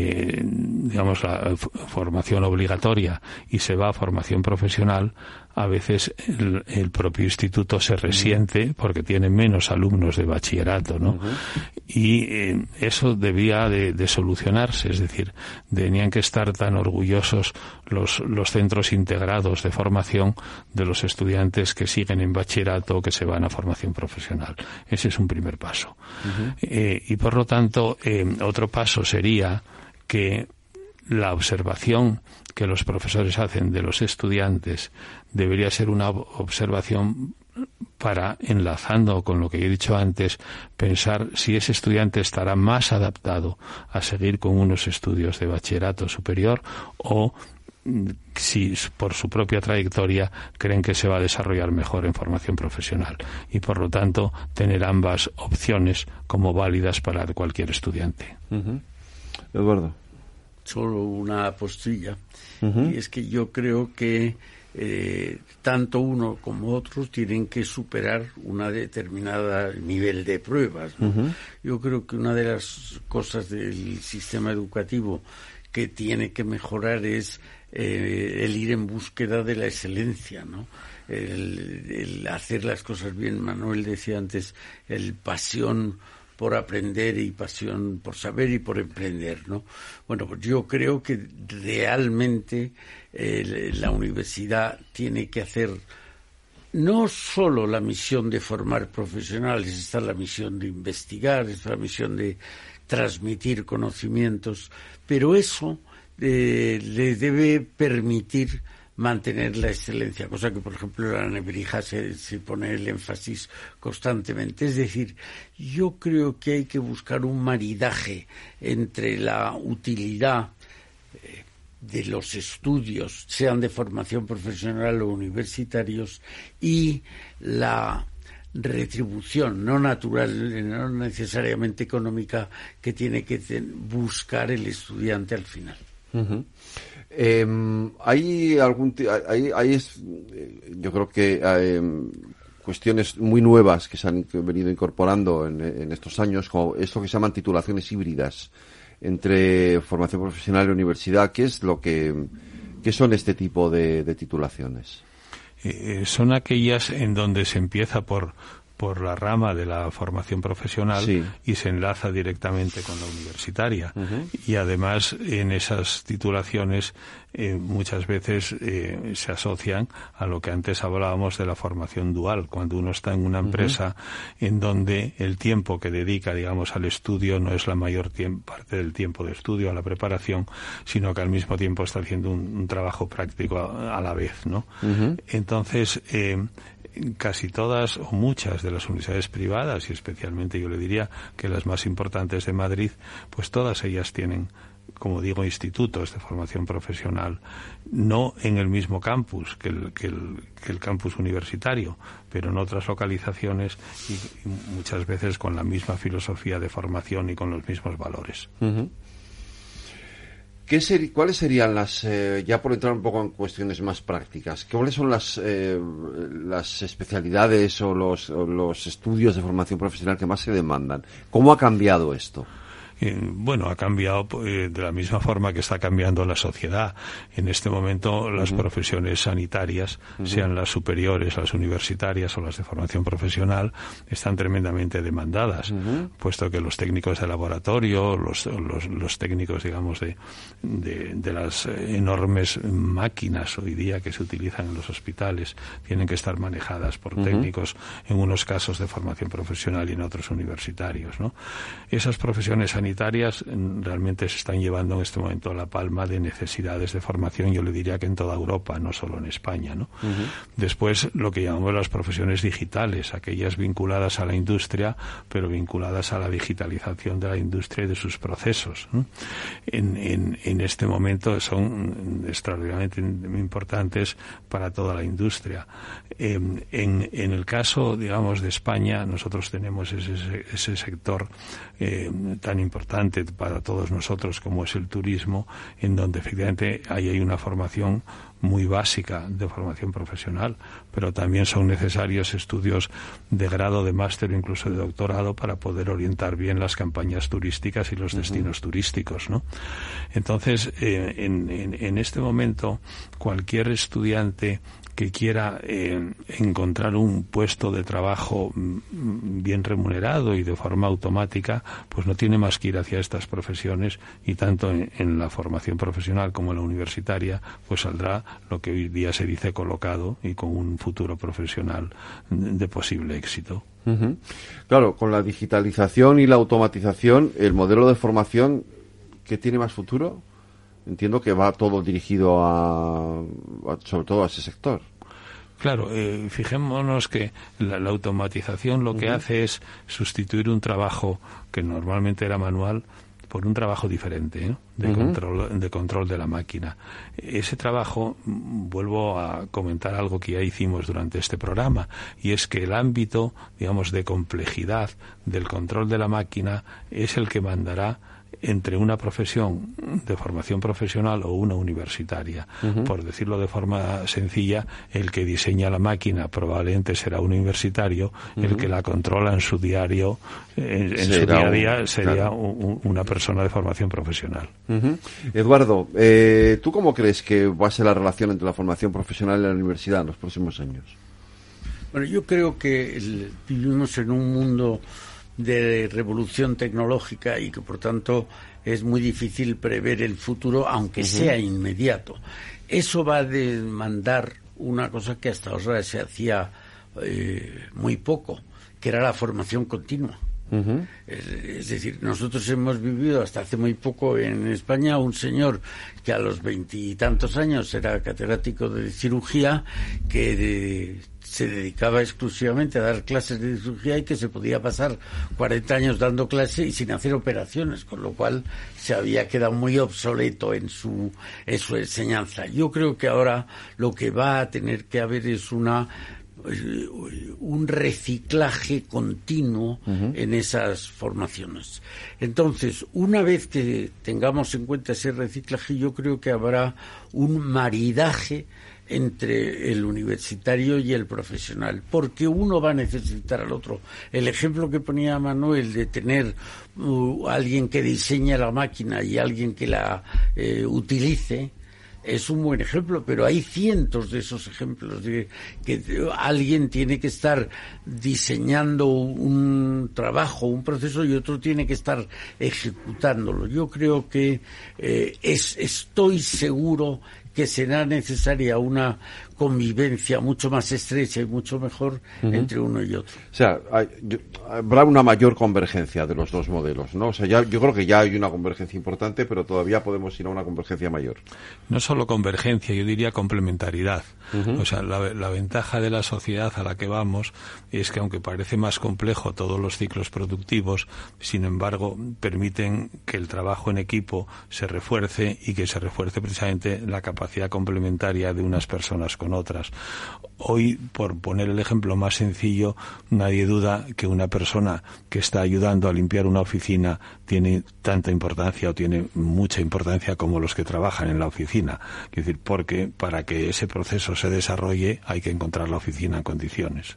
la formación obligatoria y se va a formación profesional, a veces el propio instituto se resiente porque tiene menos alumnos de bachillerato, ¿no? Y eso debía de solucionarse, es decir, tenían que estar tan orgullosos los centros integrados de formación de los estudiantes que siguen en bachillerato o que se van a formación profesional. Ese es un primer paso. Y por lo tanto, otro paso sería que la observación que los profesores hacen de los estudiantes debería ser una observación para, enlazando con lo que he dicho antes, pensar si ese estudiante estará más adaptado a seguir con unos estudios de bachillerato superior, o si por su propia trayectoria creen que se va a desarrollar mejor en formación profesional, y por lo tanto tener ambas opciones como válidas para cualquier estudiante. Eduardo. Solo una postilla, y es que yo creo que tanto uno como otros tienen que superar una determinada nivel de pruebas, ¿no? Yo creo que una de las cosas del sistema educativo que tiene que mejorar es el ir en búsqueda de la excelencia, ¿no? El hacer las cosas bien. Manuel decía antes, el pasión por aprender y pasión por saber y por emprender, ¿no? Bueno, pues yo creo que realmente la universidad tiene que hacer no solo la misión de formar profesionales, está la misión de investigar, está la misión de transmitir conocimientos, pero eso le debe permitir mantener la excelencia, cosa que, por ejemplo, en la Nebrija se pone el énfasis constantemente. Es decir, yo creo que hay que buscar un maridaje entre la utilidad de los estudios, sean de formación profesional o universitarios, y la retribución no natural, no necesariamente económica, que tiene que buscar el estudiante al final. Uh-huh. Yo creo que hay cuestiones muy nuevas que se han venido incorporando en estos años, como esto que se llaman titulaciones híbridas entre formación profesional y universidad. ¿Qué son este tipo de titulaciones? Son aquellas en donde se empieza por la rama de la formación profesional, sí, y se enlaza directamente con la universitaria. Uh-huh. Y además, en esas titulaciones muchas veces se asocian a lo que antes hablábamos de la formación dual, cuando uno está en una empresa, uh-huh, en donde el tiempo que dedica, digamos, al estudio no es la mayor parte del tiempo de estudio, a la preparación, sino que al mismo tiempo está haciendo un trabajo práctico a la vez, ¿no? Uh-huh. Entonces, casi todas o muchas de las universidades privadas, y especialmente yo le diría que las más importantes de Madrid, pues todas ellas tienen, como digo, institutos de formación profesional, no en el mismo campus que el campus universitario, pero en otras localizaciones y muchas veces con la misma filosofía de formación y con los mismos valores. Uh-huh. ¿Cuáles serían ya por entrar un poco en cuestiones más prácticas, cuáles son las especialidades o los estudios de formación profesional que más se demandan? ¿Cómo ha cambiado esto? Bueno, ha cambiado de la misma forma que está cambiando la sociedad. En este momento las uh-huh. profesiones sanitarias, uh-huh. sean las superiores, las universitarias o las de formación profesional, están tremendamente demandadas, uh-huh. puesto que los técnicos de laboratorio, los técnicos, digamos, de las enormes máquinas hoy día que se utilizan en los hospitales, tienen que estar manejadas por uh-huh. técnicos, en unos casos de formación profesional y en otros universitarios, ¿no? Esas profesiones sanitarias realmente se están llevando en este momento la palma de necesidades de formación, yo le diría que en toda Europa, no solo en España, ¿no? Uh-huh. Después, lo que llamamos las profesiones digitales, aquellas vinculadas a la industria, pero vinculadas a la digitalización de la industria y de sus procesos, ¿no? En este momento son extraordinariamente importantes para toda la industria. En el caso, digamos, de España, nosotros tenemos ese sector tan importante para todos nosotros como es el turismo, en donde efectivamente hay una formación muy básica de formación profesional, pero también son necesarios estudios de grado, de máster o incluso de doctorado para poder orientar bien las campañas turísticas y los uh-huh. destinos turísticos, ¿no? Entonces, en este momento, cualquier estudiante que quiera encontrar un puesto de trabajo bien remunerado y de forma automática, pues no tiene más que ir hacia estas profesiones, y tanto en la formación profesional como en la universitaria, pues saldrá lo que hoy día se dice colocado y con un futuro profesional de posible éxito. Uh-huh. Claro, con la digitalización y la automatización, el modelo de formación, ¿qué tiene más futuro? Entiendo que va todo dirigido sobre todo a ese sector. Claro, fijémonos que la automatización lo que uh-huh. hace es sustituir un trabajo que normalmente era manual por un trabajo diferente, ¿no? de control de la máquina. Ese trabajo, vuelvo a comentar algo que ya hicimos durante este programa, y es que el ámbito, digamos, de complejidad del control de la máquina es el que mandará entre una profesión de formación profesional o una universitaria. Por decirlo de forma sencilla, el que diseña la máquina probablemente será un universitario, el que la controla en su diario, en su día a día, sería una persona de formación profesional. Eduardo, ¿tú cómo crees que va a ser la relación entre la formación profesional y la universidad en los próximos años? Bueno, yo creo que vivimos en un mundo de revolución tecnológica y que por tanto es muy difícil prever el futuro, aunque sea inmediato. Eso va a demandar una cosa que hasta ahora se hacía muy poco, que era la formación continua. Es decir, nosotros hemos vivido hasta hace muy poco en España un señor que a los 20 y tantos años era catedrático de cirugía, que se dedicaba exclusivamente a dar clases de cirugía y que se podía pasar 40 años dando clase y sin hacer operaciones, con lo cual se había quedado muy obsoleto en su enseñanza. Yo creo que ahora lo que va a tener que haber es un reciclaje continuo en esas formaciones. Entonces, una vez que tengamos en cuenta ese reciclaje, yo creo que habrá un maridaje entre el universitario y el profesional, porque uno va a necesitar al otro. El ejemplo que ponía Manuel de tener alguien que diseña la máquina y alguien que la utilice, es un buen ejemplo, pero hay cientos de esos ejemplos de que alguien tiene que estar diseñando un trabajo, un proceso, y otro tiene que estar ejecutándolo. Yo creo que estoy seguro que será necesaria una convivencia mucho más estrecha y mucho mejor entre uno y otro. O sea, habrá una mayor convergencia de los dos modelos, ¿no? O sea, yo creo que ya hay una convergencia importante, pero todavía podemos ir a una convergencia mayor. No solo convergencia, yo diría complementariedad. O sea, la ventaja de la sociedad a la que vamos es que, aunque parece más complejo todos los ciclos productivos, sin embargo, permiten que el trabajo en equipo se refuerce y que se refuerce precisamente la capacidad complementaria de unas personas con otras. Hoy, por poner el ejemplo más sencillo, nadie duda que una persona que está ayudando a limpiar una oficina tiene tanta importancia o tiene mucha importancia como los que trabajan en la oficina. Es decir, porque para que ese proceso se desarrolle hay que encontrar la oficina en condiciones.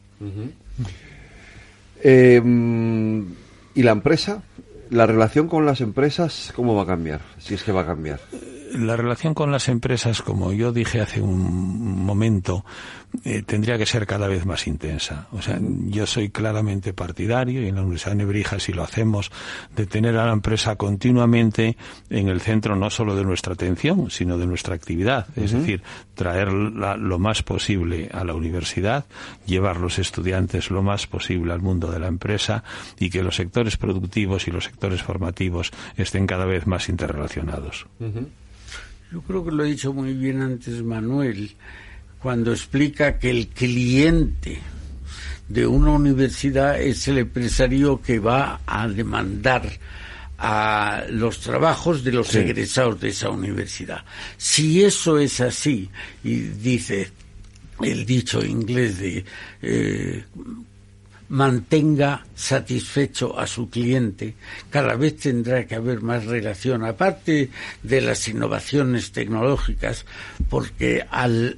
¿Y la empresa? ¿La relación con las empresas cómo va a cambiar? Si es que va a cambiar. La relación con las empresas, como yo dije hace un momento, tendría que ser cada vez más intensa. O sea, yo soy claramente partidario, y en la Universidad de Nebrija sí lo hacemos, de tener a la empresa continuamente en el centro no solo de nuestra atención, sino de nuestra actividad. Es decir, traerla lo más posible a la universidad, llevar los estudiantes lo más posible al mundo de la empresa y que los sectores productivos y los sectores formativos estén cada vez más interrelacionados. Yo creo que lo ha dicho muy bien antes Manuel, cuando explica que el cliente de una universidad es el empresario que va a demandar a los trabajos de los egresados de esa universidad. Si eso es así, y dice el dicho inglés de mantenga satisfecho a su cliente, cada vez tendrá que haber más relación, aparte de las innovaciones tecnológicas, porque al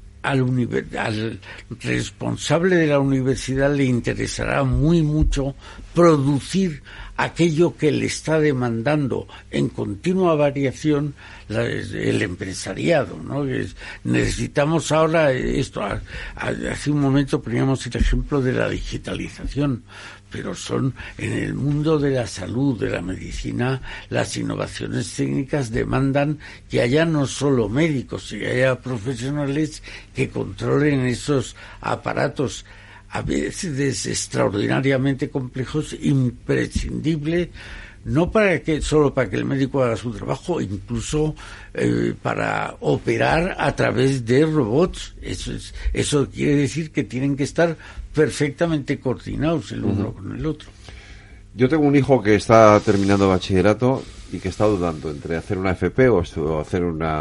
responsable de la universidad le interesará mucho producir aquello que le está demandando en continua variación el empresariado, ¿no? Necesitamos ahora esto. Hace un momento poníamos el ejemplo de la digitalización, pero son en el mundo de la salud, de la medicina, las innovaciones técnicas demandan que haya no solo médicos, que haya profesionales que controlen esos aparatos a veces extraordinariamente complejos, imprescindible, no solo para que el médico haga su trabajo, incluso para operar a través de robots. Eso quiere decir que tienen que estar perfectamente coordinados el uno con el otro. Yo tengo un hijo que está terminando bachillerato y que está dudando entre hacer una FP o hacer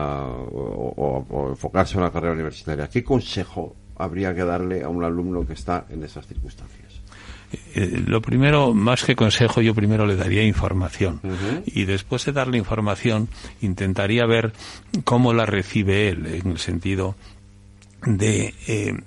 o enfocarse en una carrera universitaria. ¿Qué consejo habría que darle a un alumno que está en esas circunstancias? Lo primero, más que consejo, yo primero le daría información. Y después de darle información, intentaría ver cómo la recibe él, en el sentido de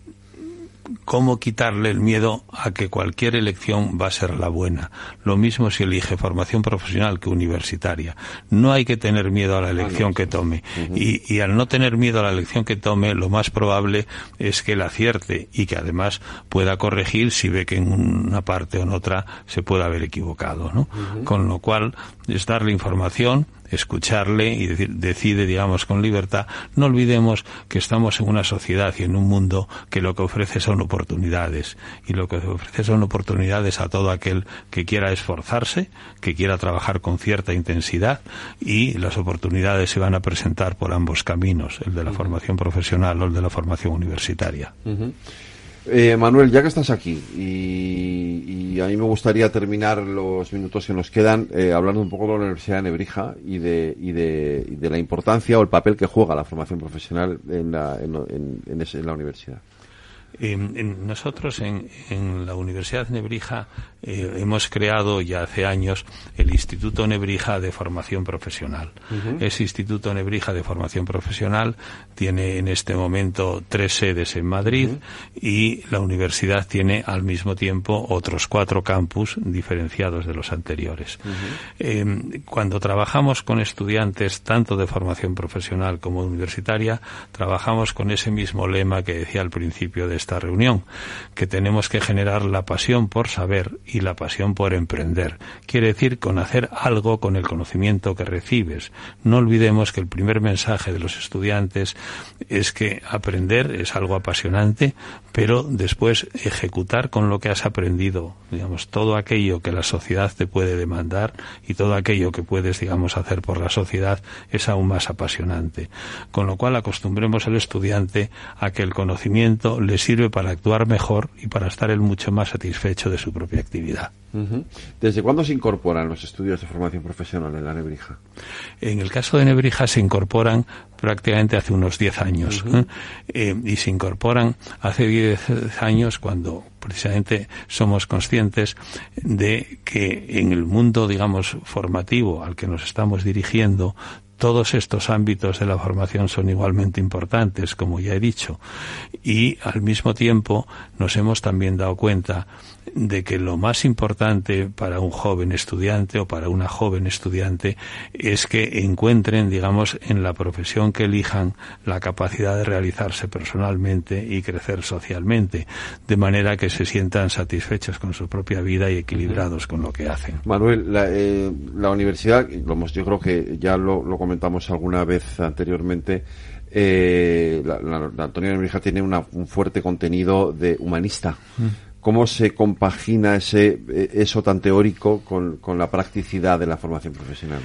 cómo quitarle el miedo a que cualquier elección va a ser la buena. Lo mismo si elige formación profesional que universitaria. No hay que tener miedo a la elección que tome. Y al no tener miedo a la elección que tome, lo más probable es que la acierte y que además pueda corregir si ve que en una parte o en otra se puede haber equivocado, ¿no? Con lo cual, es darle información, escucharle y decide, digamos, con libertad. No olvidemos que estamos en una sociedad y en un mundo que lo que ofrece son oportunidades, y lo que ofrece son oportunidades a todo aquel que quiera esforzarse, que quiera trabajar con cierta intensidad, y las oportunidades se van a presentar por ambos caminos, el de la formación profesional o el de la formación universitaria. Manuel, ya que estás aquí, y a mí me gustaría terminar los minutos que nos quedan hablando un poco de la Universidad de Nebrija y de la importancia o el papel que juega la formación profesional en la universidad. Nosotros en la Universidad de Nebrija hemos creado ya hace años el Instituto Nebrija de Formación Profesional. Ese Instituto Nebrija de Formación Profesional tiene en este momento 3 sedes en Madrid y la universidad tiene al mismo tiempo otros 4 campus diferenciados de los anteriores. Cuando trabajamos con estudiantes tanto de formación profesional como universitaria, trabajamos con ese mismo lema que decía al principio de esta reunión, que tenemos que generar la pasión por saber y la pasión por emprender. Quiere decir con hacer algo con el conocimiento que recibes. No olvidemos que el primer mensaje de los estudiantes es que aprender es algo apasionante, pero después ejecutar con lo que has aprendido, digamos, todo aquello que la sociedad te puede demandar y todo aquello que puedes, digamos, hacer por la sociedad es aún más apasionante. Con lo cual acostumbremos al estudiante a que el conocimiento le sirve para actuar mejor y para estar él mucho más satisfecho de su propia actividad. ¿Desde cuándo se incorporan los estudios de formación profesional en la Nebrija? En el caso de Nebrija se incorporan prácticamente hace unos 10 años. Y se incorporan hace 10 años cuando precisamente somos conscientes de que en el mundo, digamos, formativo al que nos estamos dirigiendo, todos estos ámbitos de la formación son igualmente importantes, como ya he dicho, y al mismo tiempo nos hemos también dado cuenta de que lo más importante para un joven estudiante o para una joven estudiante es que encuentren, digamos, en la profesión que elijan la capacidad de realizarse personalmente y crecer socialmente, de manera que se sientan satisfechos con su propia vida y equilibrados con lo que hacen. Manuel, la universidad, yo creo que ya lo comentamos alguna vez anteriormente, la Antonio Nebrija tiene un fuerte contenido de humanista. ¿Cómo se compagina eso tan teórico con la practicidad de la formación profesional?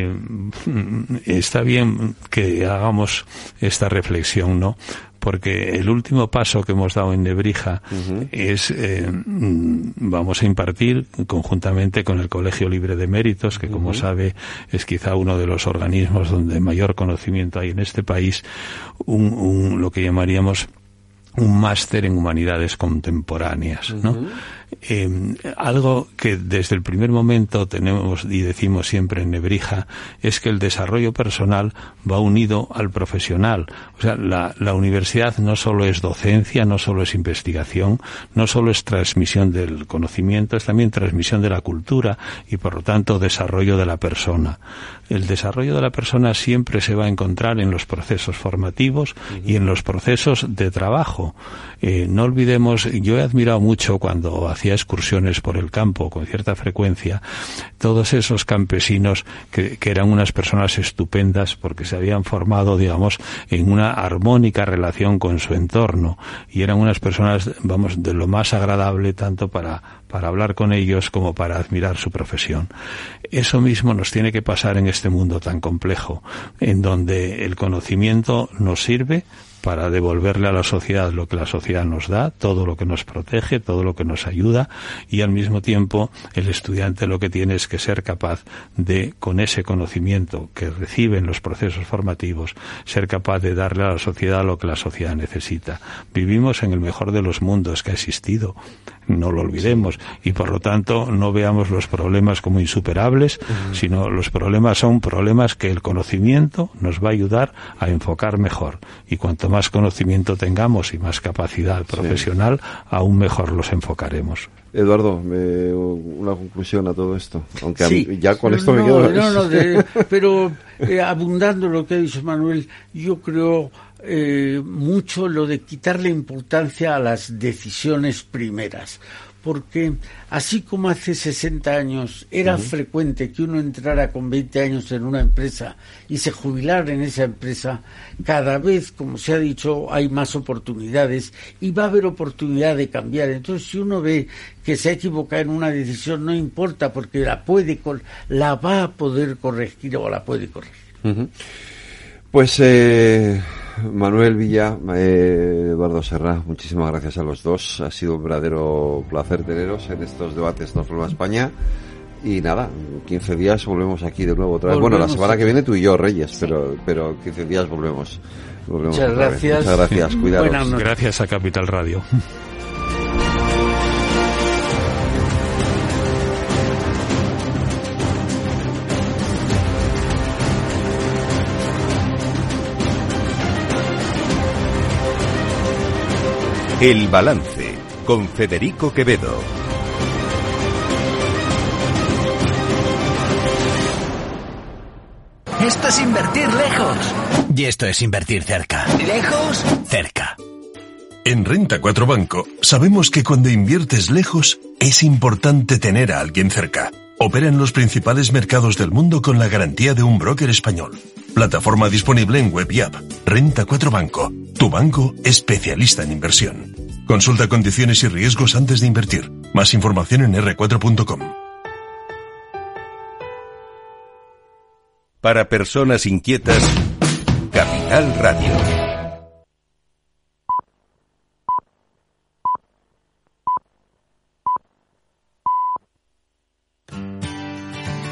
Está bien que hagamos esta reflexión, ¿no? Porque el último paso que hemos dado en Nebrija es, vamos a impartir conjuntamente con el Colegio Libre de Méritos, que como sabe es quizá uno de los organismos donde mayor conocimiento hay en este país, lo que llamaríamos un máster en humanidades contemporáneas, ¿no? Algo que desde el primer momento tenemos y decimos siempre en Nebrija es que el desarrollo personal va unido al profesional. O sea, la universidad no solo es docencia, no solo es investigación, no solo es transmisión del conocimiento, es también transmisión de la cultura y por lo tanto desarrollo de la persona. El desarrollo de la persona siempre se va a encontrar en los procesos formativos y en los procesos de trabajo. No olvidemos, yo he admirado mucho cuando hacía excursiones por el campo con cierta frecuencia, todos esos campesinos que eran unas personas estupendas porque se habían formado, digamos, en una armónica relación con su entorno y eran unas personas, vamos, de lo más agradable tanto para hablar con ellos como para admirar su profesión. Eso mismo nos tiene que pasar en este mundo tan complejo, en donde el conocimiento nos sirve para devolverle a la sociedad lo que la sociedad nos da, todo lo que nos protege, todo lo que nos ayuda, y al mismo tiempo el estudiante lo que tiene es que ser capaz de, con ese conocimiento que recibe en los procesos formativos, ser capaz de darle a la sociedad lo que la sociedad necesita. Vivimos en el mejor de los mundos que ha existido, no lo olvidemos, y por lo tanto no veamos los problemas como insuperables, sino los problemas son problemas que el conocimiento nos va a ayudar a enfocar mejor, y cuanto más conocimiento tengamos y más capacidad profesional, aún mejor los enfocaremos. Eduardo, una conclusión a todo esto, aunque a mí, ya con esto me quedo... pero abundando lo que ha dicho Manuel, yo creo mucho lo de quitarle importancia a las decisiones primeras, porque así como hace 60 años era frecuente que uno entrara con 20 años en una empresa y se jubilara en esa empresa, cada vez, como se ha dicho, hay más oportunidades y va a haber oportunidad de cambiar. Entonces, si uno ve que se ha equivocado en una decisión, no importa, porque la va a poder corregir o la puede corregir. Pues Manuel Villa, Eduardo Serra, muchísimas gracias a los dos. Ha sido un verdadero placer teneros en estos debates Transforma España. Y nada, 15 días volvemos aquí de nuevo otra vez. Bueno, la semana que viene tú y yo, Reyes, pero 15 días volvemos Muchas gracias. Muchas gracias, cuidaros. Gracias a Capital Radio. El Balance, con Federico Quevedo. Esto es invertir lejos. Y esto es invertir cerca. ¿Lejos? Cerca. En Renta 4 Banco sabemos que cuando inviertes lejos es importante tener a alguien cerca. Opera en los principales mercados del mundo con la garantía de un broker español. Plataforma disponible en web y app. Renta 4 Banco, tu banco especialista en inversión. Consulta condiciones y riesgos antes de invertir. Más información en r4.com. Para personas inquietas, Capital Radio.